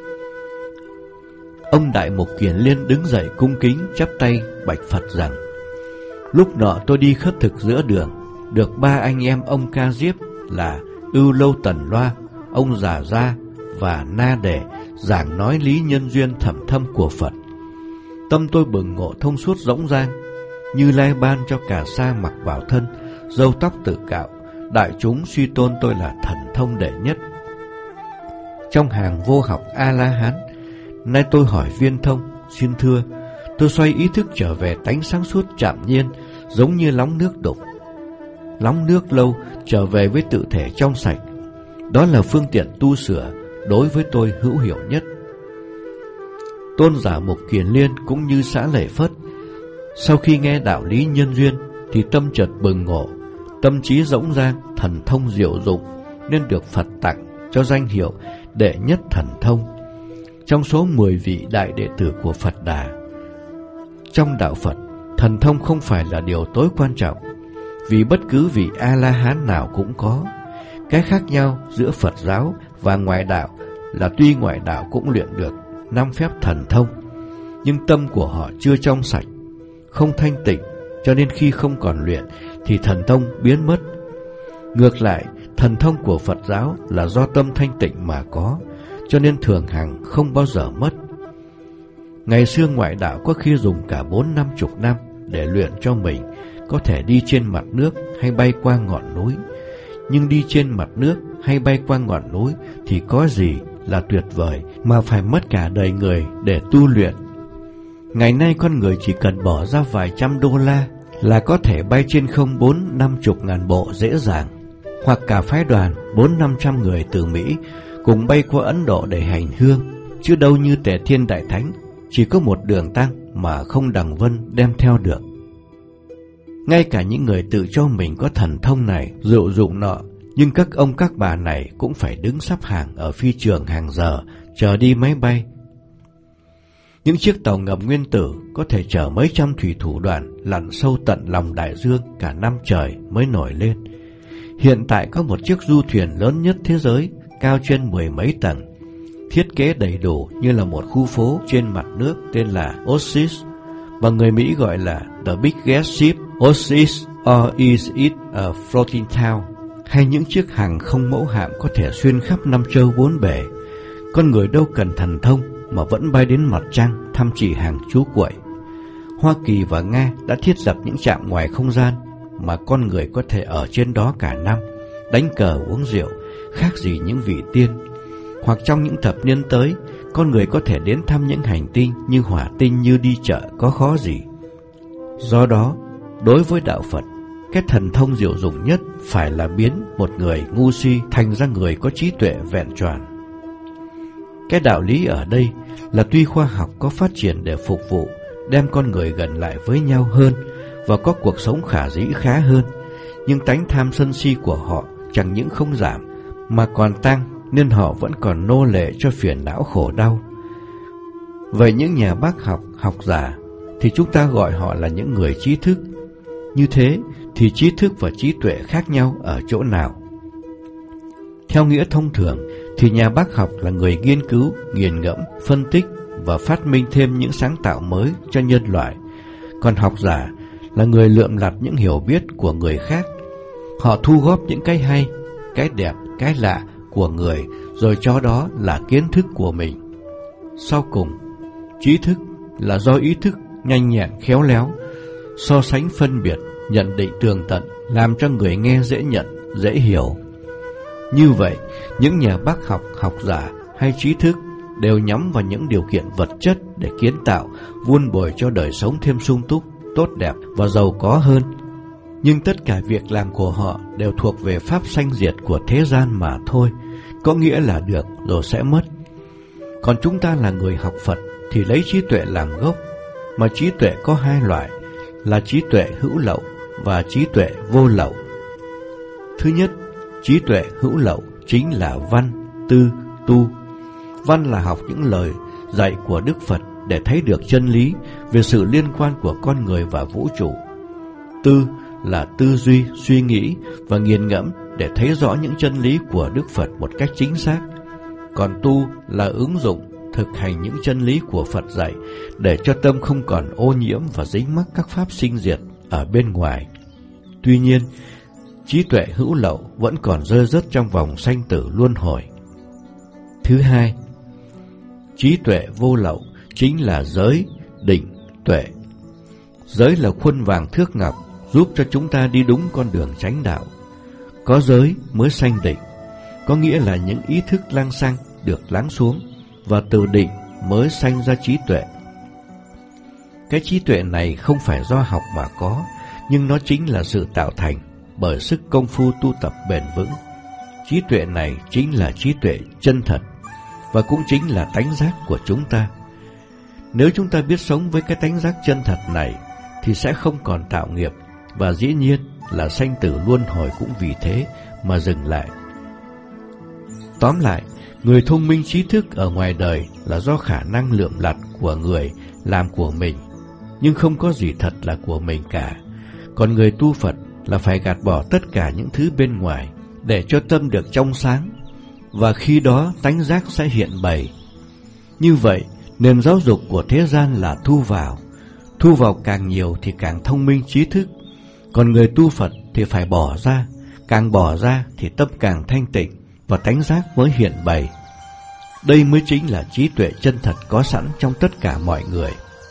Ông Đại Mục Kiền Liên đứng dậy cung kính chắp tay bạch Phật rằng, lúc nọ tôi đi khất thực giữa đường, được ba anh em ông Ca Diếp là Ưu Lâu Tần Loa, ông Già Gia và Na Đề giảng nói lý nhân duyên thẩm thâm của Phật. Tâm tôi bừng ngộ thông suốt rỗng rang, Như Lai ban cho cà sa mặc vào thân, râu tóc tự cạo, đại chúng suy tôn tôi là thần thông đệ nhất. Trong hàng vô học A-la-hán, nay tôi hỏi viên thông, xin thưa, tôi xoay ý thức trở về tánh sáng suốt chạm nhiên, giống như lóng nước đục. Lóng nước lâu trở về với tự thể trong sạch, đó là phương tiện tu sửa đối với tôi hữu hiệu nhất. Tôn giả Mục Kiền Liên cũng như Xá Lợi Phất, sau khi nghe đạo lý nhân duyên thì tâm chợt bừng ngộ, tâm trí rỗng rang, thần thông diệu dụng, nên được Phật tặng cho danh hiệu đệ nhất thần thông trong số mười vị đại đệ tử của Phật Đà. Trong đạo Phật, thần thông không phải là điều tối quan trọng, vì bất cứ vị A-la-hán nào cũng có. Cái khác nhau giữa Phật giáo và ngoại đạo là tuy ngoại đạo cũng luyện được năm phép thần thông, nhưng tâm của họ chưa trong sạch, không thanh tịnh, cho nên khi không còn luyện thì thần thông biến mất. Ngược lại, thần thông của Phật giáo là do tâm thanh tịnh mà có, cho nên thường hằng không bao giờ mất. Ngày xưa ngoại đạo có khi dùng cả bốn năm chục năm để luyện cho mình có thể đi trên mặt nước hay bay qua ngọn núi. Nhưng đi trên mặt nước hay bay qua ngọn núi thì có gì là tuyệt vời mà phải mất cả đời người để tu luyện. Ngày nay con người chỉ cần bỏ ra vài trăm đô la là có thể bay trên không bốn năm chục ngàn bộ dễ dàng. hoặc cả phái đoàn bốn năm trăm người từ Mỹ cùng bay qua Ấn Độ để hành hương, chứ đâu như Tề Thiên Đại Thánh chỉ có một đường tăng mà không đằng vân đem theo được. Ngay cả những người tự cho mình có thần thông này, dụ dụng nọ, nhưng các ông các bà này cũng phải đứng sắp hàng ở phi trường hàng giờ, chờ đi máy bay. Những chiếc tàu ngầm nguyên tử có thể chở mấy trăm thủy thủ đoàn lặn sâu tận lòng đại dương cả năm trời mới nổi lên. Hiện tại có một chiếc du thuyền lớn nhất thế giới, cao trên mười mấy tầng, thiết kế đầy đủ như là một khu phố trên mặt nước, tên là Oasis, và người Mỹ gọi là The Biggest Ship Oasis, or is it a floating town? Hay những chiếc hàng không mẫu hạm có thể xuyên khắp năm châu bốn bể. Con người đâu cần thần thông mà vẫn bay đến mặt trăng thăm chỉ hàng chú quậy. Hoa Kỳ và Nga đã thiết lập những trạm ngoài không gian mà con người có thể ở trên đó cả năm, đánh cờ uống rượu, khác gì những vị tiên. Hoặc trong những thập niên tới, con người có thể đến thăm những hành tinh như hỏa tinh như đi chợ, có khó gì. Do đó, đối với đạo Phật, cái thần thông diệu dụng nhất phải là biến một người ngu si thành ra người có trí tuệ vẹn tròn. Cái đạo lý ở đây là tuy khoa học có phát triển để phục vụ, đem con người gần lại với nhau hơn và có cuộc sống khả dĩ khá hơn, nhưng tánh tham sân si của họ chẳng những không giảm mà còn tăng, nên họ vẫn còn nô lệ cho phiền não khổ đau. Vậy những nhà bác học, học giả thì chúng ta gọi họ là những người trí thức. Như thế thì trí thức và trí tuệ khác nhau ở chỗ nào? Theo nghĩa thông thường thì nhà bác học là người nghiên cứu, nghiền ngẫm, phân tích và phát minh thêm những sáng tạo mới cho nhân loại. Còn học giả là người lượm lặt những hiểu biết của người khác. Họ thu góp những cái hay, cái đẹp, cái lạ của người, rồi cho đó là kiến thức của mình. Sau cùng, trí thức là do ý thức nhanh nhẹn, khéo léo, so sánh phân biệt, nhận định tường tận, làm cho người nghe dễ nhận, dễ hiểu. Như vậy, những nhà bác học, học giả hay trí thức đều nhắm vào những điều kiện vật chất để kiến tạo, vun bồi cho đời sống thêm sung túc, tốt đẹp và giàu có hơn. Nhưng tất cả việc làm của họ đều thuộc về pháp sanh diệt của thế gian mà thôi, có nghĩa là được rồi sẽ mất. Còn chúng ta là người học Phật thì lấy trí tuệ làm gốc, mà trí tuệ có hai loại, là trí tuệ hữu lậu và trí tuệ vô lậu. Thứ nhất, trí tuệ hữu lậu chính là văn, tư, tu. Văn là học những lời dạy của Đức Phật để thấy được chân lý về sự liên quan của con người và vũ trụ. Tư là tư duy, suy nghĩ và nghiền ngẫm để thấy rõ những chân lý của Đức Phật một cách chính xác. Còn tu là ứng dụng, thực hành những chân lý của Phật dạy để cho tâm không còn ô nhiễm và dính mắc các pháp sinh diệt ở bên ngoài. Tuy nhiên, trí tuệ hữu lậu vẫn còn rơi rớt trong vòng sanh tử luân hồi. Thứ hai, trí tuệ vô lậu chính là giới, định, tuệ. Giới là khuôn vàng thước ngọc giúp cho chúng ta đi đúng con đường chánh đạo. Có giới mới sanh định, có nghĩa là những ý thức lăng xăng được lắng xuống, và từ định mới sanh ra trí tuệ. Cái trí tuệ này không phải do học mà có, nhưng nó chính là sự tạo thành bởi sức công phu tu tập bền vững. Trí tuệ này chính là trí tuệ chân thật, và cũng chính là tánh giác của chúng ta. Nếu chúng ta biết sống với cái tánh giác chân thật này, thì sẽ không còn tạo nghiệp, và dĩ nhiên là sanh tử luân hồi cũng vì thế mà dừng lại. Tóm lại, người thông minh trí thức ở ngoài đời là do khả năng lượm lặt của người làm của mình, nhưng không có gì thật là của mình cả. Còn người tu Phật là phải gạt bỏ tất cả những thứ bên ngoài để cho tâm được trong sáng, và khi đó tánh giác sẽ hiện bày. Như vậy, nền giáo dục của thế gian là thu vào. Thu vào càng nhiều thì càng thông minh trí thức. Còn người tu Phật thì phải bỏ ra, càng bỏ ra thì tâm càng thanh tịnh và tánh giác mới hiện bày. Đây mới chính là trí tuệ chân thật có sẵn trong tất cả mọi người.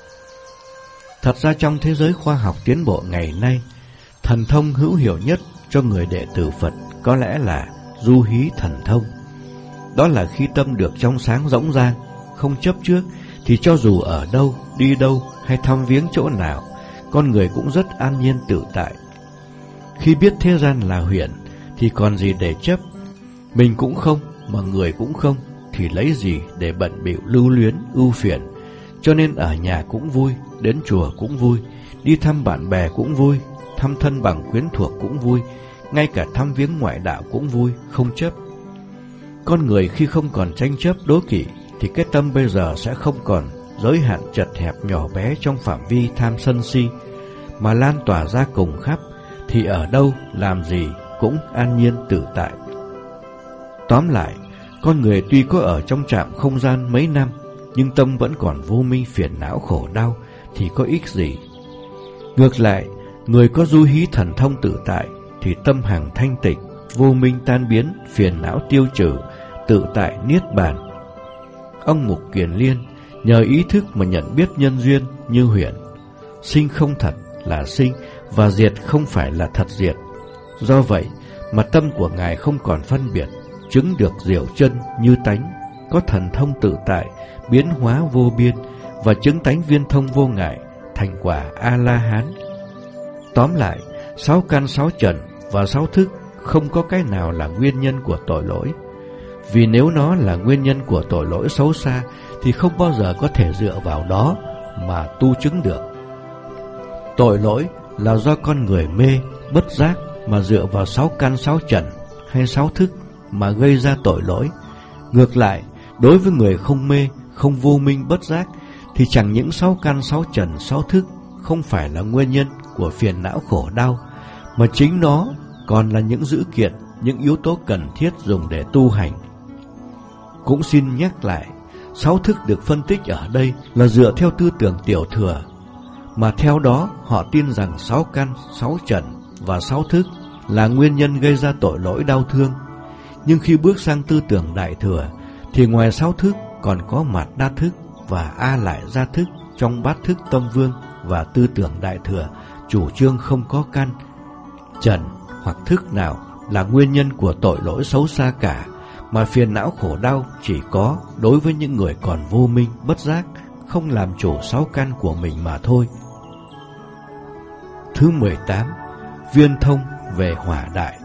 Thật ra trong thế giới khoa học tiến bộ ngày nay, thần thông hữu hiệu nhất cho người đệ tử Phật có lẽ là du hí thần thông. Đó là khi tâm được trong sáng rỗng rang, không chấp trước, thì cho dù ở đâu, đi đâu hay thăm viếng chỗ nào, con người cũng rất an nhiên tự tại. Khi biết thế gian là huyễn, thì còn gì để chấp. Mình cũng không, mà người cũng không, thì lấy gì để bận bịu lưu luyến ưu phiền. Cho nên ở nhà cũng vui, đến chùa cũng vui, đi thăm bạn bè cũng vui, thăm thân bằng quyến thuộc cũng vui, ngay cả thăm viếng ngoại đạo cũng vui, không chấp. Con người khi không còn tranh chấp đố kỵ thì cái tâm bây giờ sẽ không còn giới hạn chật hẹp nhỏ bé trong phạm vi tham sân si, mà lan tỏa ra cùng khắp, thì ở đâu làm gì cũng an nhiên tự tại. Tóm lại, con người tuy có ở trong trạm không gian mấy năm, nhưng tâm vẫn còn vô minh phiền não khổ đau, thì có ích gì. Ngược lại, người có du hí thần thông tự tại thì tâm hằng thanh tịnh, vô minh tan biến, phiền não tiêu trừ, tự tại niết bàn. Ông Mục Kiền Liên nhờ ý thức mà nhận biết nhân duyên như huyễn, sinh không thật là sinh và diệt không phải là thật diệt. Do vậy mà tâm của Ngài không còn phân biệt, chứng được diệu chân như tánh, có thần thông tự tại, biến hóa vô biên, và chứng tánh viên thông vô ngại, thành quả A-la-hán. Tóm lại, sáu căn sáu trần và sáu thức không có cái nào là nguyên nhân của tội lỗi. Vì nếu nó là nguyên nhân của tội lỗi xấu xa thì không bao giờ có thể dựa vào đó mà tu chứng được. Tội lỗi là do con người mê, bất giác mà dựa vào sáu căn sáu trần hay sáu thức mà gây ra tội lỗi. Ngược lại, đối với người không mê, không vô minh bất giác thì chẳng những sáu căn sáu trần sáu thức không phải là nguyên nhân của phiền não khổ đau, mà chính nó còn là những dữ kiện, những yếu tố cần thiết dùng để tu hành. Cũng xin nhắc lại, sáu thức được phân tích ở đây là dựa theo tư tưởng tiểu thừa, mà theo đó họ tin rằng sáu căn, sáu trần và sáu thức là nguyên nhân gây ra tội lỗi đau thương. Nhưng khi bước sang tư tưởng đại thừa thì ngoài sáu thức còn có mạt đa thức và a lại gia thức trong bát thức tâm vương, và tư tưởng đại thừa chủ trương không có căn, trần hoặc thức nào là nguyên nhân của tội lỗi xấu xa cả, mà phiền não khổ đau chỉ có đối với những người còn vô minh bất giác, không làm chủ sáu căn của mình mà thôi. Thứ mười tám. Viên thông về hỏa đại.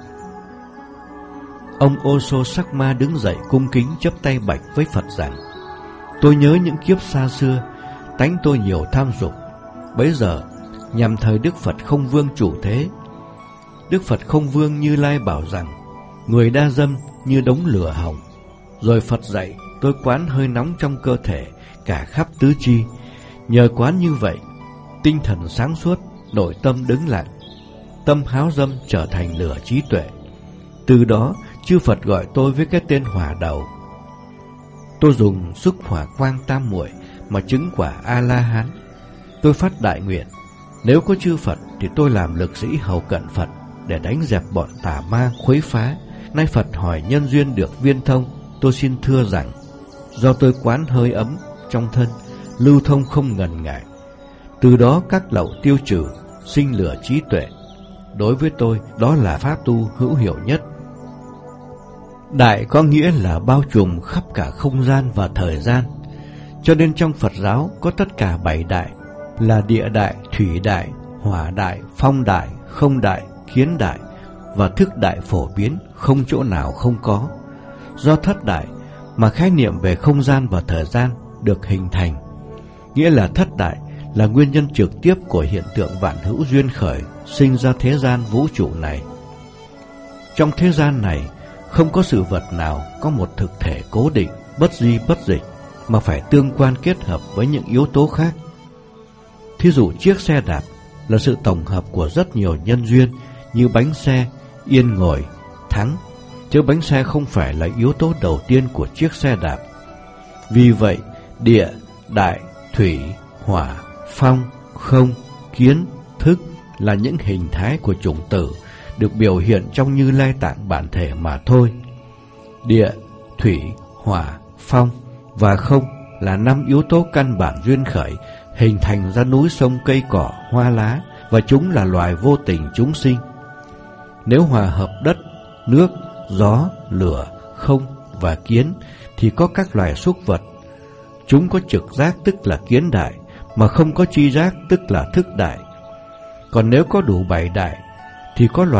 Ông Osho Sakma đứng dậy cung kính chắp tay bạch với Phật rằng: Tôi nhớ những kiếp xa xưa, tánh tôi nhiều tham dục. Bấy giờ nhằm thời Đức Phật Không Vương chủ thế, Đức Phật Không Vương Như Lai bảo rằng người đa dâm như đống lửa hồng. Rồi Phật dạy tôi quán hơi nóng trong cơ thể cả khắp tứ chi. Nhờ quán như vậy, tinh thần sáng suốt, nội tâm đứng lặng, tâm háo dâm trở thành lửa trí tuệ. Từ đó chư Phật gọi tôi với cái tên hỏa đầu. Tôi dùng xúc hỏa quang tam muội mà chứng quả A-la-hán. Tôi phát đại nguyện, nếu có chư Phật thì tôi làm lực sĩ hầu cận Phật để đánh dẹp bọn tà ma khuấy phá. Nay Phật hỏi nhân duyên được viên thông, tôi xin thưa rằng do tôi quán hơi ấm trong thân, lưu thông không ngần ngại. Từ đó các lậu tiêu trừ, sinh lửa trí tuệ. Đối với tôi, đó là pháp tu hữu hiệu nhất. Đại có nghĩa là bao trùm khắp cả không gian và thời gian. Cho nên trong Phật giáo có tất cả bảy đại là địa đại, thủy đại, hỏa đại, phong đại, không đại, kiến đại và thức đại phổ biến, không chỗ nào không có. Do thất đại mà khái niệm về không gian và thời gian được hình thành. Nghĩa là thất đại là nguyên nhân trực tiếp của hiện tượng vạn hữu duyên khởi sinh ra thế gian vũ trụ này. Trong thế gian này không có sự vật nào có một thực thể cố định, bất di bất dịch, mà phải tương quan kết hợp với những yếu tố khác. Thí dụ chiếc xe đạp là sự tổng hợp của rất nhiều nhân duyên như bánh xe, yên ngồi, thắng, chứ bánh xe không phải là yếu tố đầu tiên của chiếc xe đạp. Vì vậy, địa, đại, thủy, hỏa, phong, không, kiến, thức là những hình thái của chủng tử được biểu hiện trong Như Lai Tạng bản thể mà thôi. Địa, thủy, hỏa, phong và không là năm yếu tố căn bản duyên khởi hình thành ra núi sông cây cỏ hoa lá, và chúng là loài vô tình chúng sinh. Nếu hòa hợp đất, nước, gió, lửa, không và kiến thì có các loài súc vật. Chúng có trực giác tức là kiến đại, mà không có tri giác tức là thức đại. Còn nếu có đủ bảy đại thì có loài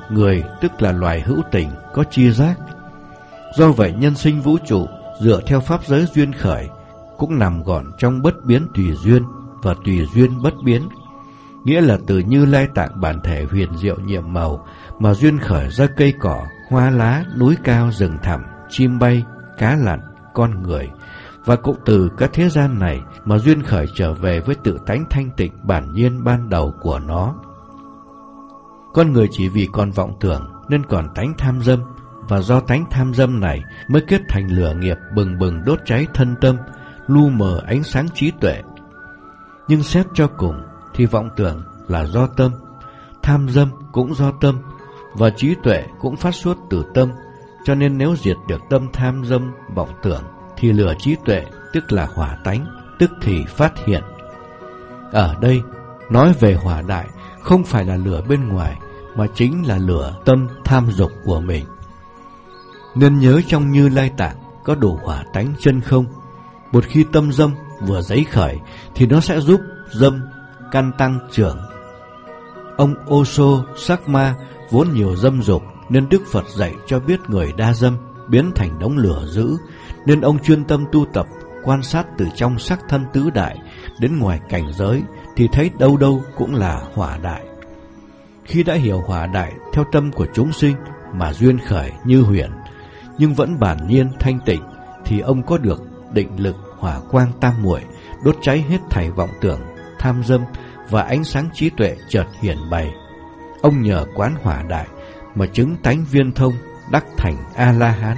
người tức là loài hữu tình, có tri giác. Do vậy nhân sinh vũ trụ dựa theo pháp giới duyên khởi cũng nằm gọn trong bất biến tùy duyên và tùy duyên bất biến, nghĩa là từ Như Lai Tạng bản thể huyền diệu nhiệm màu mà duyên khởi ra cây cỏ, hoa lá, núi cao, rừng thẳm, chim bay, cá lặn, con người, và cũng từ các thế gian này mà duyên khởi trở về với tự tánh thanh tịnh bản nhiên ban đầu của nó. Con người chỉ vì còn vọng tưởng nên còn tánh tham dâm, và do tánh tham dâm này mới kết thành lửa nghiệp bừng bừng đốt cháy thân tâm, lu mờ ánh sáng trí tuệ. Nhưng xét cho cùng thì vọng tưởng là do tâm, tham dâm cũng do tâm, và trí tuệ cũng phát xuất từ tâm. Cho nên nếu diệt được tâm tham dâm vọng tưởng thì lửa trí tuệ tức là hỏa tánh tức thì phát hiện. Ở đây nói về hỏa đại không phải là lửa bên ngoài, mà chính là lửa tâm tham dục của mình. Nên nhớ trong Như Lai Tạng có đủ hỏa tánh chân không. Một khi tâm dâm vừa dấy khởi thì nó sẽ giúp dâm căn tăng trưởng. Ông Osho Sakma vốn nhiều dâm dục, nên Đức Phật dạy cho biết người đa dâm biến thành đống lửa dữ, nên ông chuyên tâm tu tập, quan sát từ trong sắc thân tứ đại đến ngoài cảnh giới thì thấy đâu đâu cũng là hỏa đại. Khi đã hiểu hỏa đại theo tâm của chúng sinh mà duyên khởi như huyền, nhưng vẫn bản nhiên thanh tịnh, thì ông có được định lực hỏa quang tam muội, đốt cháy hết thảy vọng tưởng, tham dâm, và ánh sáng trí tuệ chợt hiển bày. Ông nhờ quán hỏa đại mà chứng tánh viên thông, đắc thành A-la-hán.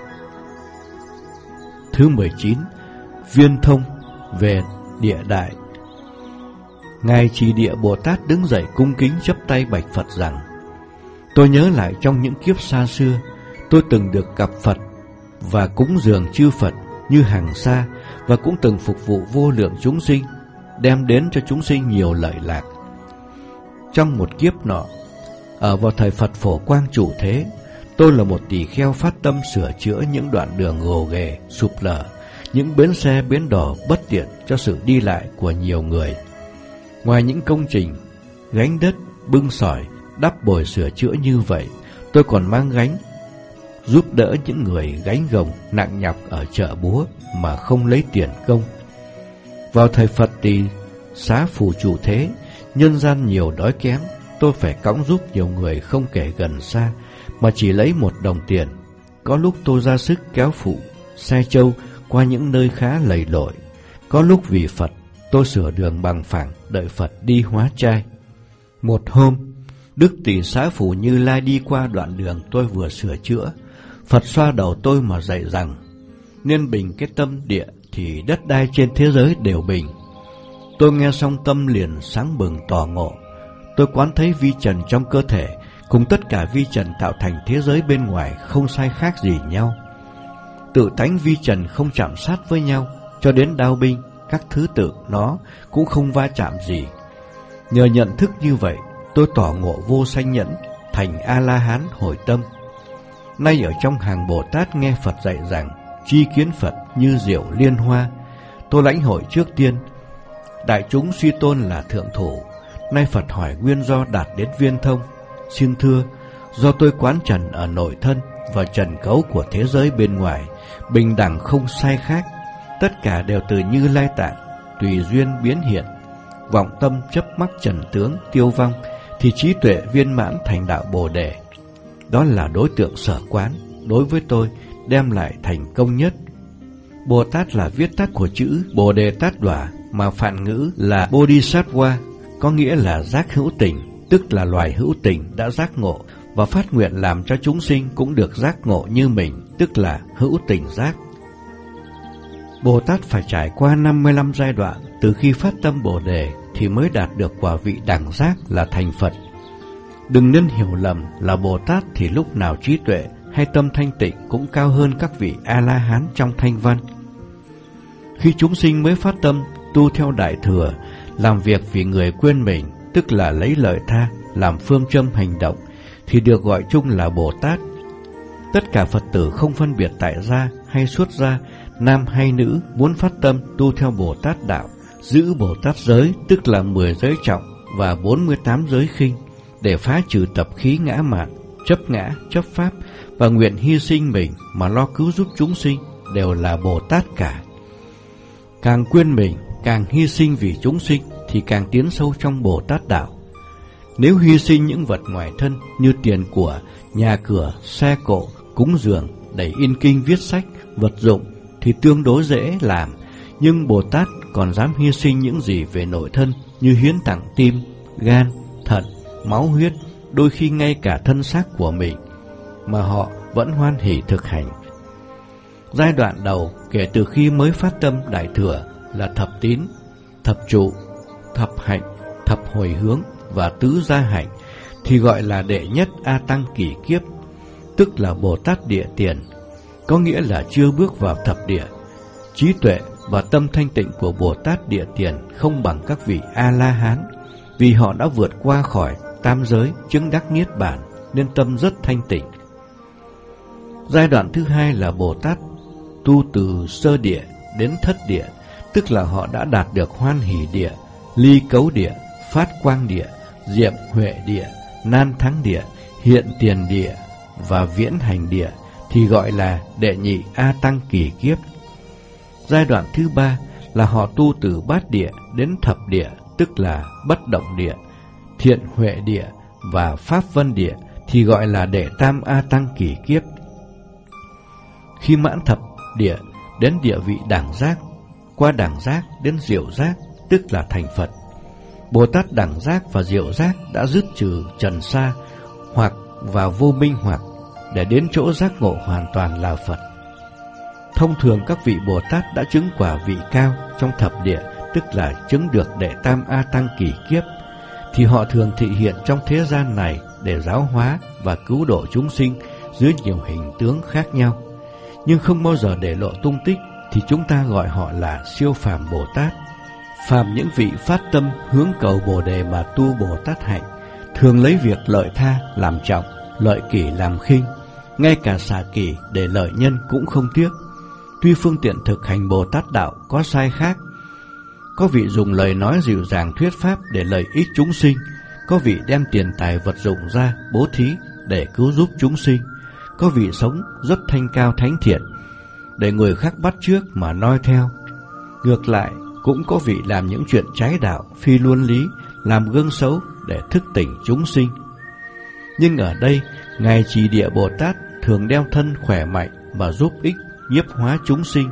Thứ mười chín. Viên thông về địa đại. Ngài Trì Địa Bồ Tát đứng dậy cung kính chắp tay bạch Phật rằng: Tôi nhớ lại trong những kiếp xa xưa, tôi từng được gặp Phật và cúng dường chư Phật như hàng xa, và cũng từng phục vụ vô lượng chúng sinh, đem đến cho chúng sinh nhiều lợi lạc. Trong một kiếp nọ, ở vào thời Phật Phổ Quang trụ thế, tôi là một tỳ kheo phát tâm sửa chữa những đoạn đường gồ ghề, sụp lở, những bến xe bến đò bất tiện cho sự đi lại của nhiều người. Ngoài những công trình gánh đất, bưng sỏi, đắp bồi sửa chữa như vậy, tôi còn mang gánh giúp đỡ những người gánh gồng nặng nhọc ở chợ búa mà không lấy tiền công. Vào thời Phật Tỳ Xá Phù trụ thế, nhân gian nhiều đói kém, tôi phải cõng giúp nhiều người không kể gần xa, mà chỉ lấy một đồng tiền. Có lúc tôi ra sức kéo phụ, xe trâu qua những nơi khá lầy lội. Có lúc vì Phật, tôi sửa đường bằng phẳng, đợi Phật đi hóa trai. Một hôm, Đức Tỳ Xá Phù Như Lai đi qua đoạn đường tôi vừa sửa chữa. Phật xoa đầu tôi mà dạy rằng: nên bình cái tâm địa thì đất đai trên thế giới đều bình. Tôi nghe xong tâm liền sáng bừng tỏ ngộ. Tôi quán thấy vi trần trong cơ thể cùng tất cả vi trần tạo thành thế giới bên ngoài không sai khác gì nhau. Tự tánh vi trần không chạm sát với nhau, cho đến đao binh, các thứ tự nó cũng không va chạm gì. Nhờ nhận thức như vậy, tôi tỏ ngộ vô sanh nhẫn, thành A-la-hán hồi tâm. Nay ở trong hàng Bồ Tát nghe Phật dạy rằng tri kiến Phật như diệu liên hoa, tôi lãnh hội trước tiên. Đại chúng suy tôn là thượng thủ. Nay Phật hỏi nguyên do đạt đến viên thông. Xin thưa, do tôi quán trần ở nội thân và trần cấu của thế giới bên ngoài, bình đẳng không sai khác, tất cả đều từ Như Lai Tạng, tùy duyên biến hiện. Vọng tâm chấp mắc trần tướng tiêu vong, thì trí tuệ viên mãn thành đạo Bồ Đề. Đó là đối tượng sở quán, đối với tôi đem lại thành công nhất. Bồ Tát là viết tắt của chữ Bồ Đề Tát Đọa, mà phạn ngữ là Bodhisattva, có nghĩa là giác hữu tình, tức là loài hữu tình đã giác ngộ và phát nguyện làm cho chúng sinh cũng được giác ngộ như mình, tức là hữu tình giác. Bồ Tát phải trải qua năm mươi lăm giai đoạn từ khi phát tâm Bồ Đề thì mới đạt được quả vị đẳng giác là thành Phật. Đừng nên hiểu lầm là Bồ Tát thì lúc nào trí tuệ hay tâm thanh tịnh cũng cao hơn các vị A-la-hán trong thanh văn. Khi chúng sinh mới phát tâm tu theo Đại Thừa, làm việc vì người quên mình, tức là lấy lợi tha làm phương châm hành động, thì được gọi chung là Bồ Tát. Tất cả Phật tử không phân biệt tại gia hay xuất gia, nam hay nữ, muốn phát tâm tu theo Bồ Tát đạo, giữ Bồ Tát giới, tức là mười giới trọng và bốn mươi tám giới khinh, để phá trừ tập khí ngã mạn, chấp ngã, chấp pháp và nguyện hy sinh mình mà lo cứu giúp chúng sinh đều là Bồ Tát cả. Càng quên mình, càng hy sinh vì chúng sinh thì càng tiến sâu trong Bồ Tát đạo. Nếu hy sinh những vật ngoài thân như tiền của, nhà cửa, xe cộ, cúng dường, để in kinh viết sách, vật dụng thì tương đối dễ làm, nhưng Bồ Tát còn dám hy sinh những gì về nội thân như hiến tặng tim, gan, thận, máu huyết, đôi khi ngay cả thân xác của mình, mà họ vẫn hoan hỉ thực hành. Giai đoạn đầu kể từ khi mới phát tâm Đại Thừa là thập tín, thập trụ, thập hạnh, thập hồi hướng và tứ gia hạnh thì gọi là đệ nhất A Tăng kỳ kiếp, tức là Bồ Tát địa tiền, có nghĩa là chưa bước vào thập địa. Trí tuệ và tâm thanh tịnh của Bồ Tát địa tiền không bằng các vị A-la-hán, vì họ đã vượt qua khỏi tam giới, chứng đắc niết bàn nên tâm rất thanh tịnh. Giai đoạn thứ hai là Bồ Tát tu từ sơ địa đến thất địa, tức là họ đã đạt được hoan hỷ địa, ly cấu địa, phát quang địa, diệm huệ địa, nan thắng địa, hiện tiền địa và viễn hành địa thì gọi là đệ nhị A Tăng kỳ kiếp. Giai đoạn thứ ba là họ tu từ bát địa đến thập địa, tức là bất động địa, thiện huệ địa và pháp vân địa thì gọi là đệ tam A Tăng kỳ kiếp. Khi mãn thập địa đến địa vị đẳng giác, qua đẳng giác đến diệu giác, tức là thành Phật. Bồ Tát đẳng giác và diệu giác đã dứt trừ trần sa hoặc và vô minh hoặc để đến chỗ giác ngộ hoàn toàn là Phật. Thông thường các vị Bồ Tát đã chứng quả vị cao trong thập địa, tức là chứng được đệ tam A Tăng kỳ kiếp, thì họ thường thị hiện trong thế gian này để giáo hóa và cứu độ chúng sinh dưới nhiều hình tướng khác nhau, nhưng không bao giờ để lộ tung tích, thì chúng ta gọi họ là siêu phàm Bồ Tát. Phàm những vị phát tâm hướng cầu Bồ Đề mà tu Bồ Tát hạnh, thường lấy việc lợi tha làm trọng, lợi kỷ làm khinh, ngay cả xả kỷ để lợi nhân cũng không tiếc. Tuy phương tiện thực hành Bồ Tát đạo có sai khác, có vị dùng lời nói dịu dàng thuyết pháp để lợi ích chúng sinh, có vị đem tiền tài vật dụng ra bố thí để cứu giúp chúng sinh, có vị sống rất thanh cao thánh thiện để người khác bắt chước mà noi theo. Ngược lại, cũng có vị làm những chuyện trái đạo, phi luân lý, làm gương xấu để thức tỉnh chúng sinh. Nhưng ở đây, Ngài Trì Địa Bồ Tát thường đeo thân khỏe mạnh và giúp ích nhiếp hóa chúng sinh.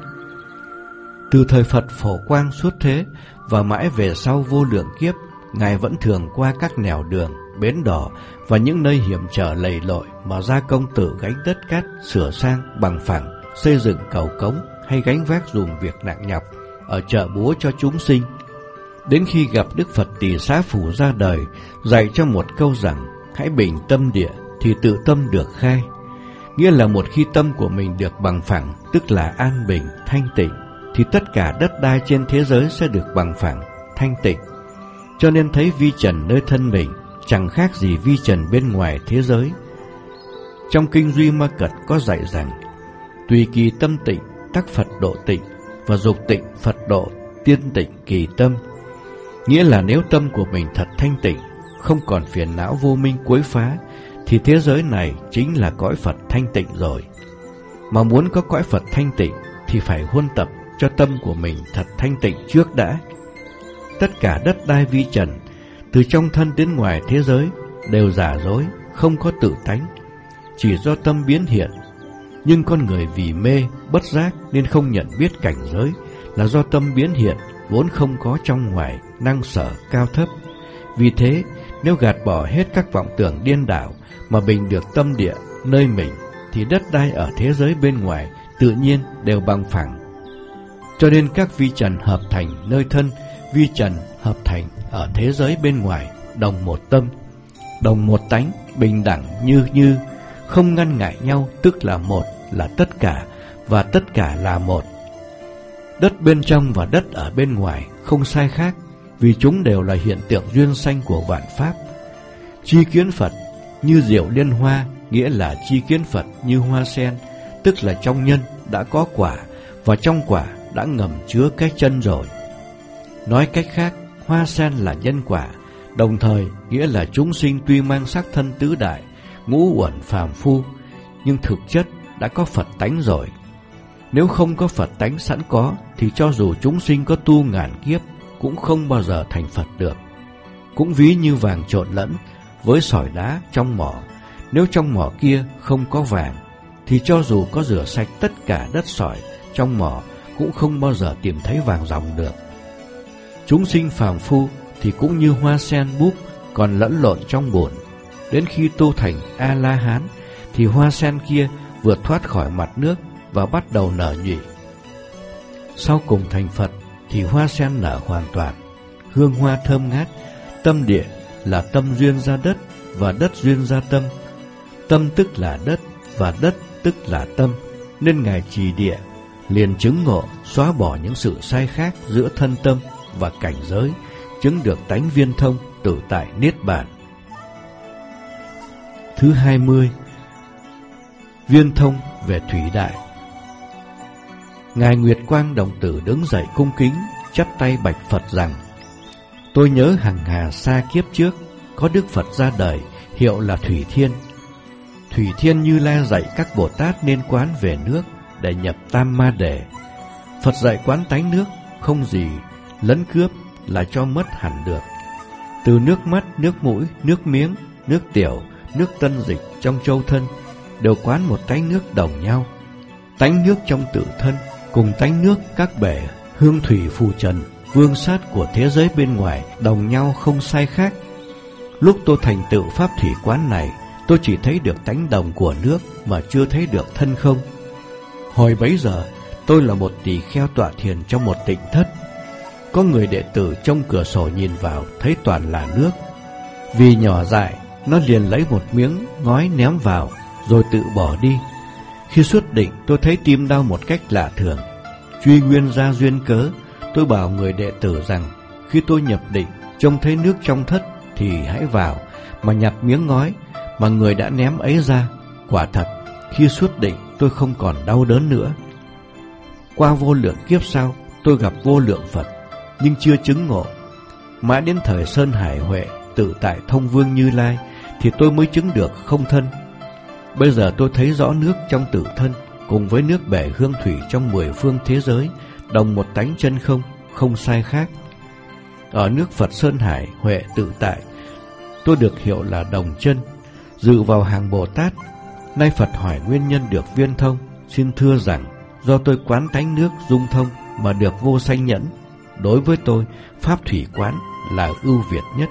Từ thời Phật Phổ Quang xuất thế và mãi về sau vô lượng kiếp, Ngài vẫn thường qua các nẻo đường, bến đỏ và những nơi hiểm trở lầy lội mà gia công tự gánh đất cát, sửa sang, bằng phẳng, xây dựng cầu cống hay gánh vác dùm việc nặng nhọc ở chợ búa cho chúng sinh. Đến khi gặp Đức Phật Tỳ Xá Phù ra đời, dạy cho một câu rằng hãy bình tâm địa thì tự tâm được khai. Nghĩa là một khi tâm của mình được bằng phẳng, tức là an bình, thanh tịnh, thì tất cả đất đai trên thế giới sẽ được bằng phẳng, thanh tịnh. Cho nên thấy vi trần nơi thân mình chẳng khác gì vi trần bên ngoài thế giới. Trong Kinh Duy Ma Cật có dạy rằng tùy kỳ tâm tịnh, tắc Phật độ tịnh, và dục tịnh Phật độ, tiên tịnh kỳ tâm. Nghĩa là nếu tâm của mình thật thanh tịnh, không còn phiền não vô minh quấy phá, thì thế giới này chính là cõi Phật thanh tịnh rồi. Mà muốn có cõi Phật thanh tịnh thì phải huân tập cho tâm của mình thật thanh tịnh trước đã. Tất cả đất đai vi trần, từ trong thân đến ngoài thế giới, đều giả dối, không có tự tánh, chỉ do tâm biến hiện. Nhưng con người vì mê, bất giác nên không nhận biết cảnh giới là do tâm biến hiện, vốn không có trong ngoài, năng sở cao thấp. Vì thế, nếu gạt bỏ hết các vọng tưởng điên đảo mà bình được tâm địa nơi mình, thì đất đai ở thế giới bên ngoài tự nhiên đều bằng phẳng. Cho nên các vi trần hợp thành nơi thân, vi trần hợp thành ở thế giới bên ngoài, đồng một tâm, đồng một tánh, bình đẳng như như, không ngăn ngại nhau, tức là một là tất cả, và tất cả là một. Đất bên trong và đất ở bên ngoài không sai khác, vì chúng đều là hiện tượng duyên sanh của vạn pháp. Chi kiến Phật như diệu liên hoa, nghĩa là chi kiến Phật như hoa sen, tức là trong nhân đã có quả, và trong quả đã ngầm chứa cái chân rồi. Nói cách khác, hoa sen là nhân quả, đồng thời nghĩa là chúng sinh tuy mang sắc thân tứ đại, ngũ uẩn phàm phu, nhưng thực chất đã có Phật tánh rồi. Nếu không có Phật tánh sẵn có, thì cho dù chúng sinh có tu ngàn kiếp, cũng không bao giờ thành Phật được. Cũng ví như vàng trộn lẫn với sỏi đá trong mỏ, nếu trong mỏ kia không có vàng, thì cho dù có rửa sạch tất cả đất sỏi trong mỏ, cũng không bao giờ tìm thấy vàng ròng được. Chúng sinh phàm phu thì cũng như hoa sen búp còn lẫn lộn trong bùn. Đến khi tu thành A-la-hán, thì hoa sen kia vượt thoát khỏi mặt nước và bắt đầu nở nhụy. Sau cùng thành Phật thì hoa sen nở hoàn toàn, hương hoa thơm ngát. Tâm địa là tâm duyên ra đất, và đất duyên ra tâm. Tâm tức là đất, và đất tức là tâm. Nên Ngài trì địa liền chứng ngộ, xóa bỏ những sự sai khác giữa thân tâm và cảnh giới, chứng được tánh viên thông, tự tại niết bàn. Thứ hai mươi, viên thông về thủy đại. Ngài Nguyệt Quang Đồng Tử đứng dậy cung kính, chắp tay bạch Phật rằng: tôi nhớ hằng hà xa kiếp trước, có Đức Phật ra đời, hiệu là Thủy Thiên. Thủy Thiên Như Lai dạy các Bồ Tát nên quán về nước để nhập tam ma đề. Phật dạy quán tánh nước, không gì lấn cướp là cho mất hẳn được. Từ nước mắt, nước mũi, nước miếng, nước tiểu, nước tân dịch trong châu thân, đều quán một tánh nước đồng nhau. Tánh nước trong tự thân cùng tánh nước các bể hương thủy phù trần, vương sát của thế giới bên ngoài đồng nhau, không sai khác. Lúc tôi thành tựu pháp thủy quán này, tôi chỉ thấy được tánh đồng của nước mà chưa thấy được thân không. Hồi bấy giờ, tôi là một tỳ kheo tọa thiền trong một tịnh thất. Có người đệ tử trong cửa sổ nhìn vào, thấy toàn là nước. Vì nhỏ dại, nó liền lấy một miếng ngói ném vào, rồi tự bỏ đi. Khi xuất định, tôi thấy tim đau một cách lạ thường. Truy nguyên ra duyên cớ, tôi bảo người đệ tử rằng khi tôi nhập định, trông thấy nước trong thất thì hãy vào mà nhặt miếng ngói mà người đã ném ấy ra. Quả thật, khi xuất định tôi không còn đau đớn nữa. Qua vô lượng kiếp sau, tôi gặp vô lượng Phật, nhưng chưa chứng ngộ. Mãi đến thời Sơn Hải Huệ tự tại thông vương Như Lai, thì tôi mới chứng được không thân. Bây giờ tôi thấy rõ nước trong tự thân cùng với nước bể hương thủy trong mười phương thế giới đồng một tánh chân không, không sai khác. Ở nước Phật Sơn Hải Huệ tự tại, tôi được hiệu là đồng chân, dự vào hàng Bồ Tát. Nay Phật hỏi nguyên nhân được viên thông, xin thưa rằng do tôi quán tánh nước dung thông mà được vô sanh nhẫn. Đối với tôi, pháp thủy quán là ưu việt nhất.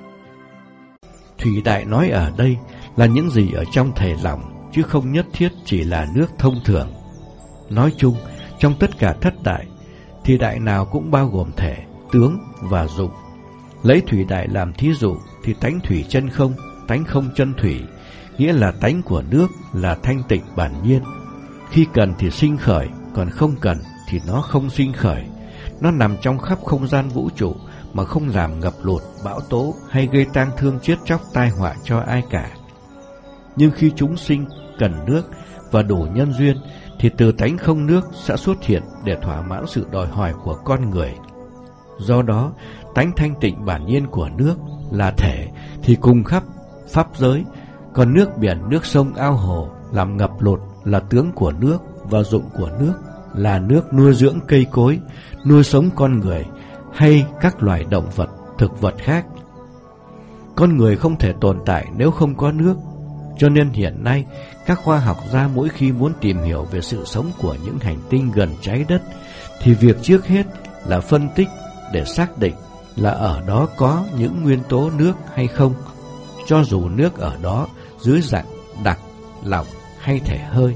Thủy đại nói ở đây là những gì ở trong thể lỏng, chứ không nhất thiết chỉ là nước thông thường. Nói chung, trong tất cả thất đại, thì đại nào cũng bao gồm thể, tướng và dụng. Lấy thủy đại làm thí dụ, thì tánh thủy chân không, tánh không chân thủy, nghĩa là tánh của nước là thanh tịnh bản nhiên. Khi cần thì sinh khởi, còn không cần thì nó không sinh khởi. Nó nằm trong khắp không gian vũ trụ mà không làm ngập lụt, bão tố hay gây tang thương chết chóc tai họa cho ai cả. Nhưng khi chúng sinh cần nước và đủ nhân duyên, thì từ tánh không nước sẽ xuất hiện để thỏa mãn sự đòi hỏi của con người. Do đó, tánh thanh tịnh bản nhiên của nước là thể thì cùng khắp pháp giới, còn nước biển, nước sông, ao hồ làm ngập lụt là tướng của nước, và dụng của nước là nước nuôi dưỡng cây cối, nuôi sống con người hay các loài động vật, thực vật khác. Con người không thể tồn tại nếu không có nước, cho nên hiện nay các khoa học gia mỗi khi muốn tìm hiểu về sự sống của những hành tinh gần trái đất, thì việc trước hết là phân tích để xác định là ở đó có những nguyên tố nước hay không, cho dù nước ở đó dưới dạng đặc, lỏng hay thể hơi.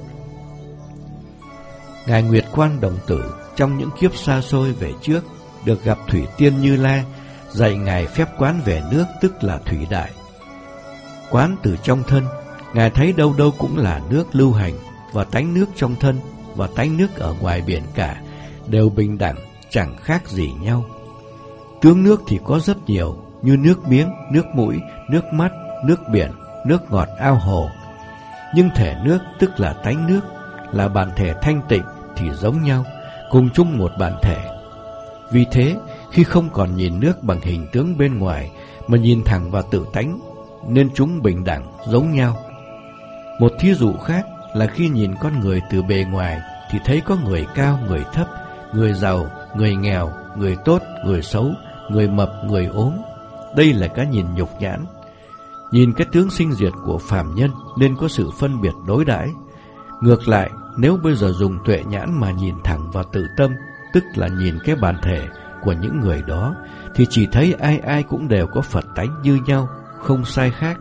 Ngài Nguyệt Quang Đồng Tử trong những kiếp xa xôi về trước được gặp Thủy Tiên Như Lai, dạy Ngài phép quán về nước, tức là thủy đại. Quán từ trong thân, Ngài thấy đâu đâu cũng là nước lưu hành, và tánh nước trong thân và tánh nước ở ngoài biển cả đều bình đẳng, chẳng khác gì nhau. Tướng nước thì có rất nhiều, như nước miếng, nước mũi, nước mắt, nước biển, nước ngọt ao hồ. Nhưng thể nước, tức là tánh nước, là bản thể thanh tịnh thì giống nhau, cùng chung một bản thể. Vì thế, khi không còn nhìn nước bằng hình tướng bên ngoài, mà nhìn thẳng vào tự tánh, nên chúng bình đẳng, giống nhau. Một thí dụ khác là khi nhìn con người từ bề ngoài thì thấy có người cao, người thấp, người giàu, người nghèo, người tốt, người xấu, người mập, người ốm. Đây là cái nhìn nhục nhãn. Nhìn cái tướng sinh diệt của phàm nhân nên có sự phân biệt đối đãi. Ngược lại, nếu bây giờ dùng tuệ nhãn mà nhìn thẳng vào tự tâm, tức là nhìn cái bản thể của những người đó, thì chỉ thấy ai ai cũng đều có Phật tánh như nhau, không sai khác.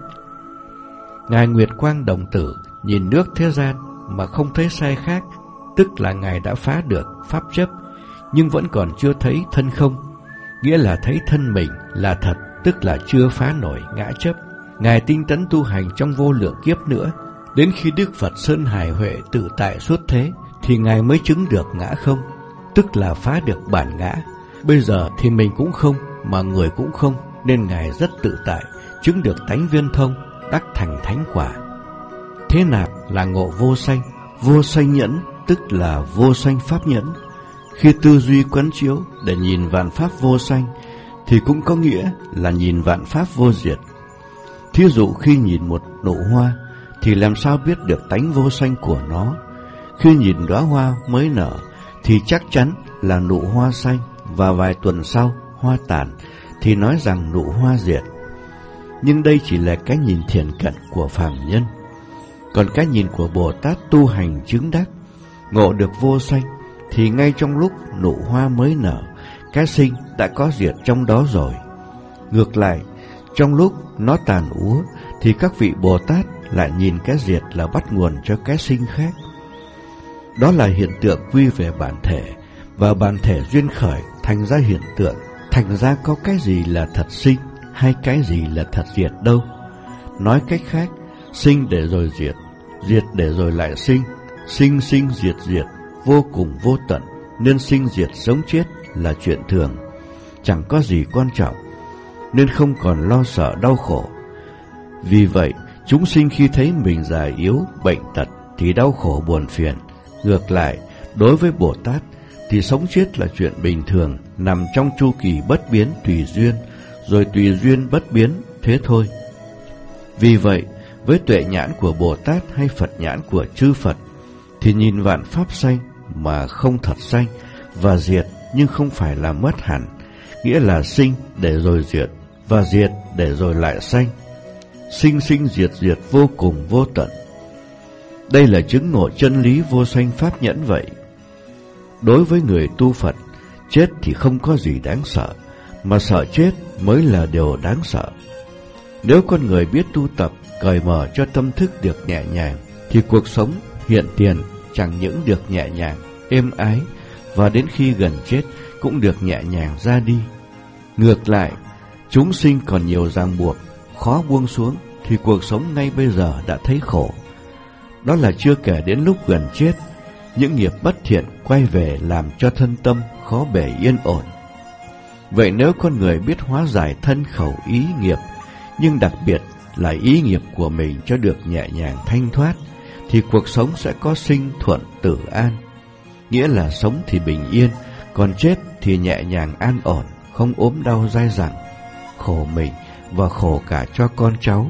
Ngài Nguyệt Quang Đồng Tử nhìn nước thế gian mà không thấy sai khác, tức là Ngài đã phá được pháp chấp, nhưng vẫn còn chưa thấy thân không, nghĩa là thấy thân mình là thật, tức là chưa phá nổi ngã chấp. Ngài tinh tấn tu hành trong vô lượng kiếp nữa, đến khi Đức Phật Sơn Hải Huệ tự tại xuất thế thì Ngài mới chứng được ngã không, tức là phá được bản ngã. Bây giờ thì mình cũng không, mà người cũng không, nên Ngài rất tự tại, chứng được tánh viên thông, đắc thành thánh quả. Thế nào là ngộ vô sanh? Vô sanh nhẫn tức là vô sanh pháp nhẫn. Khi tư duy quán chiếu để nhìn vạn pháp vô sanh thì cũng có nghĩa là nhìn vạn pháp vô diệt. Thí dụ khi nhìn một nụ hoa thì làm sao biết được tánh vô sanh của nó? Khi nhìn đóa hoa mới nở thì chắc chắn là nụ hoa xanh, và vài tuần sau hoa tàn thì nói rằng nụ hoa diệt. Nhưng đây chỉ là cái nhìn thiển cận của phàm nhân. Còn cái nhìn của Bồ Tát tu hành chứng đắc, ngộ được vô sanh, thì ngay trong lúc nụ hoa mới nở, cái sinh đã có diệt trong đó rồi. Ngược lại, trong lúc nó tàn úa thì các vị Bồ Tát lại nhìn cái diệt là bắt nguồn cho cái sinh khác. Đó là hiện tượng quy về bản thể, và bản thể duyên khởi thành ra hiện tượng. Thành ra có cái gì là thật sinh hay cái gì là thật diệt đâu. Nói cách khác, sinh để rồi diệt, diệt để rồi lại sinh, sinh sinh diệt diệt, vô cùng vô tận, nên sinh diệt sống chết là chuyện thường, chẳng có gì quan trọng, nên không còn lo sợ đau khổ. Vì vậy, chúng sinh khi thấy mình già yếu, bệnh tật thì đau khổ buồn phiền. Ngược lại, đối với Bồ Tát thì sống chết là chuyện bình thường, nằm trong chu kỳ bất biến tùy duyên, rồi tùy duyên bất biến, thế thôi. Vì vậy, với tuệ nhãn của Bồ Tát hay Phật nhãn của chư Phật thì nhìn vạn pháp sanh mà không thật sanh, và diệt nhưng không phải là mất hẳn, nghĩa là sinh để rồi diệt, và diệt để rồi lại sanh. Sinh sinh diệt diệt vô cùng vô tận. Đây là chứng ngộ chân lý vô sanh pháp nhẫn vậy. Đối với người tu Phật, chết thì không có gì đáng sợ, mà sợ chết mới là điều đáng sợ. Nếu con người biết tu tập, cởi mở cho tâm thức được nhẹ nhàng, thì cuộc sống hiện tiền chẳng những được nhẹ nhàng, êm ái, và đến khi gần chết cũng được nhẹ nhàng ra đi. Ngược lại, chúng sinh còn nhiều ràng buộc, khó buông xuống, thì cuộc sống ngay bây giờ đã thấy khổ. Đó là chưa kể đến lúc gần chết, những nghiệp bất thiện quay về làm cho thân tâm khó bề yên ổn. Vậy nếu con người biết hóa giải thân khẩu ý nghiệp, nhưng đặc biệt là ý nghiệp của mình cho được nhẹ nhàng thanh thoát, thì cuộc sống sẽ có sinh thuận tử an. Nghĩa là sống thì bình yên, còn chết thì nhẹ nhàng an ổn, không ốm đau dai dẳng, khổ mình và khổ cả cho con cháu.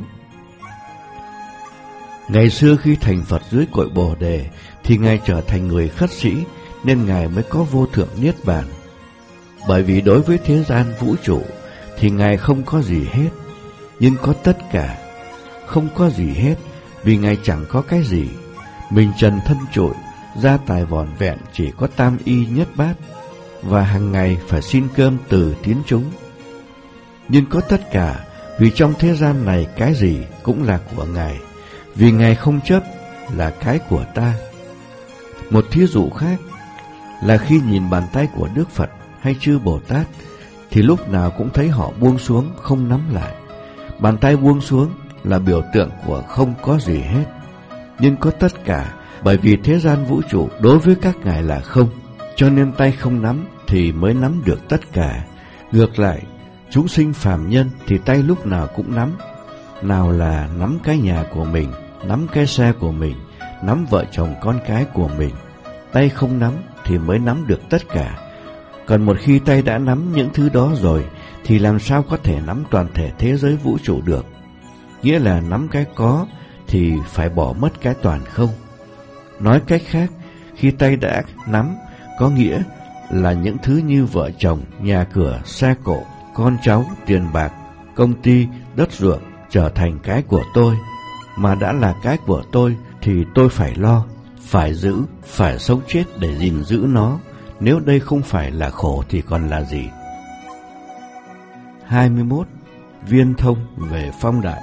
Ngày xưa khi thành Phật dưới cội Bồ Đề thì Ngài trở thành người khất sĩ, nên Ngài mới có vô thượng niết bàn. Bởi vì đối với thế gian vũ trụ thì Ngài không có gì hết, nhưng có tất cả. Không có gì hết vì Ngài chẳng có cái gì. Mình trần thân trụi, gia tài vỏn vẹn chỉ có tam y nhất bát, và hàng ngày phải xin cơm từ tín chúng. Nhưng có tất cả vì trong thế gian này cái gì cũng là của Ngài, vì Ngài không chấp là cái của ta. Một thí dụ khác là khi nhìn bàn tay của Đức Phật hay chư Bồ Tát thì lúc nào cũng thấy họ buông xuống, không nắm lại. Bàn tay buông xuống là biểu tượng của không có gì hết, nhưng có tất cả, bởi vì thế gian vũ trụ đối với các ngài là không, cho nên tay không nắm thì mới nắm được tất cả. Ngược lại, chúng sinh phàm nhân thì tay lúc nào cũng nắm, nào là nắm cái nhà của mình, nắm cái xe của mình, nắm vợ chồng con cái của mình. Tay không nắm thì mới nắm được tất cả. Còn một khi tay đã nắm những thứ đó rồi thì làm sao có thể nắm toàn thể thế giới vũ trụ được? Nghĩa là nắm cái có thì phải bỏ mất cái toàn không. Nói cách khác, khi tay đã nắm, có nghĩa là những thứ như vợ chồng, nhà cửa, xe cộ, con cháu, tiền bạc, công ty, đất ruộng trở thành cái của tôi. Mà đã là cái của tôi thì tôi phải lo, phải giữ, phải sống chết để gìn giữ nó. Nếu đây không phải là khổ thì còn là gì? hai mươi mốt. Viên thông về phong đại.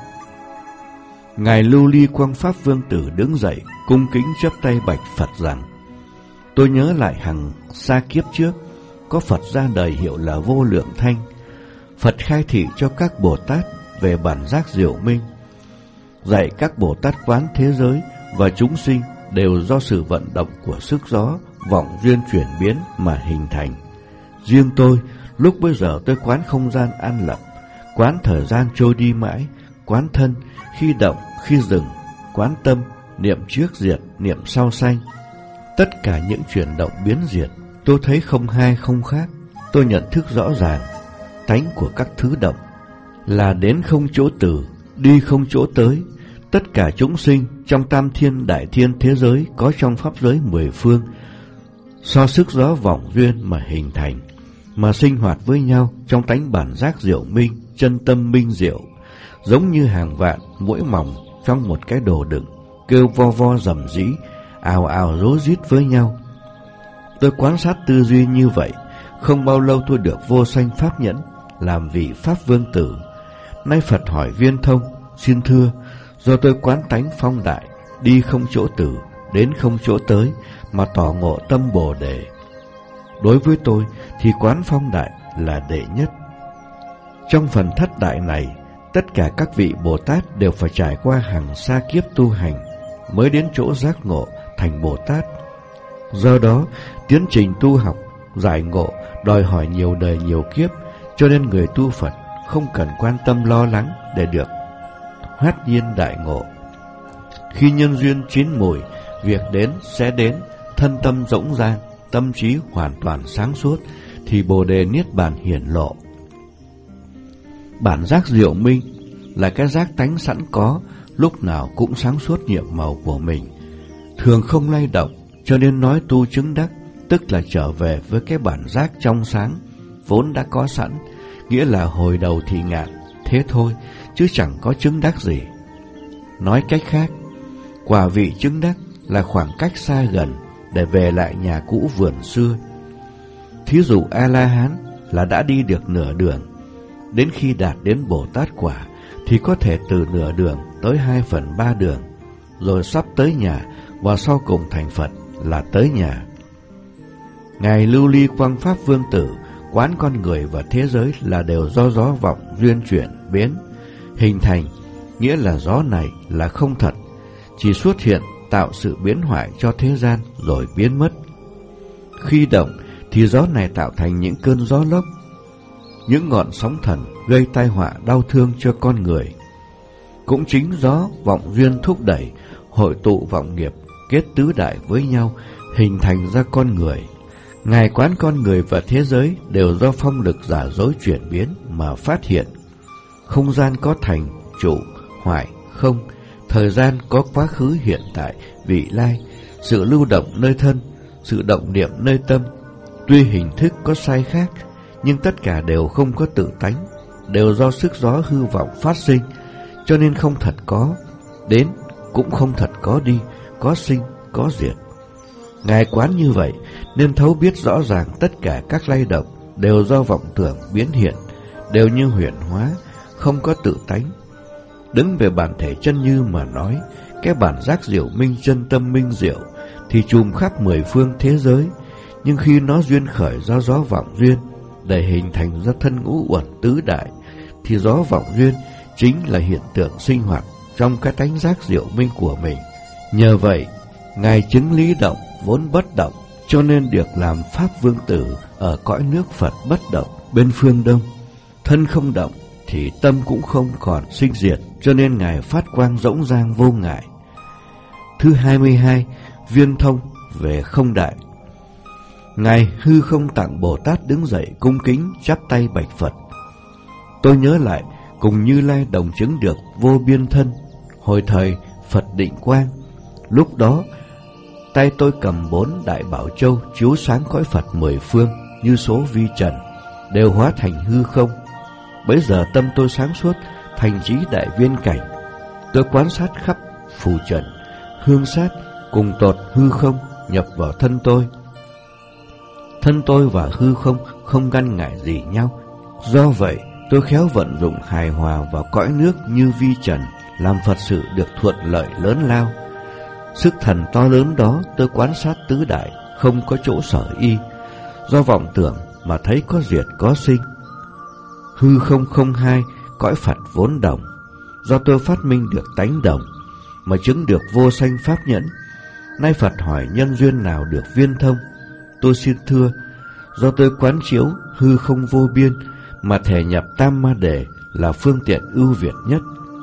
Ngài Lưu Ly Quang Pháp Vương Tử đứng dậy, cung kính chắp tay bạch Phật rằng: tôi nhớ lại hằng xa kiếp trước, có Phật ra đời hiệu là Vô Lượng Thanh. Phật khai thị cho các Bồ Tát về bản giác diệu minh, dạy các Bồ Tát quán thế giới và chúng sinh đều do sự vận động của sức gió, vọng duyên chuyển biến mà hình thành. Riêng tôi, lúc bây giờ tôi quán không gian an lập, quán thời gian trôi đi mãi, quán thân, khi động, khi dừng, quán tâm, niệm trước diệt, niệm sau sanh. Tất cả những chuyển động biến diệt, tôi thấy không hai không khác. Tôi nhận thức rõ ràng, tánh của các thứ động là đến không chỗ từ, đi không chỗ tới. Tất cả chúng sinh trong tam thiên đại thiên thế giới có trong pháp giới mười phương, so sức gió vọng duyên mà hình thành, mà sinh hoạt với nhau trong tánh bản giác diệu minh, chân tâm minh diệu, giống như hàng vạn muỗi mỏng trong một cái đồ đựng, kêu vo vo rầm rĩ, ào ào rối rít với nhau. Tôi quan sát tư duy như vậy, không bao lâu tôi được vô sanh pháp nhẫn, làm vị Pháp Vương Tử. Nay Phật hỏi Viên Thông: xin thưa, do tôi quán tánh phong đại, đi không chỗ từ, đến không chỗ tới, mà tỏ ngộ tâm Bồ Đề. Đối với tôi thì quán phong đại là đệ nhất. Trong phần thất đại này, tất cả các vị Bồ Tát đều phải trải qua hàng sa kiếp tu hành mới đến chỗ giác ngộ thành Bồ Tát. Do đó, tiến trình tu học, giải ngộ đòi hỏi nhiều đời nhiều kiếp, cho nên người tu Phật không cần quan tâm lo lắng để được hoát nhiên đại ngộ. Khi nhân duyên chín mùi, việc đến sẽ đến, thân tâm rỗng rang, tâm trí hoàn toàn sáng suốt, thì Bồ Đề Niết Bàn hiển lộ. Bản giác diệu minh là cái giác tánh sẵn có, lúc nào cũng sáng suốt nhiệm màu của mình, thường không lay động, cho nên nói tu chứng đắc, tức là trở về với cái bản giác trong sáng, vốn đã có sẵn, nghĩa là hồi đầu thì ngạn, thế thôi, chứ chẳng có chứng đắc gì. Nói cách khác, quả vị chứng đắc là khoảng cách xa gần để về lại nhà cũ vườn xưa. Thí dụ A-la-hán là đã đi được nửa đường, đến khi đạt đến Bồ Tát quả thì có thể từ nửa đường tới hai phần ba đường, rồi sắp tới nhà, và sau cùng thành Phật là tới nhà. Ngài Lưu Ly Quang Pháp Vương Tử quán con người và thế giới là đều do gió vọng duyên chuyển biến hình thành, nghĩa là gió này là không thật, chỉ xuất hiện tạo sự biến hoại cho thế gian rồi biến mất. Khi động thì gió này tạo thành những cơn gió lốc, những ngọn sóng thần gây tai họa đau thương cho con người. Cũng chính gió vọng duyên thúc đẩy, hội tụ vọng nghiệp, kết tứ đại với nhau, hình thành ra con người. Ngài quán con người và thế giới đều do phong lực giả dối chuyển biến mà phát hiện. Không gian có thành, trụ, hoại, không. Thời gian có quá khứ, hiện tại, vị lai. Sự lưu động nơi thân, sự động niệm nơi tâm. Tuy hình thức có sai khác, nhưng tất cả đều không có tự tánh, đều do sức gió hư vọng phát sinh, cho nên không thật có đến, cũng không thật có đi, có sinh, có diệt. Ngài quán như vậy nên thấu biết rõ ràng tất cả các lay động đều do vọng tưởng biến hiện, đều như huyễn hóa, không có tự tánh. Đứng về bản thể chân như mà nói, cái bản giác diệu minh chân tâm minh diệu thì trùm khắp mười phương thế giới, nhưng khi nó duyên khởi do gió vọng duyên để hình thành ra thân ngũ uẩn tứ đại, thì gió vọng duyên chính là hiện tượng sinh hoạt trong cái tánh giác diệu minh của mình. Nhờ vậy, Ngài chứng lý động vốn bất động, cho nên được làm Pháp Vương Tử ở cõi nước Phật bất động bên phương Đông. Thân không động thì tâm cũng không còn sinh diệt, cho nên Ngài phát quang rỗng rang vô ngại. Thứ hai mươi hai, viên thông về không đại. Ngài hư không tặng Bồ Tát đứng dậy cung kính chắp tay bạch Phật: Tôi nhớ lại cùng Như Lai đồng chứng được vô biên thân hồi thời Phật Định Quang. Lúc đó tay tôi cầm bốn đại bảo châu chiếu sáng cõi Phật mười phương như số vi trần, đều hóa thành hư không. Bấy giờ tâm tôi sáng suốt, thành trí đại viên cảnh. Tôi quan sát khắp phù trần, hương sát cùng tột hư không nhập vào thân tôi. Thân tôi và hư không không ngăn ngại gì nhau. Do vậy tôi khéo vận dụng hài hòa vào cõi nước như vi trần, làm Phật sự được thuận lợi lớn lao. Sức thần to lớn đó tôi quan sát tứ đại, không có chỗ sở y. Do vọng tưởng mà thấy có diệt có sinh. Hư không không hai, cõi Phật vốn đồng. Do tôi phát minh được tánh đồng, mà chứng được vô sanh pháp nhẫn. Nay Phật hỏi nhân duyên nào được viên thông. Tôi xin thưa, do tôi quán chiếu hư không vô biên, mà thể nhập Tam Ma Đề là phương tiện ưu việt nhất.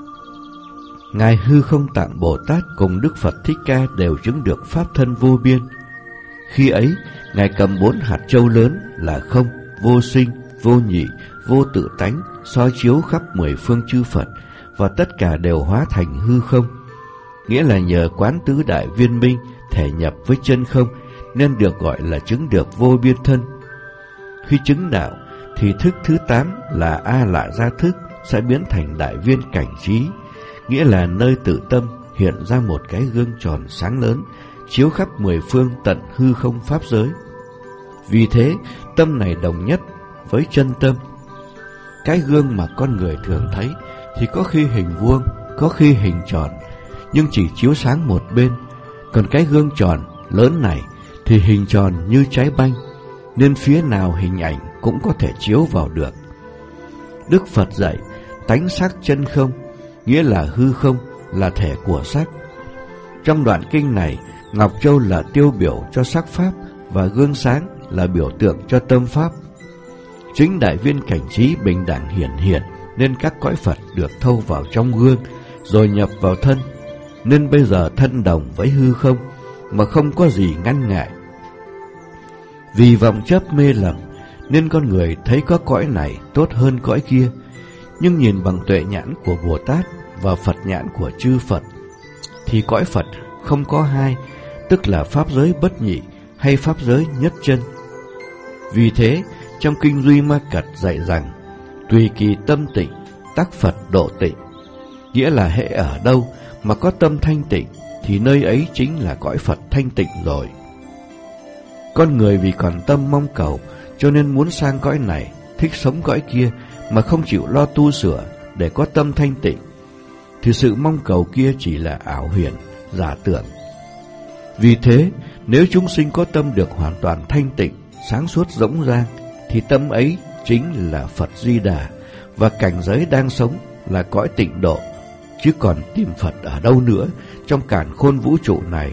Ngài Hư Không Tạng Bồ Tát cùng Đức Phật Thích Ca đều chứng được pháp thân vô biên. Khi ấy, Ngài cầm bốn hạt châu lớn là không, vô sinh, vô nhị, vô tự tánh, soi chiếu khắp mười phương chư Phật, và tất cả đều hóa thành hư không. Nghĩa là nhờ quán tứ đại viên minh, thể nhập với chân không, nên được gọi là chứng được vô biên thân. Khi chứng đạo, thì thức thứ tám là A Lạ Gia Thức sẽ biến thành đại viên cảnh trí, nghĩa là nơi tự tâm hiện ra một cái gương tròn sáng lớn, chiếu khắp mười phương tận hư không pháp giới. Vì thế, tâm này đồng nhất với chân tâm. Cái gương mà con người thường thấy thì có khi hình vuông, có khi hình tròn, nhưng chỉ chiếu sáng một bên. Còn cái gương tròn lớn này thì hình tròn như trái banh, nên phía nào hình ảnh cũng có thể chiếu vào được. Đức Phật dạy tánh sắc chân không, nghĩa là hư không là thể của sắc. Trong đoạn kinh này, Ngọc Châu là tiêu biểu cho sắc pháp và gương sáng là biểu tượng cho tâm pháp. Chính đại viên cảnh trí bình đẳng hiển hiện, nên các cõi Phật được thâu vào trong gương rồi nhập vào thân, nên bây giờ thân đồng với hư không mà không có gì ngăn ngại. Vì vọng chấp mê lầm nên con người thấy có cõi này tốt hơn cõi kia, nhưng nhìn bằng tuệ nhãn của Bồ Tát và Phật nhãn của chư Phật thì cõi Phật không có hai, tức là pháp giới bất nhị hay pháp giới nhất chân. Vì thế trong kinh Duy Ma Cật dạy rằng tùy kỳ tâm tịnh, tác Phật độ tịnh, nghĩa là hễ ở đâu mà có tâm thanh tịnh thì nơi ấy chính là cõi Phật thanh tịnh rồi. Con người vì còn tâm mong cầu cho nên muốn sang cõi này, thích sống cõi kia mà không chịu lo tu sửa để có tâm thanh tịnh, thì sự mong cầu kia chỉ là ảo huyền, giả tưởng. Vì thế, nếu chúng sinh có tâm được hoàn toàn thanh tịnh, sáng suốt rỗng rang, thì tâm ấy chính là Phật Di Đà, và cảnh giới đang sống là cõi tịnh độ, chứ còn tìm Phật ở đâu nữa trong càn khôn vũ trụ này.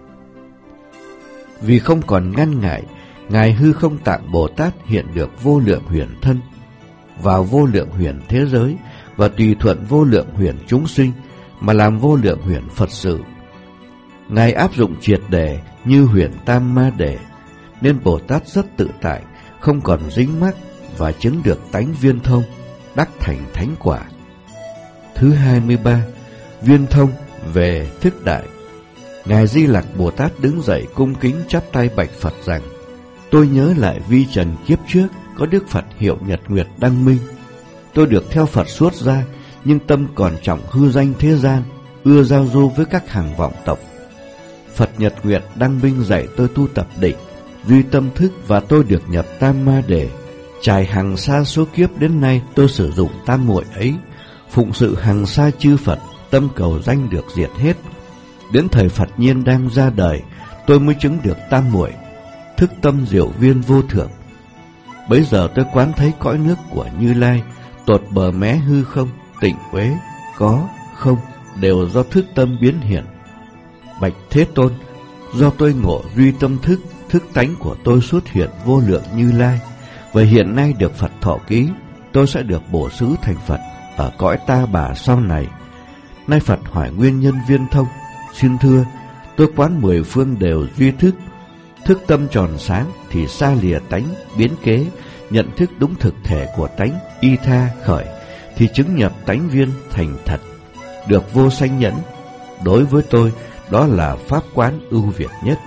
Vì không còn ngăn ngại, Ngài Hư Không Tạng Bồ Tát hiện được vô lượng huyền thân, vào vô lượng huyền thế giới và tùy thuận vô lượng huyền chúng sinh mà làm vô lượng huyền Phật sự. Ngài áp dụng triệt để như huyền Tam Ma Đề, nên Bồ Tát rất tự tại, không còn dính mắc và chứng được tánh viên thông, đắc thành thánh quả. Thứ hai mươi ba, viên thông về thức đại. Ngài Di Lặc Bồ Tát đứng dậy cung kính chắp tay bạch Phật rằng: tôi nhớ lại vi trần kiếp trước có Đức Phật hiệu Nhật Nguyệt Đăng Minh. Tôi được theo Phật xuất gia, nhưng tâm còn trọng hư danh thế gian, ưa giao du với các hàng vọng tộc. Phật Nhật Nguyệt Đăng Minh dạy tôi tu tập định, duy tâm thức, và tôi được nhập Tam Ma Đề. Trải hàng xa số kiếp đến nay, tôi sử dụng tam muội ấy, phụng sự hàng xa chư Phật, tâm cầu danh được diệt hết. Đến thời Phật Nhiên đang ra đời, tôi mới chứng được tam muội, thức tâm diệu viên vô thượng. Bấy giờ tôi quán thấy cõi nước của Như Lai, tột bờ mé hư không, tịnh uế, có, không, đều do thức tâm biến hiện. Bạch Thế Tôn, do tôi ngộ duy tâm thức, thức tánh của tôi xuất hiện vô lượng Như Lai, và hiện nay được Phật thọ ký, tôi sẽ được bổ xứ thành Phật ở cõi Ta Bà sau này. Nay Phật hỏi nguyên nhân viên thông, xin thưa, tôi quán mười phương đều duy thức, thức tâm tròn sáng thì xa lìa tánh biến kế, nhận thức đúng thực thể của tánh y tha khởi, thì chứng nhập tánh viên thành thật, được vô sanh nhẫn. Đối với tôi, đó là pháp quán ưu việt nhất.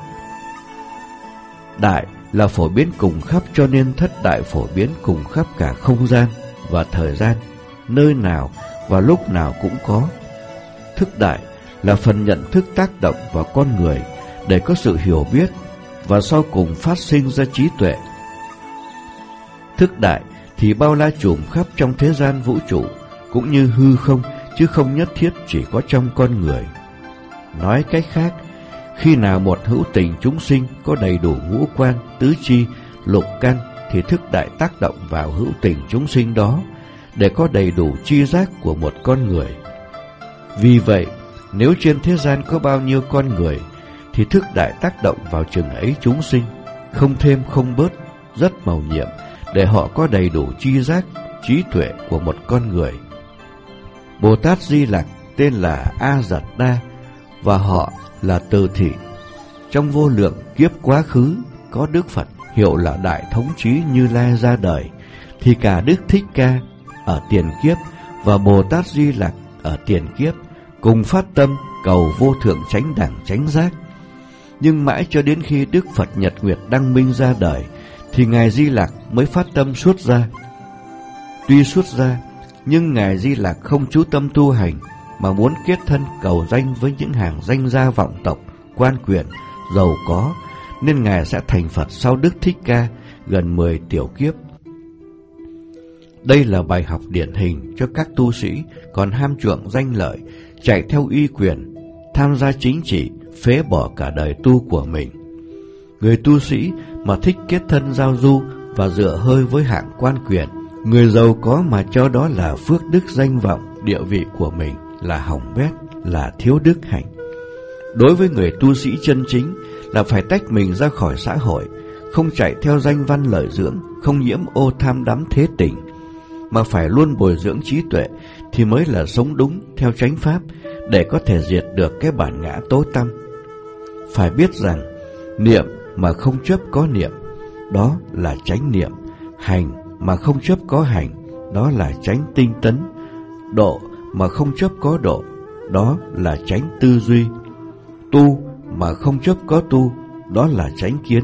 Đại là phổ biến cùng khắp, cho nên thất đại phổ biến cùng khắp cả không gian và thời gian, nơi nào và lúc nào cũng có. Thức đại là phần nhận thức tác động vào con người để có sự hiểu biết và sau cùng phát sinh ra trí tuệ. Thức đại thì bao la trùm khắp trong thế gian vũ trụ, cũng như hư không, chứ không nhất thiết chỉ có trong con người. Nói cách khác, khi nào một hữu tình chúng sinh có đầy đủ ngũ quan, tứ chi, lục căn, thì thức đại tác động vào hữu tình chúng sinh đó để có đầy đủ tri giác của một con người. Vì vậy, nếu trên thế gian có bao nhiêu con người, thì thức đại tác động vào chừng ấy chúng sinh, không thêm không bớt, rất mầu nhiệm, để họ có đầy đủ tri giác, trí tuệ của một con người. Bồ Tát Di Lặc tên là A Giật Đa, và họ là Từ Thị. Trong vô lượng kiếp quá khứ, có Đức Phật hiệu là Đại Thống Trí Như Lai ra đời, thì cả Đức Thích Ca ở tiền kiếp và Bồ Tát Di Lặc ở tiền kiếp cùng phát tâm cầu vô thượng chánh đẳng chánh giác. Nhưng mãi cho đến khi Đức Phật Nhật Nguyệt Đăng Minh ra đời, thì Ngài Di Lặc mới phát tâm xuất gia. Tuy xuất gia, nhưng Ngài Di Lặc không chú tâm tu hành, mà muốn kết thân cầu danh với những hàng danh gia vọng tộc, quan quyền, giàu có, nên Ngài sẽ thành Phật sau Đức Thích Ca gần mười tiểu kiếp. Đây là bài học điển hình cho các tu sĩ còn ham chuộng danh lợi, chạy theo uy quyền, tham gia chính trị, phế bỏ cả đời tu của mình. Người tu sĩ mà thích kết thân giao du và dựa hơi với hạng quan quyền, người giàu có mà cho đó là phước đức danh vọng, địa vị của mình, là hỏng bét, là thiếu đức hạnh. Đối với người tu sĩ chân chính là phải tách mình ra khỏi xã hội, không chạy theo danh văn lợi dưỡng, không nhiễm ô tham đắm thế tình, mà phải luôn bồi dưỡng trí tuệ, thì mới là sống đúng theo chánh pháp, để có thể diệt được cái bản ngã tối tăm. Phải biết rằng niệm mà không chấp có niệm, đó là chánh niệm. Hành mà không chấp có hành, đó là chánh tinh tấn. Độ mà không chấp có độ, đó là chánh tư duy. Tu mà không chấp có tu, đó là chánh kiến.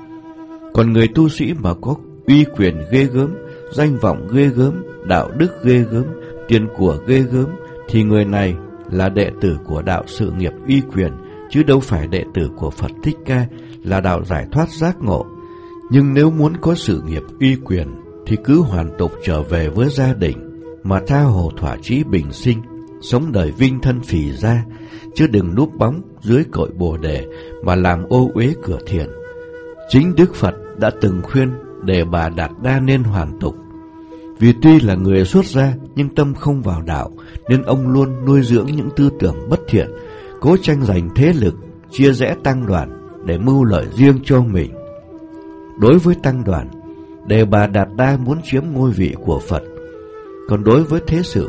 Còn người tu sĩ mà có uy quyền ghê gớm, danh vọng ghê gớm, đạo đức ghê gớm, tiền của ghê gớm, thì người này là đệ tử của đạo sự nghiệp uy quyền, chứ đâu phải đệ tử của Phật Thích Ca, là đạo giải thoát giác ngộ. Nhưng nếu muốn có sự nghiệp uy quyền, thì cứ hoàn tục trở về với gia đình, mà tha hồ thỏa chí bình sinh, sống đời vinh thân phì ra, chứ đừng núp bóng dưới cội bồ đề mà làm ô uế cửa thiền. Chính Đức Phật đã từng khuyên Đề Bà Đạt Đa nên hoàn tục. Vì tuy là người xuất gia nhưng tâm không vào đạo, nên ông luôn nuôi dưỡng những tư tưởng bất thiện, cố tranh giành thế lực, chia rẽ tăng đoàn để mưu lợi riêng cho mình. Đối với tăng đoàn, Đề Bà Đạt Đa muốn chiếm ngôi vị của Phật. Còn đối với thế sự,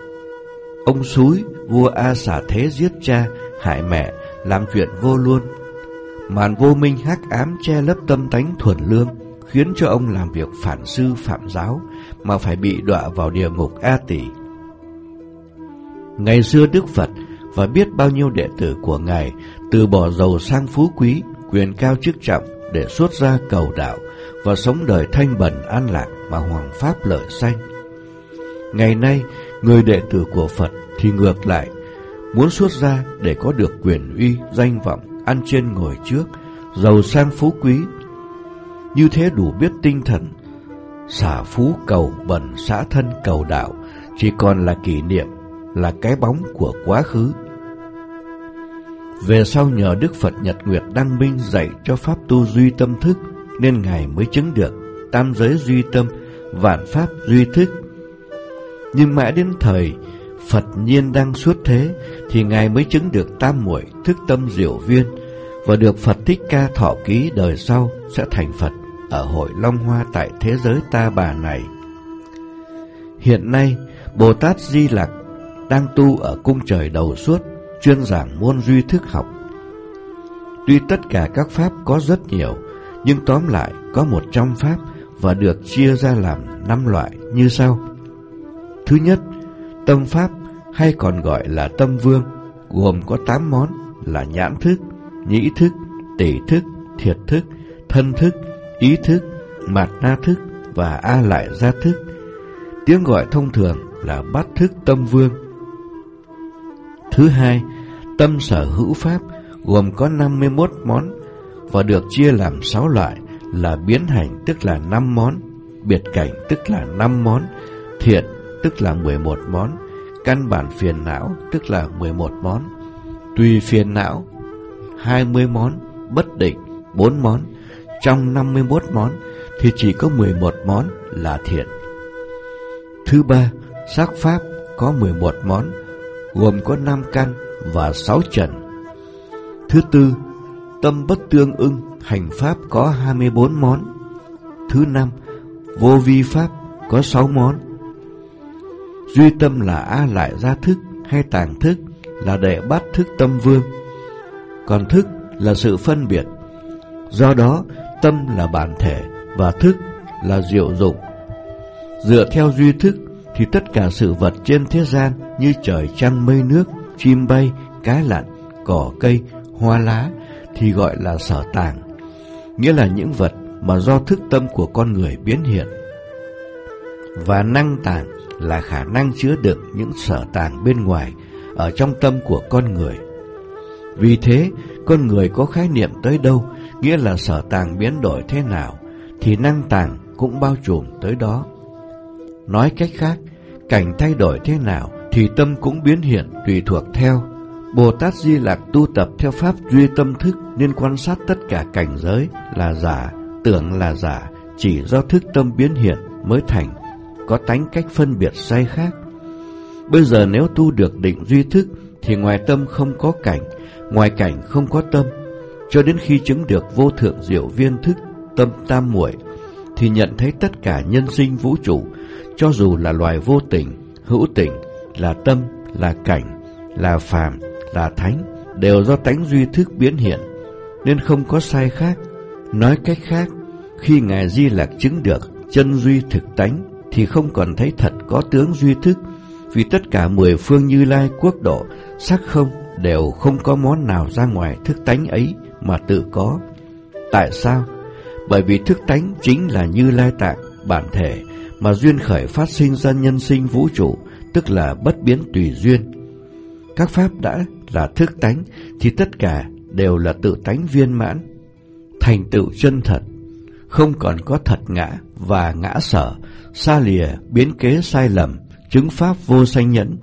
ông xúi vua A Xà Thế giết cha, hại mẹ, làm chuyện vô luôn. Màn vô minh hắc ám che lấp tâm tánh thuần lương, khiến cho ông làm việc phản sư phạm giáo, mà phải bị đọa vào địa ngục A Tỳ. Ngày xưa Đức Phật và biết bao nhiêu đệ tử của Ngài từ bỏ giàu sang phú quý, quyền cao chức trọng để xuất gia cầu đạo và sống đời thanh bần an lạc mà hoằng pháp lợi sanh. Ngày nay, người đệ tử của Phật thì ngược lại, muốn xuất gia để có được quyền uy, danh vọng, ăn trên ngồi trước, giàu sang phú quý. Như thế đủ biết tinh thần xả phú cầu bẩn, xả thân cầu đạo chỉ còn là kỷ niệm, là cái bóng của quá khứ. Về sau nhờ Đức Phật Nhật Nguyệt Đăng Minh dạy cho pháp tu duy tâm thức, nên Ngài mới chứng được tam giới duy tâm, vạn pháp duy thức. Nhưng mãi đến thời Phật Nhiên Đăng xuất thế, thì Ngài mới chứng được tam muội thức tâm diệu viên, và được Phật Thích Ca thọ ký đời sau sẽ thành Phật ở hội Long Hoa tại thế giới Ta Bà này. Hiện nay, Bồ Tát Di Lặc đang tu ở cung trời đầu suốt, chuyên giảng môn duy thức học. Tuy tất cả các pháp có rất nhiều, nhưng tóm lại có một trăm pháp và được chia ra làm năm loại như sau. Thứ nhất, tâm pháp hay còn gọi là tâm vương, gồm có tám món là nhãn thức, nhĩ thức, tỷ thức, thiệt thức, thân thức, ý thức, mạt na thức và a lại gia thức. Tiếng gọi thông thường là bát thức tâm vương. Thứ hai, tâm sở hữu pháp gồm có năm mươi mốt món và được chia làm sáu loại là biến hành tức là năm món, biệt cảnh tức là năm món, thiện tức là mười một món, căn bản phiền não tức là mười một món, tùy phiền não hai mươi món, bất định bốn món. Trong năm mươi mốt món thì chỉ có mười một món là thiện. Thứ ba, sắc pháp có mười một món, gồm có năm căn và sáu trần. Thứ tư, tâm bất tương ưng, hành pháp có hai mươi bốn món. Thứ năm, vô vi pháp có sáu món. Duy tâm là a lại gia thức hay tàng thức là đệ bát thức tâm vương, còn thức là sự phân biệt. Do đó, tâm là bản thể và thức là diệu dụng. Dựa theo duy thức thì tất cả sự vật trên thế gian như trời trăng mây nước, chim bay, cá lặn, cỏ cây, hoa lá thì gọi là sở tàng, nghĩa là những vật mà do thức tâm của con người biến hiện. Và năng tàng là khả năng chứa đựng những sở tàng bên ngoài ở trong tâm của con người. Vì thế, con người có khái niệm tới đâu, nghĩa là sở tàng biến đổi thế nào, thì năng tàng cũng bao trùm tới đó. Nói cách khác, cảnh thay đổi thế nào thì tâm cũng biến hiện tùy thuộc theo. Bồ Tát Di Lặc tu tập theo pháp duy tâm thức nên quan sát tất cả cảnh giới là giả, tưởng là giả, chỉ do thức tâm biến hiện mới thành, có tánh cách phân biệt sai khác. Bây giờ nếu tu được định duy thức thì ngoài tâm không có cảnh, ngoài cảnh không có tâm, cho đến khi chứng được vô thượng diệu viên thức tâm tam muội thì nhận thấy tất cả nhân sinh vũ trụ, cho dù là loài vô tình, hữu tình, là tâm, là cảnh, là phàm, là thánh, đều do tánh duy thức biến hiện, nên không có sai khác. Nói cách khác, khi Ngài Di Lặc chứng được chân duy thực tánh thì không còn thấy thật có tướng duy thức, vì tất cả mười phương Như Lai quốc độ, sắc không đều không có món nào ra ngoài thức tánh ấy mà tự có. Tại sao? Bởi vì thức tánh chính là Như Lai tạng, bản thể, mà duyên khởi phát sinh ra nhân sinh vũ trụ, tức là bất biến tùy duyên. Các pháp đã là thức tánh thì tất cả đều là tự tánh viên mãn, thành tựu chân thật, không còn có thật ngã và ngã sở, xa lìa biến kế sai lầm, chứng pháp vô sanh nhẫn.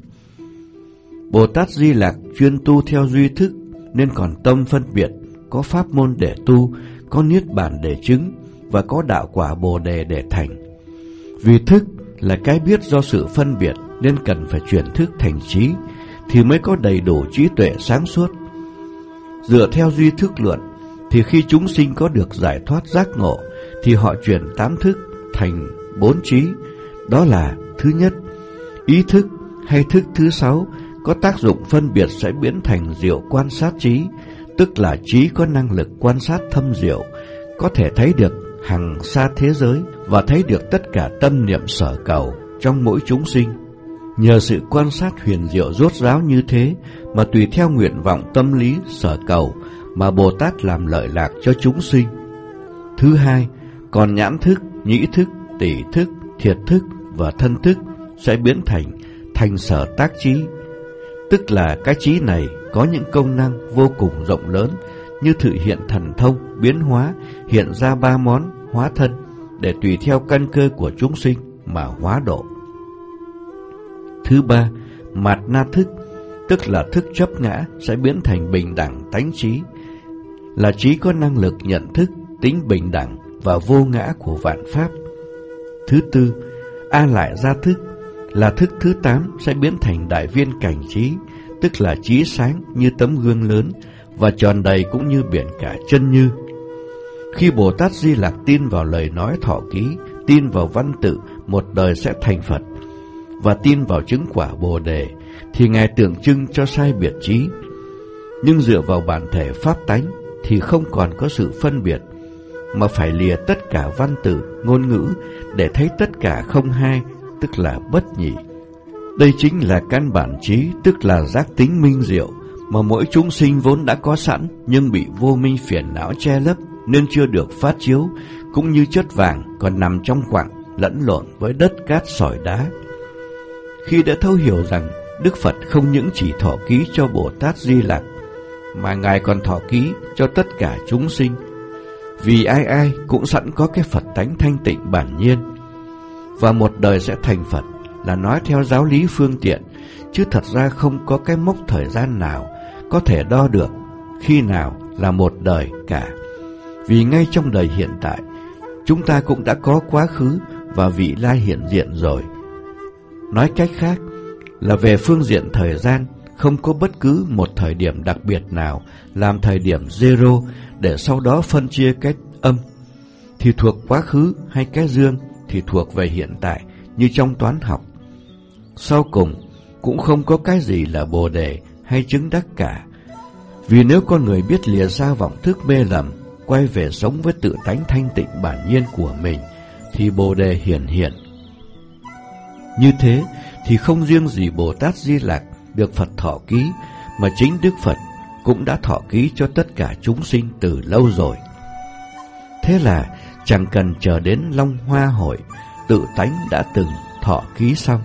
Bồ Tát Di Lặc chuyên tu theo duy thức nên còn tâm phân biệt, có pháp môn để tu, có niết bàn để chứng và có đạo quả Bồ đề để thành. Vì thức là cái biết do sự phân biệt nên cần phải chuyển thức thành trí thì mới có đầy đủ trí tuệ sáng suốt. Dựa theo duy thức luận thì khi chúng sinh có được giải thoát giác ngộ thì họ chuyển tám thức thành bốn trí. Đó là: thứ nhất, ý thức hay thức thứ sáu có tác dụng phân biệt sẽ biến thành diệu quan sát trí, tức là trí có năng lực quan sát thâm diệu, có thể thấy được hằng xa thế giới và thấy được tất cả tâm niệm sở cầu trong mỗi chúng sinh. Nhờ sự quan sát huyền diệu rốt ráo như thế mà tùy theo nguyện vọng tâm lý sở cầu mà Bồ Tát làm lợi lạc cho chúng sinh. Thứ hai, còn nhãn thức, nhĩ thức, tỷ thức, thiệt thức và thân thức sẽ biến thành thành sở tác trí, tức là cái trí này có những công năng vô cùng rộng lớn như thực hiện thần thông, biến hóa, hiện ra ba món hóa thân để tùy theo căn cơ của chúng sinh mà hóa độ. Thứ ba, mạt na thức, tức là thức chấp ngã sẽ biến thành bình đẳng tánh trí, là trí có năng lực nhận thức tính bình đẳng và vô ngã của vạn pháp. Thứ tư, a lại gia thức, là thức thứ tám sẽ biến thành đại viên cảnh trí, tức là trí sáng như tấm gương lớn và tròn đầy cũng như biển cả chân như. Khi Bồ Tát Di Lặc tin vào lời nói thọ ký, tin vào văn tự một đời sẽ thành Phật và tin vào chứng quả Bồ đề thì Ngài tượng trưng cho sai biệt trí. Nhưng dựa vào bản thể pháp tánh thì không còn có sự phân biệt, mà phải lìa tất cả văn tự, ngôn ngữ để thấy tất cả không hai, tức là bất nhị. Đây chính là căn bản trí, tức là giác tính minh diệu mà mỗi chúng sinh vốn đã có sẵn, nhưng bị vô minh phiền não che lấp nên chưa được phát chiếu, cũng như chất vàng còn nằm trong quặng lẫn lộn với đất cát sỏi đá. Khi đã thấu hiểu rằng Đức Phật không những chỉ thọ ký cho Bồ Tát Di Lặc, mà Ngài còn thọ ký cho tất cả chúng sinh, vì ai ai cũng sẵn có cái Phật tánh thanh tịnh bản nhiên, và một đời sẽ thành Phật là nói theo giáo lý phương tiện, chứ thật ra không có cái mốc thời gian nào có thể đo được khi nào là một đời cả. Vì ngay trong đời hiện tại, chúng ta cũng đã có quá khứ và vị lai hiện diện rồi. Nói cách khác là về phương diện thời gian, không có bất cứ một thời điểm đặc biệt nào làm thời điểm zero để sau đó phân chia cái âm thì thuộc quá khứ hay cái dương thì thuộc về hiện tại như trong toán học. Sau cùng cũng không có cái gì là bồ đề hay chứng đắc cả. Vì nếu con người biết lìa xa vọng thức mê lầm, quay về sống với tự tánh thanh tịnh bản nhiên của mình, thì bồ đề hiển hiện. Như thế thì không riêng gì Bồ Tát Di Lặc được Phật thọ ký, mà chính Đức Phật cũng đã thọ ký cho tất cả chúng sinh từ lâu rồi. Thế là chẳng cần chờ đến Long Hoa Hội, tự tánh đã từng thọ ký xong.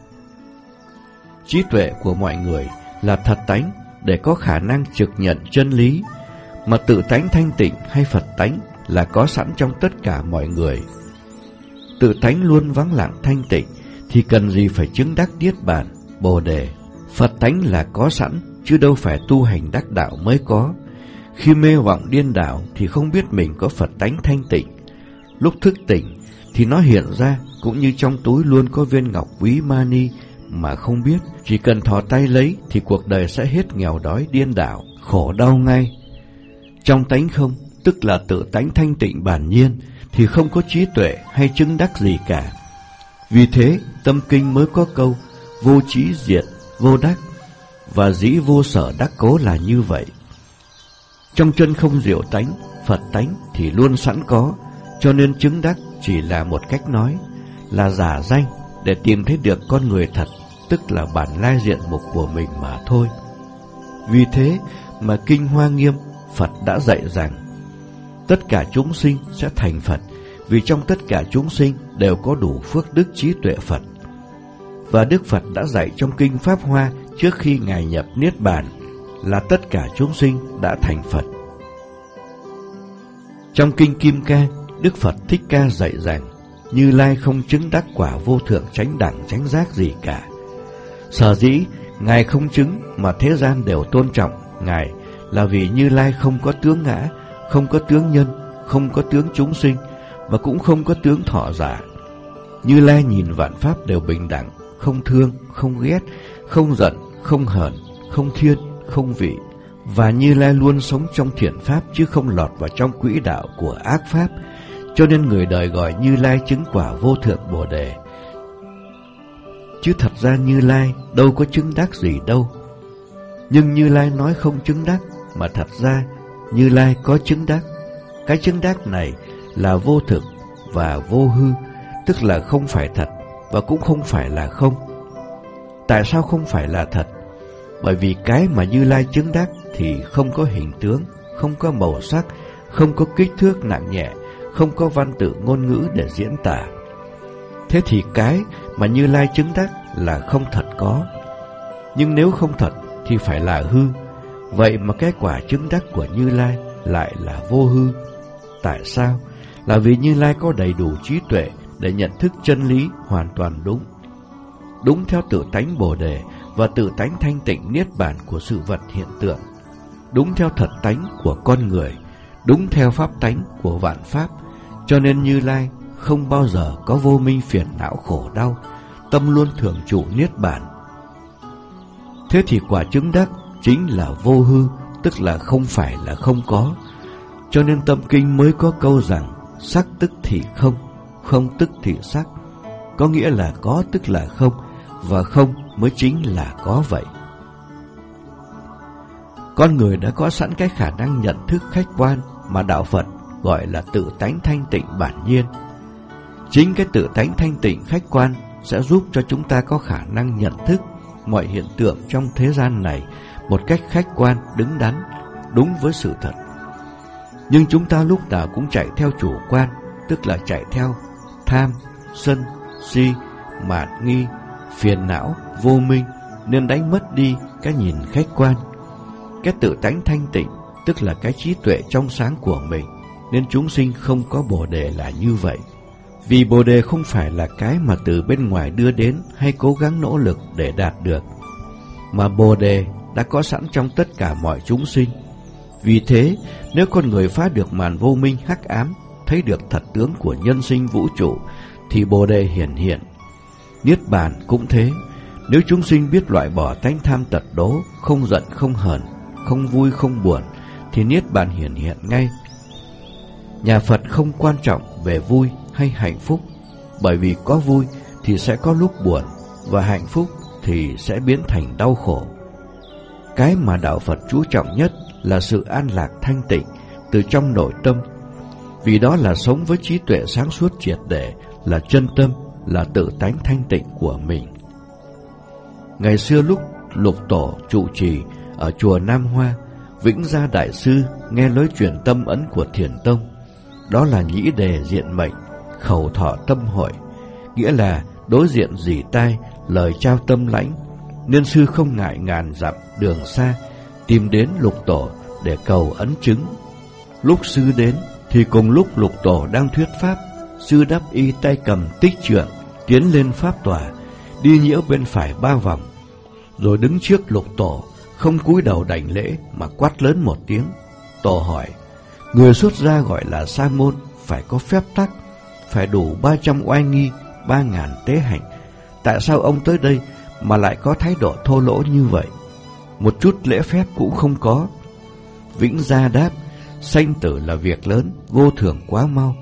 Trí tuệ của mọi người là thật tánh để có khả năng trực nhận chân lý, mà tự tánh thanh tịnh hay Phật tánh là có sẵn trong tất cả mọi người. Tự tánh luôn vắng lặng thanh tịnh thì cần gì phải chứng đắc niết bàn, bồ đề. Phật tánh là có sẵn, chứ đâu phải tu hành đắc đạo mới có. Khi mê vọng điên đảo thì không biết mình có Phật tánh thanh tịnh. Lúc thức tỉnh thì nó hiện ra, cũng như trong túi luôn có viên ngọc quý mani mà không biết, chỉ cần thò tay lấy thì cuộc đời sẽ hết nghèo đói điên đảo, khổ đau ngay. Trong tánh không, tức là tự tánh thanh tịnh bản nhiên, thì không có trí tuệ hay chứng đắc gì cả. Vì thế tâm kinh mới có câu vô trí diệt vô đắc, và dĩ vô sở đắc cố là như vậy. Trong chân không diệu tánh, Phật tánh thì luôn sẵn có, cho nên chứng đắc chỉ là một cách nói, là giả danh để tìm thấy được con người thật, tức là bản lai diện mục của mình mà thôi. Vì thế mà Kinh Hoa Nghiêm Phật đã dạy rằng tất cả chúng sinh sẽ thành Phật, vì trong tất cả chúng sinh đều có đủ phước đức trí tuệ Phật. Và Đức Phật đã dạy trong Kinh Pháp Hoa trước khi Ngài nhập Niết Bàn là tất cả chúng sinh đã thành Phật. Trong Kinh Kim Cang, Đức Phật Thích Ca dạy rằng Như Lai không chứng đắc quả vô thượng chánh đẳng chánh giác gì cả. Sở dĩ Ngài không chứng mà thế gian đều tôn trọng Ngài là vì Như Lai không có tướng ngã, không có tướng nhân, không có tướng chúng sinh, và cũng không có tướng thọ giả. Như Lai nhìn vạn pháp đều bình đẳng, không thương, không ghét, không giận, không hờn, không thiên, không vị. Và Như Lai luôn sống trong thiện pháp, chứ không lọt vào trong quỹ đạo của ác pháp. Cho nên người đời gọi Như Lai chứng quả vô thượng bồ đề. Chứ thật ra Như Lai đâu có chứng đắc gì đâu. Nhưng Như Lai nói không chứng đắc, mà thật ra Như Lai có chứng đắc. Cái chứng đắc này là vô thực và vô hư, tức là không phải thật và cũng không phải là không. Tại sao không phải là thật? Bởi vì cái mà Như Lai chứng đắc thì không có hình tướng, không có màu sắc, không có kích thước nặng nhẹ, không có văn tự ngôn ngữ để diễn tả. Thế thì cái mà Như Lai chứng đắc là không thật có. Nhưng nếu không thật thì phải là hư. Vậy mà cái quả chứng đắc của Như Lai lại là vô hư. Tại sao? Là vì Như Lai có đầy đủ trí tuệ để nhận thức chân lý hoàn toàn đúng. Đúng theo tự tánh bồ đề và tự tánh thanh tịnh niết bàn của sự vật hiện tượng. Đúng theo thật tánh của con người, đúng theo pháp tánh của vạn pháp. Cho nên Như Lai không bao giờ có vô minh phiền não khổ đau, tâm luôn thường trụ niết bàn. Thế thì quả chứng đắc chính là vô hư, tức là không phải là không có. Cho nên tâm kinh mới có câu rằng sắc tức thì không, không tức thì sắc. Có nghĩa là có tức là không, và không mới chính là có vậy. Con người đã có sẵn cái khả năng nhận thức khách quan mà đạo Phật gọi là tự tánh thanh tịnh bản nhiên. Chính cái tự tánh thanh tịnh khách quan sẽ giúp cho chúng ta có khả năng nhận thức mọi hiện tượng trong thế gian này một cách khách quan, đứng đắn, đúng với sự thật. Nhưng chúng ta lúc nào cũng chạy theo chủ quan, tức là chạy theo tham, sân, si, mạn nghi, phiền não, vô minh, nên đánh mất đi cái nhìn khách quan. Cái tự tánh thanh tịnh, tức là cái trí tuệ trong sáng của mình, nên chúng sinh không có bồ đề là như vậy. Vì bồ đề không phải là cái mà từ bên ngoài đưa đến hay cố gắng nỗ lực để đạt được, mà bồ đề đã có sẵn trong tất cả mọi chúng sinh. Vì thế, nếu con người phá được màn vô minh hắc ám, thấy được thật tướng của nhân sinh vũ trụ, thì bồ đề hiển hiện. Niết bàn cũng thế, nếu chúng sinh biết loại bỏ tánh tham tật đố, không giận không hờn, không vui không buồn, thì niết bàn hiển hiện ngay. Nhà Phật không quan trọng về vui hay hạnh phúc, bởi vì có vui thì sẽ có lúc buồn, và hạnh phúc thì sẽ biến thành đau khổ. Cái mà đạo Phật chú trọng nhất là sự an lạc thanh tịnh từ trong nội tâm, vì đó là sống với trí tuệ sáng suốt triệt để, là chân tâm, là tự tánh thanh tịnh của mình. Ngày xưa lúc Lục Tổ trụ trì ở chùa Nam Hoa, Vĩnh Gia Đại Sư nghe lối truyền tâm ấn của Thiền Tông, đó là nhĩ đề diện mệnh, khẩu thọ tâm hội, nghĩa là đối diện dỉ tai, lời trao tâm lãnh, nên sư không ngại ngàn dặm đường xa tìm đến Lục Tổ để cầu ấn chứng. Lúc sư đến thì cùng lúc Lục Tổ đang thuyết pháp, sư đắp y tay cầm tích trượng tiến lên pháp tòa, đi nhiễu bên phải ba vòng, rồi đứng trước Lục Tổ, không cúi đầu đảnh lễ mà quát lớn một tiếng. Tổ hỏi: người xuất gia gọi là sa môn phải có phép tắc, phải đủ ba trăm oai nghi, ba ngàn tế hạnh. Tại sao ông tới đây mà lại có thái độ thô lỗ như vậy? Một chút lễ phép cũng không có. Vĩnh Gia đáp: sanh tử là việc lớn, vô thường quá mau.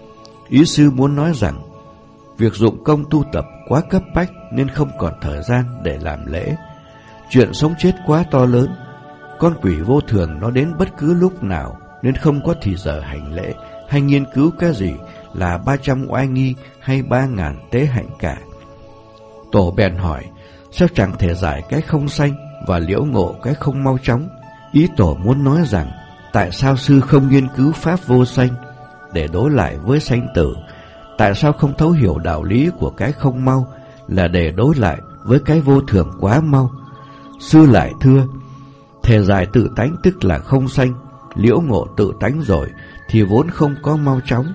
Ý sư muốn nói rằng việc dụng công tu tập quá cấp bách nên không còn thời gian để làm lễ. Chuyện sống chết quá to lớn, con quỷ vô thường nó đến bất cứ lúc nào, nên không có thì giờ hành lễ hay nghiên cứu cái gì là ba trăm oai nghi hay ba ngàn tế hạnh cả. Tổ bèn hỏi: sao chẳng thể giải cái không sanh và liễu ngộ cái không mau chóng? Ý tổ muốn nói rằng tại sao sư không nghiên cứu pháp vô sanh để đối lại với sanh tử? Tại sao không thấu hiểu đạo lý của cái không mau là để đối lại với cái vô thường quá mau? Sư lại thưa: thể giải tự tánh tức là không sanh, liễu ngộ tự tánh rồi thì vốn không có mau chóng.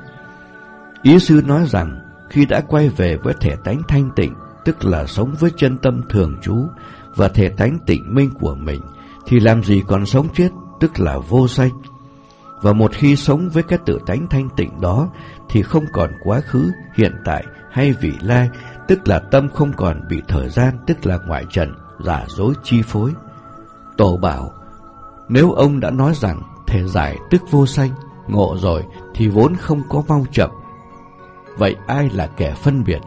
Ý sư nói rằng khi đã quay về với thể tánh thanh tịnh, tức là sống với chân tâm thường trú và thể tánh tịnh minh của mình, thì làm gì còn sống chết, tức là vô sanh. Và một khi sống với cái tự tánh thanh tịnh đó thì không còn quá khứ, hiện tại hay vị lai, tức là tâm không còn bị thời gian, tức là ngoại trần, giả dối chi phối. Tổ bảo: nếu ông đã nói rằng thể giải tức vô sanh, ngộ rồi thì vốn không có mau chậm, vậy ai là kẻ phân biệt?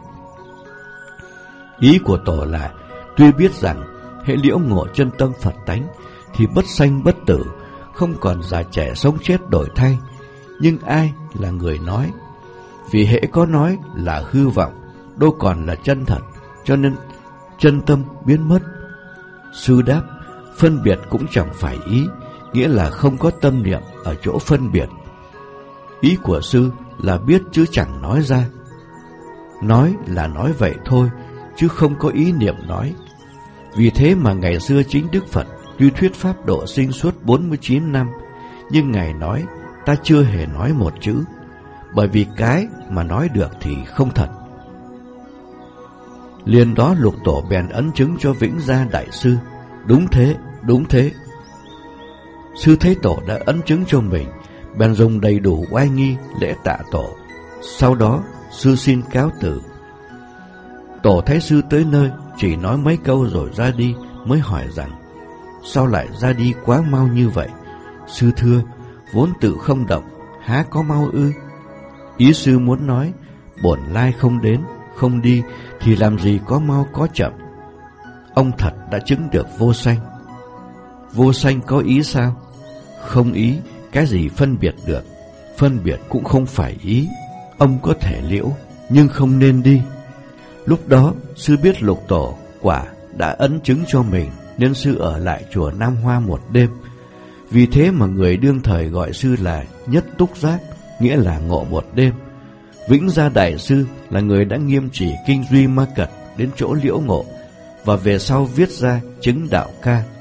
Ý của tổ là tuy biết rằng hễ liễu ngộ chân tâm Phật tánh thì bất sanh bất tử, không còn già trẻ sống chết đổi thay, nhưng ai là người nói? Vì hễ có nói là hư vọng, đâu còn là chân thật, cho nên chân tâm biến mất. Sư đáp: phân biệt cũng chẳng phải ý, nghĩa là không có tâm niệm ở chỗ phân biệt. Ý của sư là biết chứ chẳng nói ra. Nói là nói vậy thôi, chứ không có ý niệm nói. Vì thế mà ngày xưa chính Đức Phật tuy thuyết pháp độ sinh suốt bốn mươi chín năm, nhưng Ngài nói ta chưa hề nói một chữ, bởi vì cái mà nói được thì không thật. Liền đó Lục Tổ bèn ấn chứng cho Vĩnh Gia Đại Sư: đúng thế, đúng thế. Sư thấy Tổ đã ấn chứng cho mình, bèn dùng đầy đủ oai nghi lễ tạ Tổ. Sau đó sư xin cáo từ. Tổ thấy sư tới nơi, chỉ nói mấy câu rồi ra đi, mới hỏi rằng sao lại ra đi quá mau như vậy? Sư thưa: vốn tự không động, há có mau ư? Ý sư muốn nói bổn lai không đến, không đi thì làm gì có mau có chậm. Ông thật đã chứng được vô sanh. Vô sanh có ý sao? Không ý, cái gì phân biệt được? phân biệt cũng không phải ý. Ông có thể liễu, nhưng không nên đi. Lúc đó, sư biết Lục Tổ quả đã ấn chứng cho mình, nên sư ở lại chùa Nam Hoa một đêm. Vì thế mà người đương thời gọi sư là Nhất Túc Giác, nghĩa là ngộ một đêm. Vĩnh Gia Đại Sư là người đã nghiêm chỉ kinh Duy Ma Cật đến chỗ liễu ngộ, và về sau viết ra Chứng Đạo Ca,